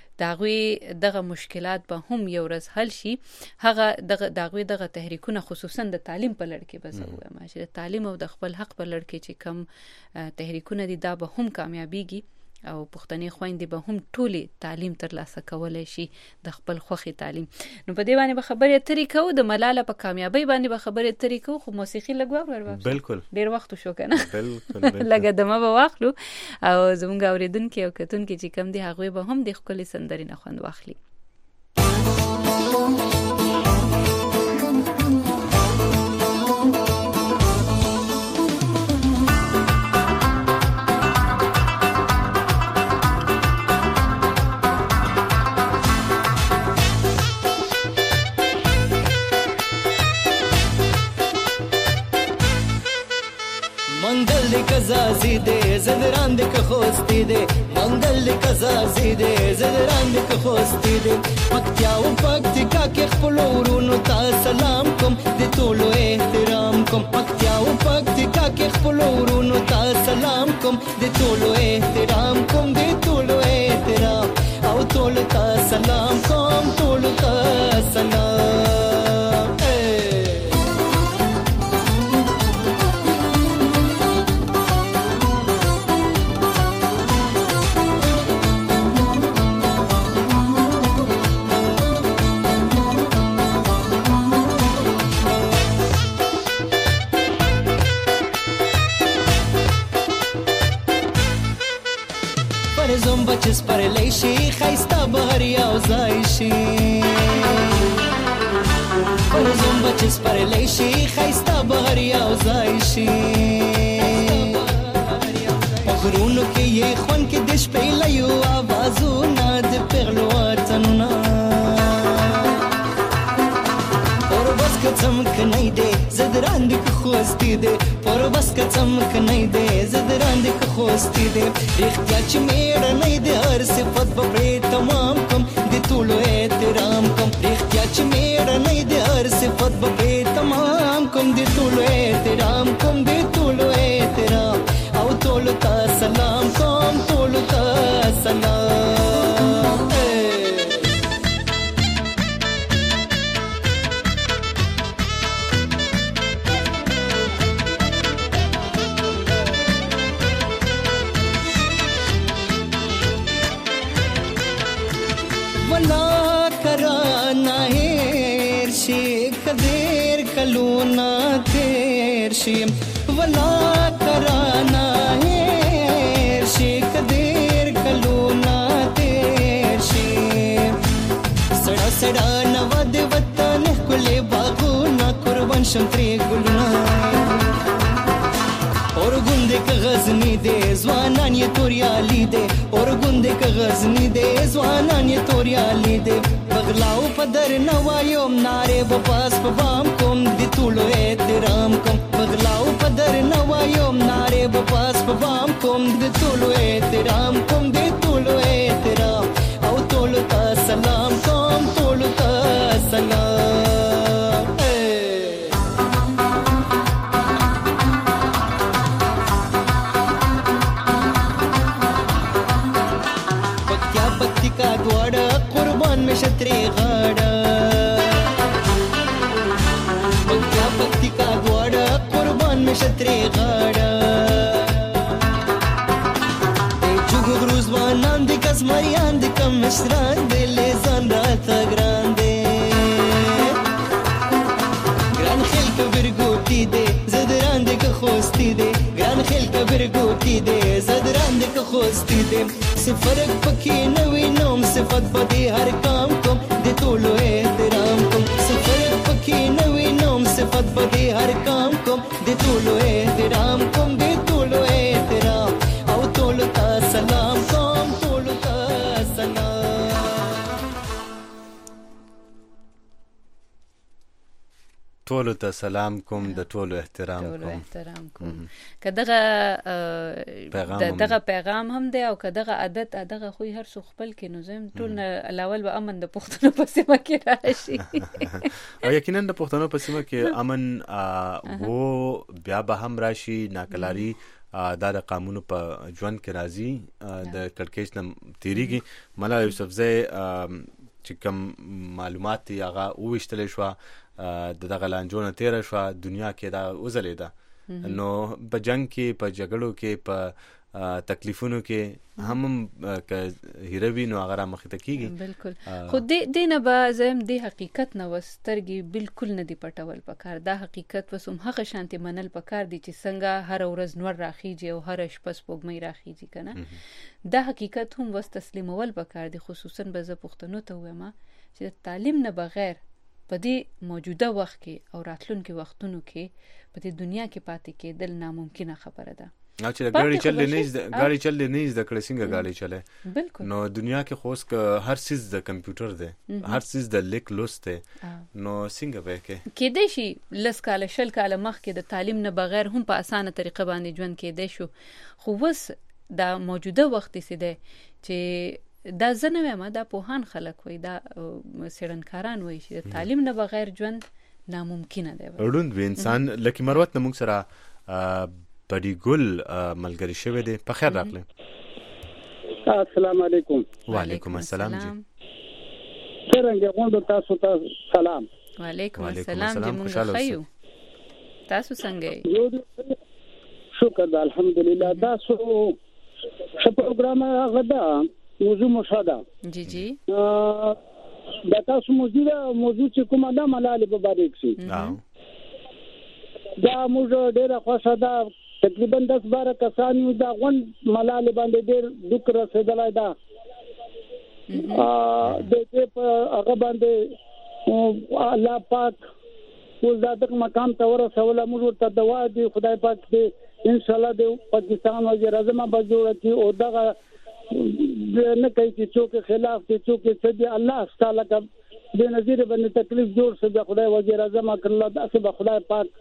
دغه مشکلات به هم یو ورځ حل شي. هغه دغه تحریکونه خصوصا د تعلیم په لړ کې بس وایم چې تعلیم او د خپل حق په لړ کې چې کم تحریکونه دي دا به هم کامیابیږي او پښتني خويندې به هم ټولي تعلیم ترلاسه کولای شي د خپل خوخي تعلیم. نو په دې باندې به خبرې اترې کوو د ملاله په کامیابی باندې به خبرې اترې کوو خو موسیقي لګوا ورو
بالکل
ډیر وخت شو کنه
بالکل
لګا دمه به واخلو او زموږ اوریدونکو او کتونکو چې کم دي هغه به هم د خپل سندري نه خوند واخلي.
منگل کزازی دے زدران دے کخوستی دے منگل کزازی دے زدران دے کخوستی دے پکتیا و پکتکا کے خپلو ورونو تا سلام کم دے طولو احترام کم پکتیا و پکتکا کے خپلو ورونو تا سلام کم دے طولو احترام کم دے طولو احترام او طولو تا سلام کم طولو تا سلام شي خایسته بهر یو ځای شي فرزم بچ سپرلی شي خایسته بهر یو ځای شي غرونو کې یې خوند کې د شپې لیو آوازونه د پیغلو وطنونه پر بس که څمکنی دی زه د راندې که خوستی دی پر بس که څمکنی دی زه د راندې که خوستی دی رښتیا چې مېړنی دی هر صفت به پرې تمام کم د ټولو احترام کم رښتیا چې مېړنی دی هر صفت به پرې تمام کم د ټولو احترام کم د ټولو احترام او ټولو ته سلام کوم ټولو ته سلام ولا کرانا هیر شي کدیر کلونا تیر شي ولا کرانا هیر شي کدیر کلونا تیر شي سړا سړا نو د وطن کله باغونه قربان شم ترې ګلونه اور ګوندې که غزنی دې ځوانان یې توریالي دې اور ګوندې که غزنی دې ځوانان یې توریالي دې بغلاو په در نه وایم نارې به پاس په بام کوم د ټولو احترام کوم بغلاو په در نه وایم نارې به پاس په بام کوم د ټولو احترام کوم د ټولو احترام او ټولو ته سلام کوم ټولو ته سلام شتري غاړه پکیا پکتی کا غواړه قربان می شتري غاړه ته جوګ روزوانان د کزمریان د کم مشران د لزان راته ګران دي ګران خل کبرګوتی دي زدران د خوستی دي ګران خل کبرګوتی دي زدران د خوستی دي فرق پکې نوې نوم صفت بدی هر کام کوم د ټولو احترام کوم فرق پکې نوې نوم صفت بدی هر کام کوم د ټولو احترام کوم د ټولو احترام او ټولو ته سلام کوم ټولو ته سلام
ټولو ته سلام کوم د ټولو احترام کوم
کداغه پیغام هم دی او کداغه عادت دغه خو هر څو خپل کې نو زم ټول الاول به امن د پښتنو په سیمه کې راشي
او یقینا د پښتنو په سیمه کې امن وو بیا به هم راشي ناکلاری دا د قانونو په ژوند کې راځي د کړکېچ نه تیریږي ملا یوسفزی چې کوم معلومات هغه وشتل شو دغه لانجونه تیر شو دنیا کې دا وزلیده نو په جنگ کې په جګړو کې په تکلیفونو کې هم هیروي نو هغه مخ ته کیږي
بالکل خو دې نه به زم دې حقیقت نه وسترګي بالکل نه دی پټول پکار دا حقیقت وسوم هغه شانتي منل پکار دي چې څنګه هر ورځ نور راخیږي او هر شپه سپوږمۍ راخیږي کنه دا حقیقت هم وس تسلیمول پکار دي خصوصا به ز پښتنو ته وایم چې تعلیم نه بغیر په دې موجوده وخت کې او راتلونکي وختونو کې په دې دنیا کې پاتې کېدل ناممکنه خبره ده
چې ګاډي چل نه د کړه څنګه ګاډي چله
بالکل
نو دنیا کې خوښ هر چیز د کمپیوټر دی هر چیز د لیک لوست دی نو څنګه به کې دې شي لس کال شل کال مخ کې د تعلیم نه بغیر هم په اسانه طریقه باندې ژوند کې دی شو خو وس دا موجوده وخت سي دی چې دا زنه ما دا پوهان خلک وای دا سړنکاران وای چې تعلیم نه بغیر ژوند ناممکنه دی روند به انسان لکه مروت نه موږ سره بډی ګل ملګری شوی دی په خیر راغلی
السلام علیکم
وعلیکم السلام جی
څنګه غوډه تاسو ته سلام
وعلیکم السلام جی موږ خیو تاسو څنګه
شکر الحمدلله تاسو څه پروګرام غدا موضوع مشاهده
جی جی
دا تاسو موضوع چې کومه ده ملالۍ مبارک شي دا موږ ډېر خوښه ده تقریبا 10-12 کسان یو دا غون ملالۍ باندې ډېر دک رسیدلای دا د دې په هغه باندې الله پاک وزادق مقام ته ورسوله. موږ ورته دعا دی خدای پاک دې ان شاء الله د پاکستان وزیر اعظم به جوړ کړي او دغه نه کوي چې څوک خلاف دي څوک چې دی الله تعالی کا د نظیر باندې تکلیف جوړ شي د خدای وزیر اعظم الله داسې به خدای پاک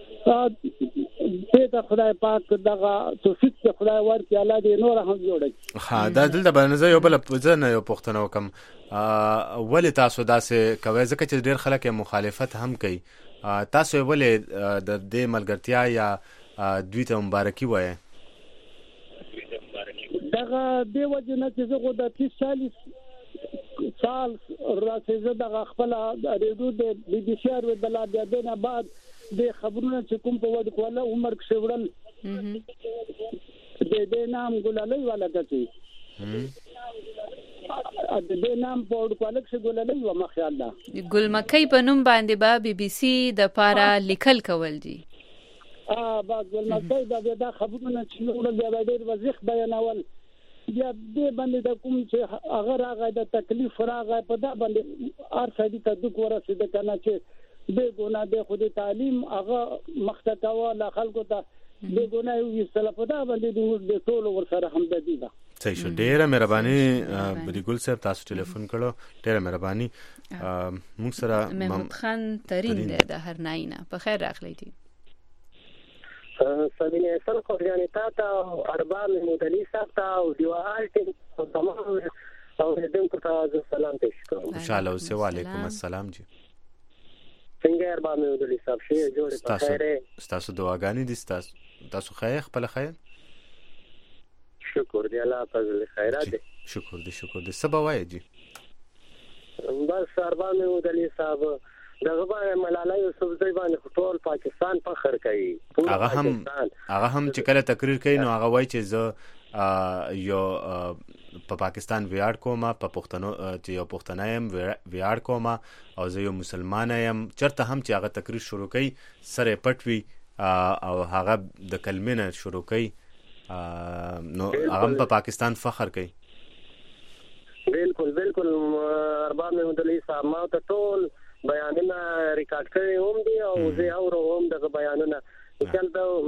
ته خدای پاک دغه توفیق ته خدای ورکړي الله دې نور هم جوړ کړي.
ها دا دلته باندې یو بل ځنه یو پښتنو کوم ولې تاسو داسې کوي ځکه چې ډېر خلک مخالفت هم کوي تاسو ولې د دې ملګرتیا یا دوی ته مبارکي وایي؟
دغه د وجنه چې زه د 30-40 سال راځي دغه خپل ریډیو د بي بي سي ار د لا دینه بعد د خبرونه چې کوم په وډ کوله عمر کې وړل د نام ګلالي والا کتي د دې نام په وډ کوله کې ګلالي و مخیال ده
ګلمکۍ په نوم باندې به بي بي سي د پارا لیکل کول دي.
با ګلمکۍ دا خبرونه چې وړل بیا ډېر وضیح بیانول بیا دې باندې د کوم چې هغه راغی د تکلیف راغی په دا باندې ار سړي ته د ورسېد کنه چې د ګونه د خودي تعلیم هغه مختکوا لا خلکو ته د ګونه یو سلف دا باندې د ټول ور سره همدردي ده.
صحیح شو. ډیره مهرباني بری ګل صاحب تاسو ټلیفون کړو ډیره مهرباني. موږ سره
محمود خان ترين د هرناینه په خیر راغلی دي.
سمینه سره خو ځانې تاسو ارباب مودلی ساته او دیوال ته تمام او دې ته سلام پېښ کوم.
ان شاء الله. وعلیکم السلام جی.
څنګه ارباب مودلی صاحب شي جوړ په خیر
تاسو دعاګانې دي تاسو خیر خپل خیر
شکر دی الله فضل خیرات دی.
شکر دی سبا وای جی
بس ارباب مودلی صاحب دغه باندې ملاله یوسفزۍ باندې ټول پاکستان فخر کوي.
هغه هم چې کله تقریر کوي نو هغه وایي چې زه یو په پاکستان ویاړ کوم په پښتنو چې یو پښتنه يم ویاړ کوم او زه یو مسلمان یم. چرته هم چې هغه تقریر شروع کوي سره پټوي او هغه د کلمې نه شروع کوي نو هغه په پاکستان فخر کوي.
بالکل ارباب محمد علي صاحب ما ته ټول بیانونه ریکارډ کړي هم دي او زه اورم دغه بیانونه مثال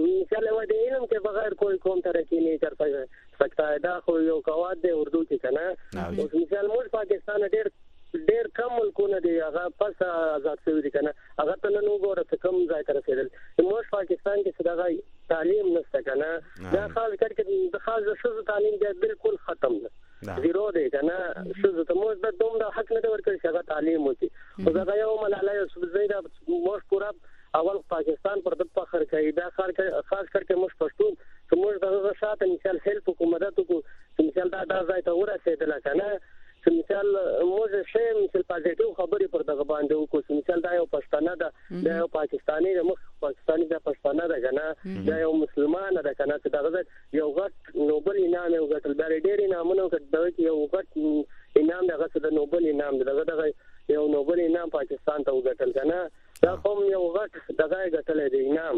و دې علم کې بغیر کوئی قوم ترقی نه کر سکتا ہے. دا خو یو قواعد دی اردو کې کنه اوس مثال موږ پاکستان ډېر کم ملکونه دي هغه پس آزاد شوی دي کنه هغه ته نن وګوره ته کم ځای ته رسیدل. موږ پاکستان کې څنګه تعلیم نشته کنه دا خاص کر د خاص شوزو تعلیم دی بالکل ختم ده زیرو دی کنه شوزو ته موږ د دومره حق نه ورکړي چې هغه تعلیم وکړي. او دا یو ملاله یوسفزۍ دا موږ پورا اول پاکستان پر د فخر کوي. دا خاص کر موږ پښتون چې موږ دغه شاته مثال هیلپ حکومت کو مثال دا ځای ته ورسېدل کنه چې مثال موږ شې مثال پازیټیو خبرې پر دغه باندې وکړو مثال دا یو پښتانه ده دا یو پاکستاني د مخ پاکستاني د پښتانه ده کنه دا یو مسلمان ده کنه چې دغه یو غټ نوبل انعام یو غټ ډېر انعامونه کړه یو غټ انعام دغه د نوبل انعام دغه یو نوبل انعام پاکستان ته وګټل کنه دا کوم یو غټ دغه غټل دی انعام.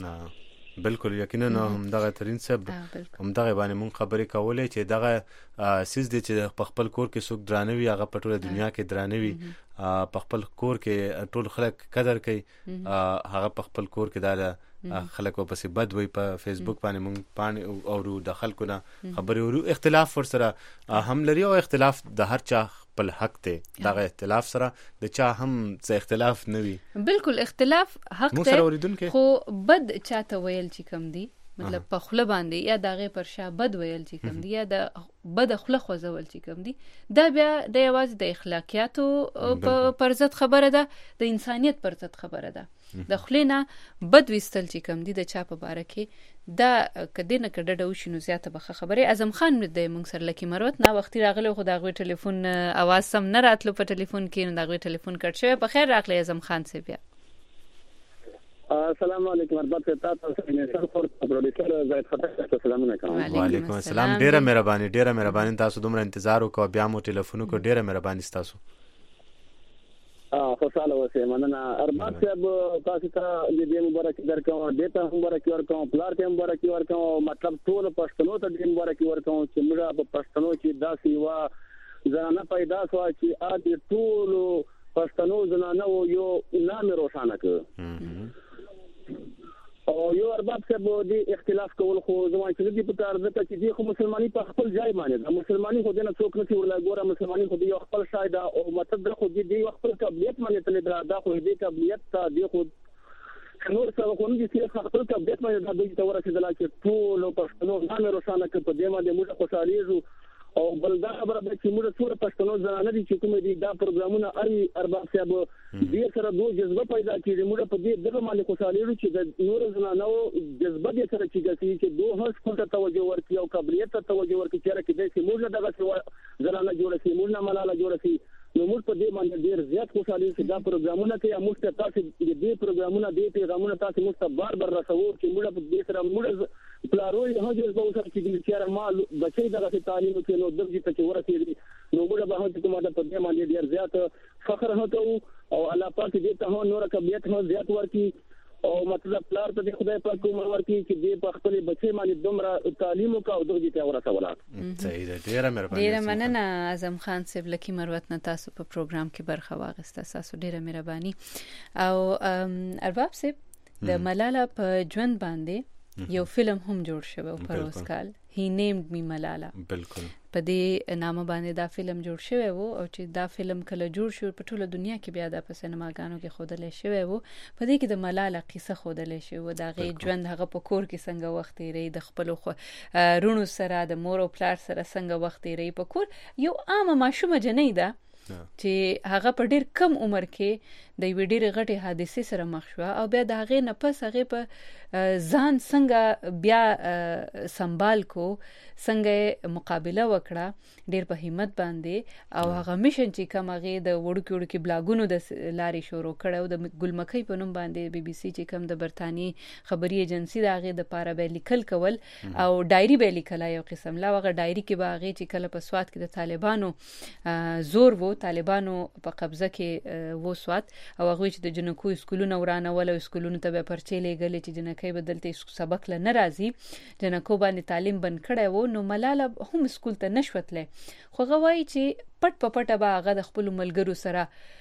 بالکل یقینا هم دغه ترين صاحب هم دغه باندې مون خبرې کولې چې دغه سیس دي چې په خپل کور کې څوک درانوي هغه په ټوله دنیا کې درانوي په خپل کور کې ټول خلک قدر کوي هغه په خپل کور کې دا خلک په پسې بد وي. په فیسبوک باندې مون باندې او د خلکو نه خبرې ورو اختلاف ور سره هم لري او اختلاف د هر چا خپل حق ته دغه اختلاف سره د چا هم څه اختلاف نه وي.
بالکل اختلاف حق ته خو بد چاته ویل چې کم دی مطلب په خله باندې یا دغه پر شا بد ویل چې کم دی یا د بد خله خوځول چې کم دی دا بیا د یوازې د اخلاقیاتو پر ضد خبره ده د انسانیت پر ضد خبره ده. د خلینا بد وستل چې کم دی د چا په باره کې دا کدی نه کډه وشینو زیاته به خبره. اعظم خان د مونږ سره لکه مروت نه وختي راغله خو دغه ټلیفون اواز سم نه راتلو په ټلیفون کې نو دغه ټلیفون کټ شوی. په خیر راغله اعظم خان سی بیا.
السلام علیکم ارباب تاسو سره سر فور پروډوسر زید فتح السلام علیکم.
وعلیکم السلام. ډیره مهرباني تاسو دومره انتظار وکړو بیا مو ټلیفون کو ډیره مهرباني تاسو.
خوشاله اوسئ مننه ارباب صاحب تاسو ته دې مبارک درکوم دته مبارک ورکوم پلار ته مبارک ورکوم مطلب ټول پښتنو ته دې مبارک ورکوم چې موږ په پښتنو کې داسې وا
زنانه پیدا شو چې د ټولو پښتنو زنانه یو نام روښانه کړ او یو ارباب صاحب د اختلاف کول خو زموږ چې د په کار ده چې دی خو مسلمانۍ په خپل ځای باندې د مسلمانۍ خو دنه څوک نشي ورلا ګوره مسلمانۍ خو دی خپل شاید او مطلب خو دی خپل قابلیت باندې تل دا خو دی قابلیت ته دی خو نور څه خو نه دي چې خپل قابلیت باندې د دوی ته ورسېدل چې ټول پښتنو نام روښانه کړ په دې باندې موږ خوشاليږو او بل دا خبره ده چې موږ ټول پښتنو ځانونه دي چې کوم دي دا پروګرامونه ارباب صاحب دې سره دوه جذبه پیدا کړي موږ په دې دغه باندې خوشاليږو چې د نور زنانو جذبه دې سره چې دوه هڅ خپل توجه ورکړي او قابلیت ته توجه ورکړي چې دې موږ دغه زنانه جوړ شي موږ ملاله جوړ شي نو موږ په دې باندې ډیر زیات خوشالي چې دا پروګرامونه کې موږ ته تاسو دې پروګرامونه دې پیغامونه تاسو موږ ته بار رسوو چې موږ په دې سره موږ پلاروي هغه جذبه وسره چې چې مال بچي دغه تعلیم کې نو دغه ته ورسېږي نو موږ به هم چې ماده په دې باندې ډیر زیات فخر هته او الله پاک دې ته نور قبلیت هم زیات ورکړي او مطلب پلار ته خدای پاک کوم ورکړي چې دې په خپل بچي باندې دومره تعلیم او دغه ته ورسوله
صحیح ده ډیره مهرباني
ډیره مننه اعظم خان صاحب لکه مروت نه تاسو په پروګرام کې برخه واغسته تاسو ډیره مهرباني او ارباب صاحب د ملاله په ژوند باندې یو فلم هم جوړ شوی او پروس کال هی نیمډ می ملاله
بالکل
په دې نامه باندې دا فلم جوړ شوی وو او چې دا فلم کله جوړ شو په ټوله دنیا کې بیا د سینماګانو کې خودلې شوی وو په دې کې د ملاله قصه خودلې شوی و دا غي ژوند هغه په کور کې څنګه وخت یې د خپل رونو سره د مور او پلار سره څنګه وخت یې په کور یو عام ماشومه جنۍ ده چې هغه په ډیر کم عمر کې د یو ډیر غټي حادثه سره مخ شو او بیا د هغه نه پس هغه په ځان څنګه بیا سنبال کو څنګه مقابله وکړه ډیر په همت باندې او هغه میشن چې کوم هغه د وړوکی بلاګونو د لارې شروع کړو د ګلمکۍ په نوم باندې بي بي سي چې کوم د برتانی خبري ایجنسی د هغه د پاره به لیکل کول او ډایری به لیکل یو قسم لا هغه ډایری کې به هغه چې کله په سواد کې د طالبانو زور وو طالبانو په قبضه کې وو سواد او هغه چې د جنکو سکولونو ورانه ول او سکولونو ته به پرچې لګلې چې جنکې بدلته سبق ل ناراضي جنکو باندې تعلیم بند کړي وو نو ملاله هم سکول ته نشوتله خو غوای چې پټ پټه به هغه د خپل ملګرو سره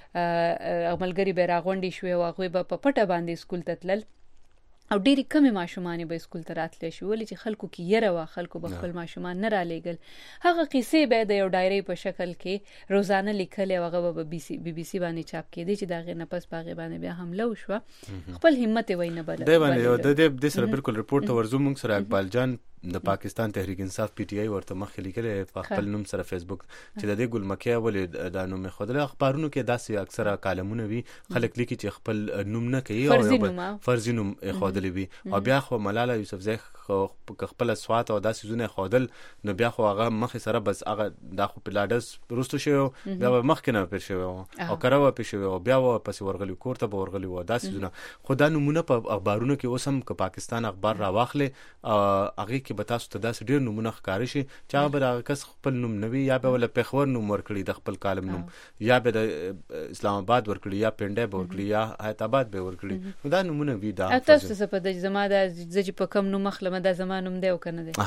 ملګری به راغونډي شوی او هغه به په پټه باندې سکول ته تلل او ډېری کمی ماشومان به سکول ته راتلی شو ولې چې خلکو کې یره وا خلکو به خپل ماشومان نه را لېګل هغه قصې به د یو ډایری په شکل کې روزانه لیکل او هغه به بي بي سي باندې چاپ کېدی چې داغه نه پس باغې باندې بیا حمله وشو خپل همت وای نه بل
دی باندې د سره بالکل رپورت ورزو موږ سره اقبال جان د پاکستان تحریک انصاف پی ټی آی ورته مخ لیکل په خپل نوم سره فیسبوک چې د دې ګلمکه ولې د نوم خدای اخبارونو کې داسې اکثره کالمونه وی خلک لیکي چې خپل نوم نه کوي او فرضي نوم خودلې وي او بیا خو ملاله یوسفزئی خپل سوات او داسې زونه خودل نو بیا خو هغه مخ سره بس هغه د خو پلاډس روستو شو بیا مخ کې نه پر شو او کراوه پر شو بیا و پس ورغلی کوړه به ورغلی و داسې زونه خدای نمونه په اخبارونو کې اوسم ک پاکستان اخبار را واخلې هغه کې به تاسو ته داسې ډیر نمونه ښکاری شي چې هغه به کس خپل نوم نوي یا به ول پیښور نوم ورکړي د خپل کالم نوم یا به د اسلام آباد ورکړي یا پنده به ورکړي یا حیات آباد به ورکړي دا نمونه وی دا
تاسو څه په د زما د ځج په کم نوم مخله د زمانوم دی او کنه دی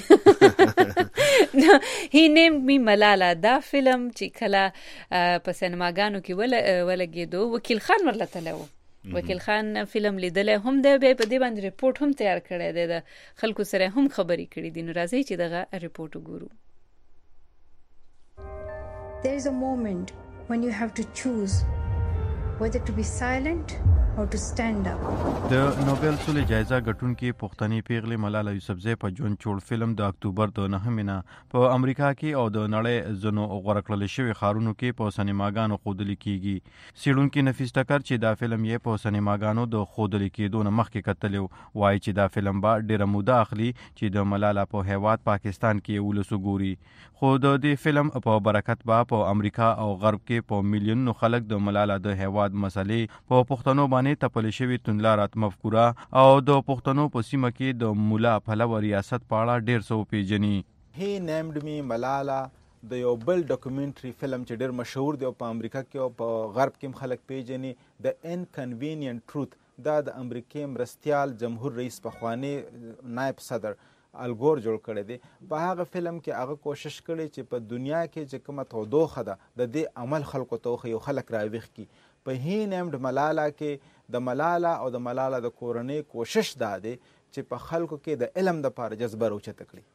هی نیم می ملاله دا فلم چې کله په سینماګانو کې ولګېدو وکیل خان ورلته لو وکیل خان فلم لیدل هم دی په دې باندې ریپورت هم تیار کړی دی د خلکو سره هم خبرې کړې دي نو راځي چې دغه ریپورت وګورو
There is a moment when you have to choose whether to be silent or to stand up.
د نوبل سولې جایزه ګټونکې پښتني پیغلې ملاله یوسفزئی په ژوند جوړ فلم د اکتوبر د 9 په امریکا کې او د نړۍ ځنو غوړه کړل شوی خارونو کې په سینماګانو خودل کېږي سیړونکو نفیس ټکر چې دا فلم یې په سینماګانو د خودل کېدو نه مخکې کتل وایي چې دا فلم با ډیره موده اخلي چې د ملاله په هیواد پاکستان کې ولسو ګوري خو د دې فلم په برکت با په امریکا او غرب کې په میلیونونو خلک د ملاله د هیواد مسلې په پښتنو باندې تپل شوی توندلارات مفکوره او د پښتنو په سیمه کې د مولا پهلو ریاست په اړه ډیر څه پیژني
هی نیمډ می ملاله د یو بل ډاکومنټري فلم چې ډیر مشهور دی په امریکا کې او په غرب کې خلک پیژني د انکنوینینټ ټروث دا د امریکای مرستيال جمهور رئیس پخوانی نائب صدر الګور جوړ کړی دی. په هغه فلم کې هغه کوشش کړی چې په دنیا کې چې کومه تودوخه ده د دې عمل خلکو ته وښیي او خلک راویښ کړي. په هی نیمډ ملاله کې د ملاله او د ملاله د کورنۍ کوشش دا دی چې په خلکو کې د علم دپاره جذبه راوچته کړي.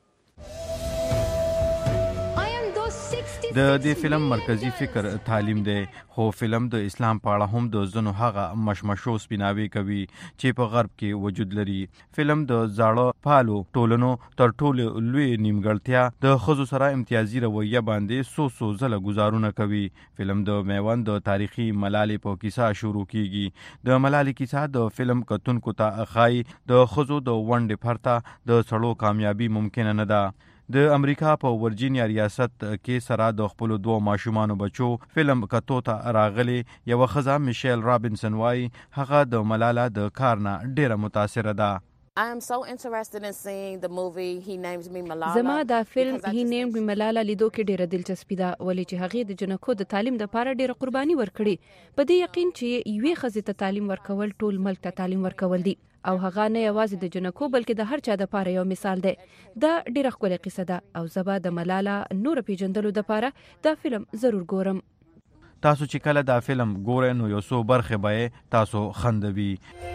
د دې فلم مرکزی فکر تعلیم دی، خو فلم د اسلام په اړه هم د ځینو هغه مشمشو سپیناوي کوي چې په غرب کې وجود لري. فلم د زاړه پالو ټولنو تر ټولو لوی نیمګړتیا د ښځو سره امتیازي رویه باندې څو ځله ګزارونه کوي. فلم د میوند د تاریخي ملالې په کیسه شروع کیږي. د ملالې کیسه د فلم کتونکو ته ښایي د ښځو د ونډې پرته د سړو کامیابي ممکنه نه ده. د امریکا په ورجینیا ریاست کې سره د خپل 2 ماشومانو بچو فلم کتو ته راغلي یو ښځه میشیل رابنسن وایي هغه د ملاله د کار نه ډیره متاثره ده.
I am so interested in seeing the movie He Named Me Malala.
زما دا فلم He Named Me Malala لیدو کې ډیره دلچسپي ده ولې چې هغه د جنکو د تعلیم لپاره ډیره قرباني ورکړي. په دې یقین چې یوې ښځې ته تعلیم ورکول ټول ملک ته تعلیم ورکول دي او هغه نه یوازې د جنکو بلکې د هر چا لپاره یو مثال دی. دا ډیره ښکلې قصه ده او زبا د ملاله نور پیژندلو لپاره دا فلم ضرور ګورم.
تاسو چې کله دا فلم ګورئ نو یو څو برخې به تاسو خندوي.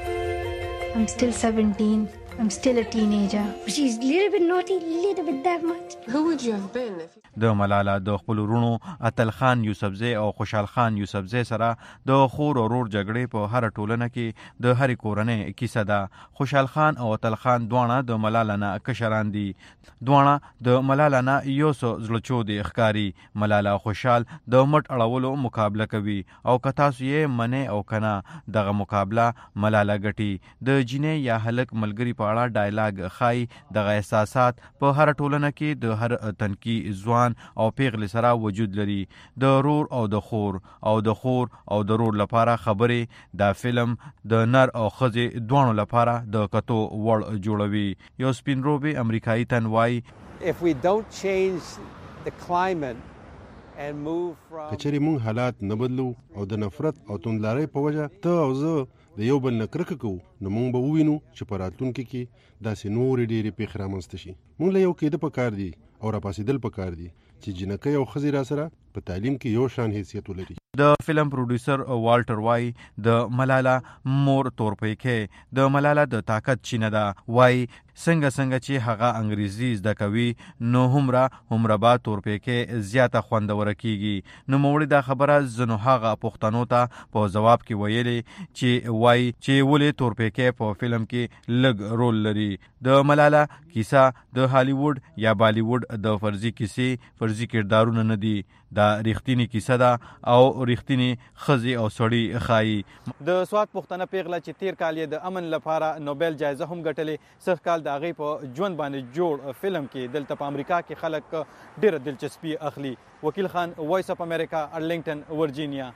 I'm still 17. I'm still a teenager. She's a little bit naughty, little bit that much. Who would you have been if
د ملاله د خپل ورونو اتل خان یوسفزی او خوشحال خان یوسفزی سره د خور او ورور جګړې په هر ټولنه کې د هر کورنۍ کیسه ده. خوشحال خان او اتل خان دواړه د ملاله نه کشران دي. دواړه د ملاله نه یو څو زړچو دي ښکاری. ملاله او خوشحال د مټ اړولو مقابله کوي او که تاسو یې منې او کنه دغه مقابله ملاله ګټي. د جینې یا هلک ملګری په اړه ډایلاګ خای دغه احساسات په هر ټولنه کې د هر تنکی ځوان او پیغلې سره وجود لري. د رور او د خور او د خور او د رور لپاره خبرې دا فلم د نر او ښځې دواړو لپاره د کتو وړ جوړوي. یو سپین روبي امریکایي تن وایي
If we don't change the climate and move from
کچری مونږ حالات نه بدلو او د نفرت او توندلارۍ په وجه ته او زه د یو بل نه کرکه کوو نو مونږ به ووینو چې په راتلونکي کې داسې نورې ډېرې پیښې رامنځته شي. مونږ له یو کېده پکار دي او راپاسېدل پکار دي چې جنکۍ او ښځې راسره په تعلیم کې یو شان حیثیت ولري.
د فلم پروډوسر والټر وای د ملاله مور تورپیکې د ملاله د طاقت چینه ده. وای څنګه چې هغه انګریزي زده کوي نو همره با تورپیکې زیاته خوندوره کیږي. نو موړي دا خبره زنو هغه پښتنو ته په جواب کې ویلي چې وای چې ولې تورپیکې په فلم کې لږ رول لري. د ملاله کیسه د هالیوډ یا بالیوډ د فرضي کردارونه نه دي. دا ریښتینی کیسه ده او ریښتینی ښځې او سړي ښایي.
د سوات پښتنه پیغله چې تیر کال یې د امن لپاره نوبل جایزه هم ګټلې. سږ کال د هغې په ژوند باندې جوړ فلم کې دلته په امریکا کې خلک ډېره دلچسپي اخلي. وکیل خان، وایس اف امریکا، ارلنګټن، ورجینیا.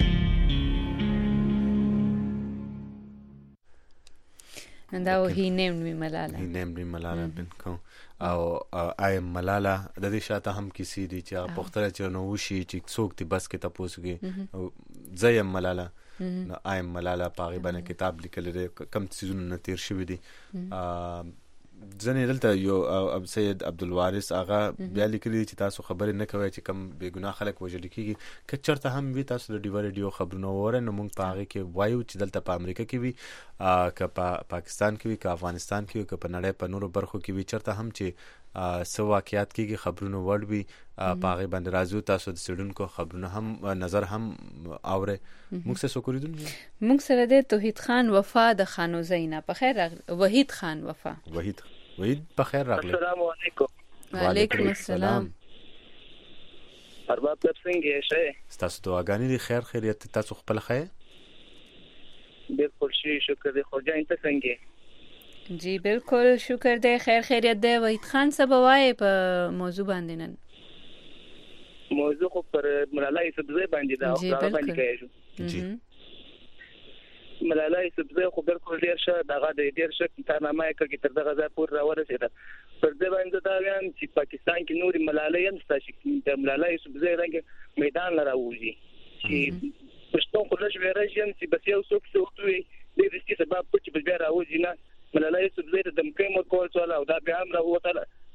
And that he named me Malala.
He named me Malala بنکو او I am Malala د دې شاته هم کیسې دي چې هغه پوښتنه چې نو وشي چې څوک دې بس کې تاسو کې او زه یم ملاله نو I am Malala په هغې باندې کتاب لیکلی دی کم څیزونه نه تیر شوي دي. ځنې دلته یو سید عبدالوارث هغه بیا لیکلي چې تاسو خبرې نه کوئ چې کم بې ګناه خلک وژل کېږي. که چېرته هم وي تاسو د ډیوه ریډیو خبرونه وورئ نو موږ په هغې کې وایو چې دلته په امریکا کې وي، که په پاکستان کې وي، که افغانستان کې وي، که په نړۍ په نورو برخو کې وي، چېرته هم چې څه واقعیات کېږي خبرونه وړ وي په هغې باندې راځو. تاسو د څېړونکو خبرونه هم نظر هم اورئ. موږ سره څوک اورېدونکي
موږ سره دی توحید خان وفا د خانوزۍ نه. په خیر راغلی وحید خان وفا.
وحید په خیر راغلی.
السلام علیکم.
وعلیکم السلام.
ارباب صاحب څنګه یې؟ ښه.
ستاسو دعاګانې دي خیر خیریت تاسو خپل ښه یې؟
بالکل ښه شکر دی. خوجان ته څنګه یې؟
جی بالکل شکر دی خیر خیریت دی. وحید خان څه به وایې په موضوع باندې نن؟
موضوع خو پر ملاله یوسفزۍ باندې ده او هغه باندې کوي شو. ملاله یوسفزۍ خو بالکل ډېر ښه دغه دی، ډېر ښه کتابنامه یې کړې تر دغه ځای پورې راورسېده. پر دې باندې دا وایم چې پاکستان کې نورې ملالۍ هم شته چې د ملاله یوسفزۍ رنګې میدان له راوځي چې پښتون خو لږ ویره شي چې بس یو څوک څه وکړي دې دې سبب پټ چې بیا راوځي نه. ملاله یوسفزۍ ته دمکۍ ورکول سوله او دا بیا هم راووتله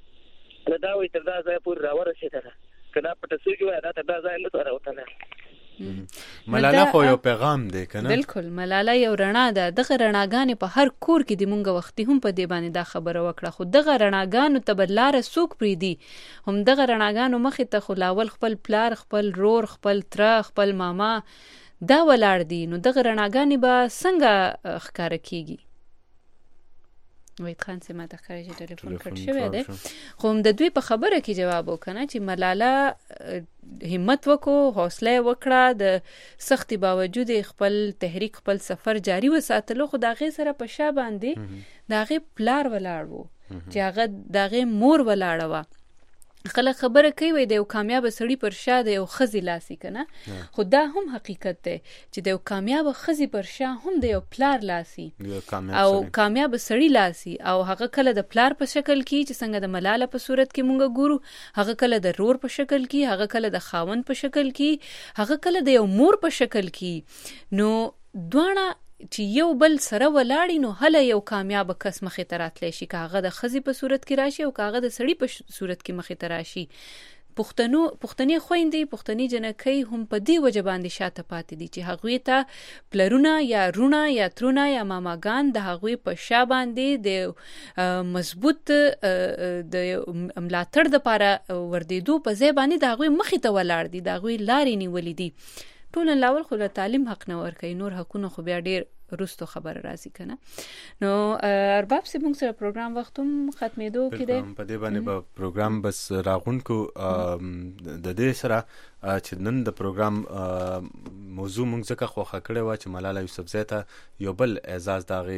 دا وي تر دا ځای پورې راورسېدله کله په تاسو کې وای دا تر دا ځای نه راوتله
ملاله خو یو پیغام دی کنه
بالکل ملاله یو رڼا ده دغه رڼاګانې په هر کور کې د مونږ وختي هم په دې باندې دا خبره وکړه خو دغه رڼاګانو ته بلاره څوک پریدي هم دغه رڼاګانو مخې ته خو لاول خپل پلار خپل رور خپل تره خپل ماما دا ولاړ دي نو دغه رڼاګانې به څنګه ښکاره کیږي وحید خان سے ما ته ښکاري چې ټلیفون کټ شوی دی خو هم د دوی په خبره کې جواب وکنه چې ملاله همت وکړو حوصله وکړه د سختي باوجود خپل تحریک خپل سفر جاری وساتلو خو دا غي سره په شا باندې دا غي پلار ولاړ وو چې هغه دا غي مور ولاړ و خلک خبره کوي وای د یو کامیاب سړی پر شا د یو خزي لاسي کنه خو دا هم حقیقت دی چې د یو کامیاب خزي پر شا هم د یو پلار لاسي او کامیاب سړی لاسي او هغه کله د پلار په شکل کې چې څنګه د ملاله په صورت کې مونږ ګورو هغه کله د رور په شکل کې هغه کله د خاوند په شکل کې هغه کله د یو مور په شکل کې نو دوانه چې یو بل سره ولاړی نو هله یو کامیاب کس مخې ته راتلی شي که هغه د ښځې په صورت کې راشي او که هغه د سړي په صورت کې مخې ته راشي پښتنې خویندې پښتنې جنکۍ هم په دې وجه باندې شاته پاتې دي چې هغوی ته پلرونه یا رونه یا ترونه یا ماماګان د هغوی په شا باندې د مضبوط د ملاتړ دپاره وردېدو په ځای باندې د هغوی مخې ته ولاړ دي د هغوی لارې نیولې دي ټول لاول خو له تعلیم حق نه ورکوي نور حقونه خو بیا ډیر رستو خبر راځي کنه نو ارباب سي موږ سره پروګرام وختم ختمېدو کې دی
په دې باندې به پروګرام بس راغونکو د دې سره چې نن د پروګرام موضوع موږ ځکه خوښه کړې و چې ملاله یوسفزۍ ته یو بل اعزاز داغي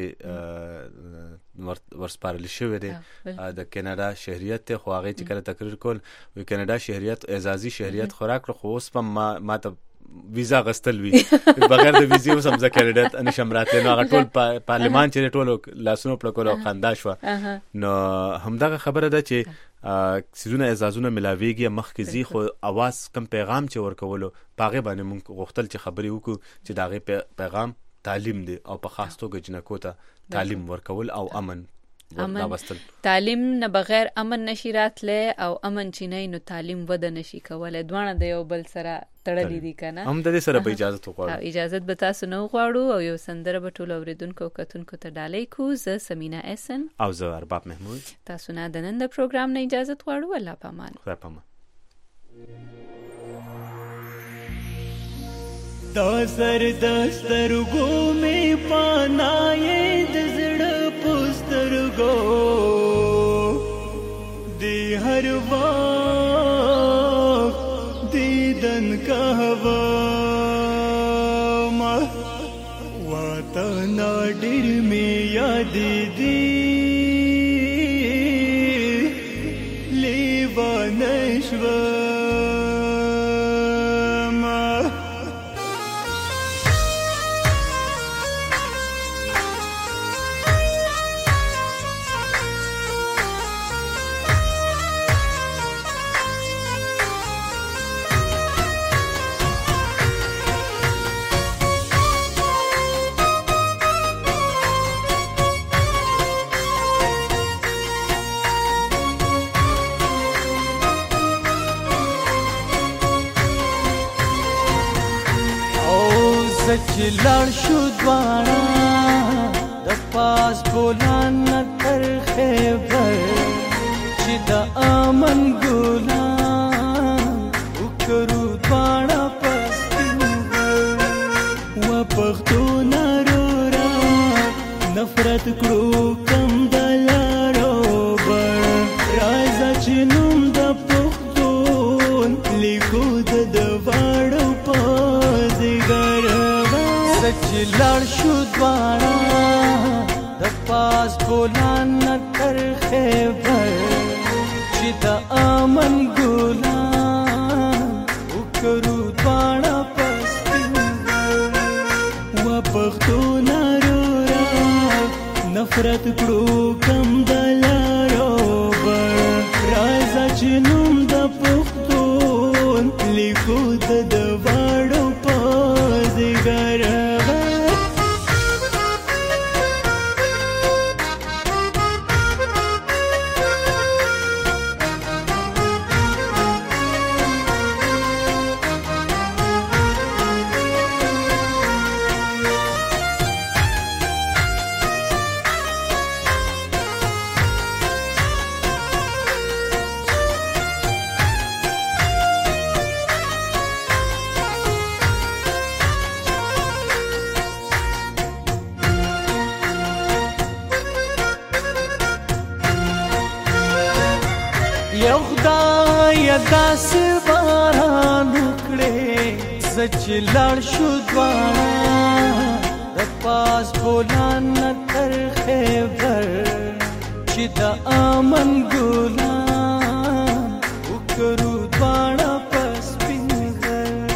ورسپارل شوی دی د کینیډا شهریت ته خو هغه چې کله تقریر کول و کینیډا شهریت اعزازي شهریت خوراک خو اوس په ما ته ویزا غستل وی بغیر د ویزې اوس هم ځکه کینیډا ته نشم راتلی نو هغه ټول پارلمان چې ټول لاسونو پړکول او خندا شوه نو همدغه خبره ده چې سيزونه اعزازونه ملاويږي مخکې زی خو اواز کم پیغام چې ورکولو پاغه باندې مونږ غوښتل چې خبرې وکړو چې داغه پیغام تعلیم دی او په خاص توګه جنکو ته تعلیم ورکول او امن
تعلیم نه بغیر امن نشي راتله او امن چې نه نو تعلیم وده نشي کولای دوانه د یو بل سره تړلې دي کنه
هم د دې سره به اجازه وغواړو
اجازه به تاسو نه غواړو او یو سندره به ټول اوریدونکو کتونکو ته ډالۍ کو زه سمینا احسن
او زه ارباب محمود
تاسو نه د نن د پروګرام نه اجازه غواړو الله پامان
خدای پامان
دا سر دسترګو می پانای د زړه پسترګو دی هر وخت دیدن کهوا ما واته نادر می یاد دی لیوانشوا چلار شو دوانا د پاس بولان تر خیبر چې د امن ګلان وکړو دوانا پس و پختو نارورا نفرت کړو کم دلارو بر راځه چې نوم د پختون لیکو د واړو پازګر چلار شو دوانا د پاس بولان تر خیبر چې د امن ګلان وکړو دوانا پس و پختو نارورا نفرت کړو کم دلارو بر راځه چې نوم د پختون لیکو د واړو پازګر داسې باران وکړې زه چې لاړ شو دواړه د پاس بولان نه تر خیبر چې د امن ګلان وکړو دواړه په سپین غر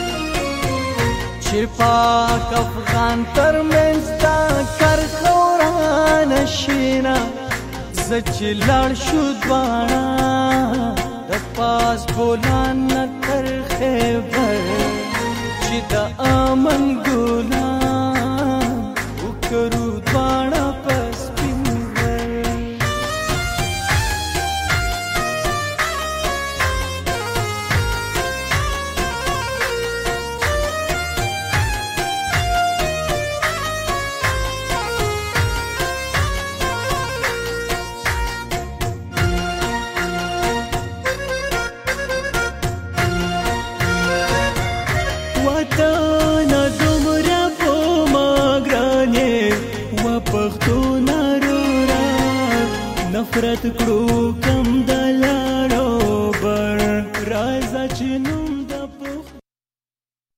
چې پاک افغان ترمنځ دا کرښه ورانه شینه زه چې لاړ شو دواړه د پاس بولان نه تر خیبر چې د امن ګلان وکړو دواړه په سپین غر نفرت کړو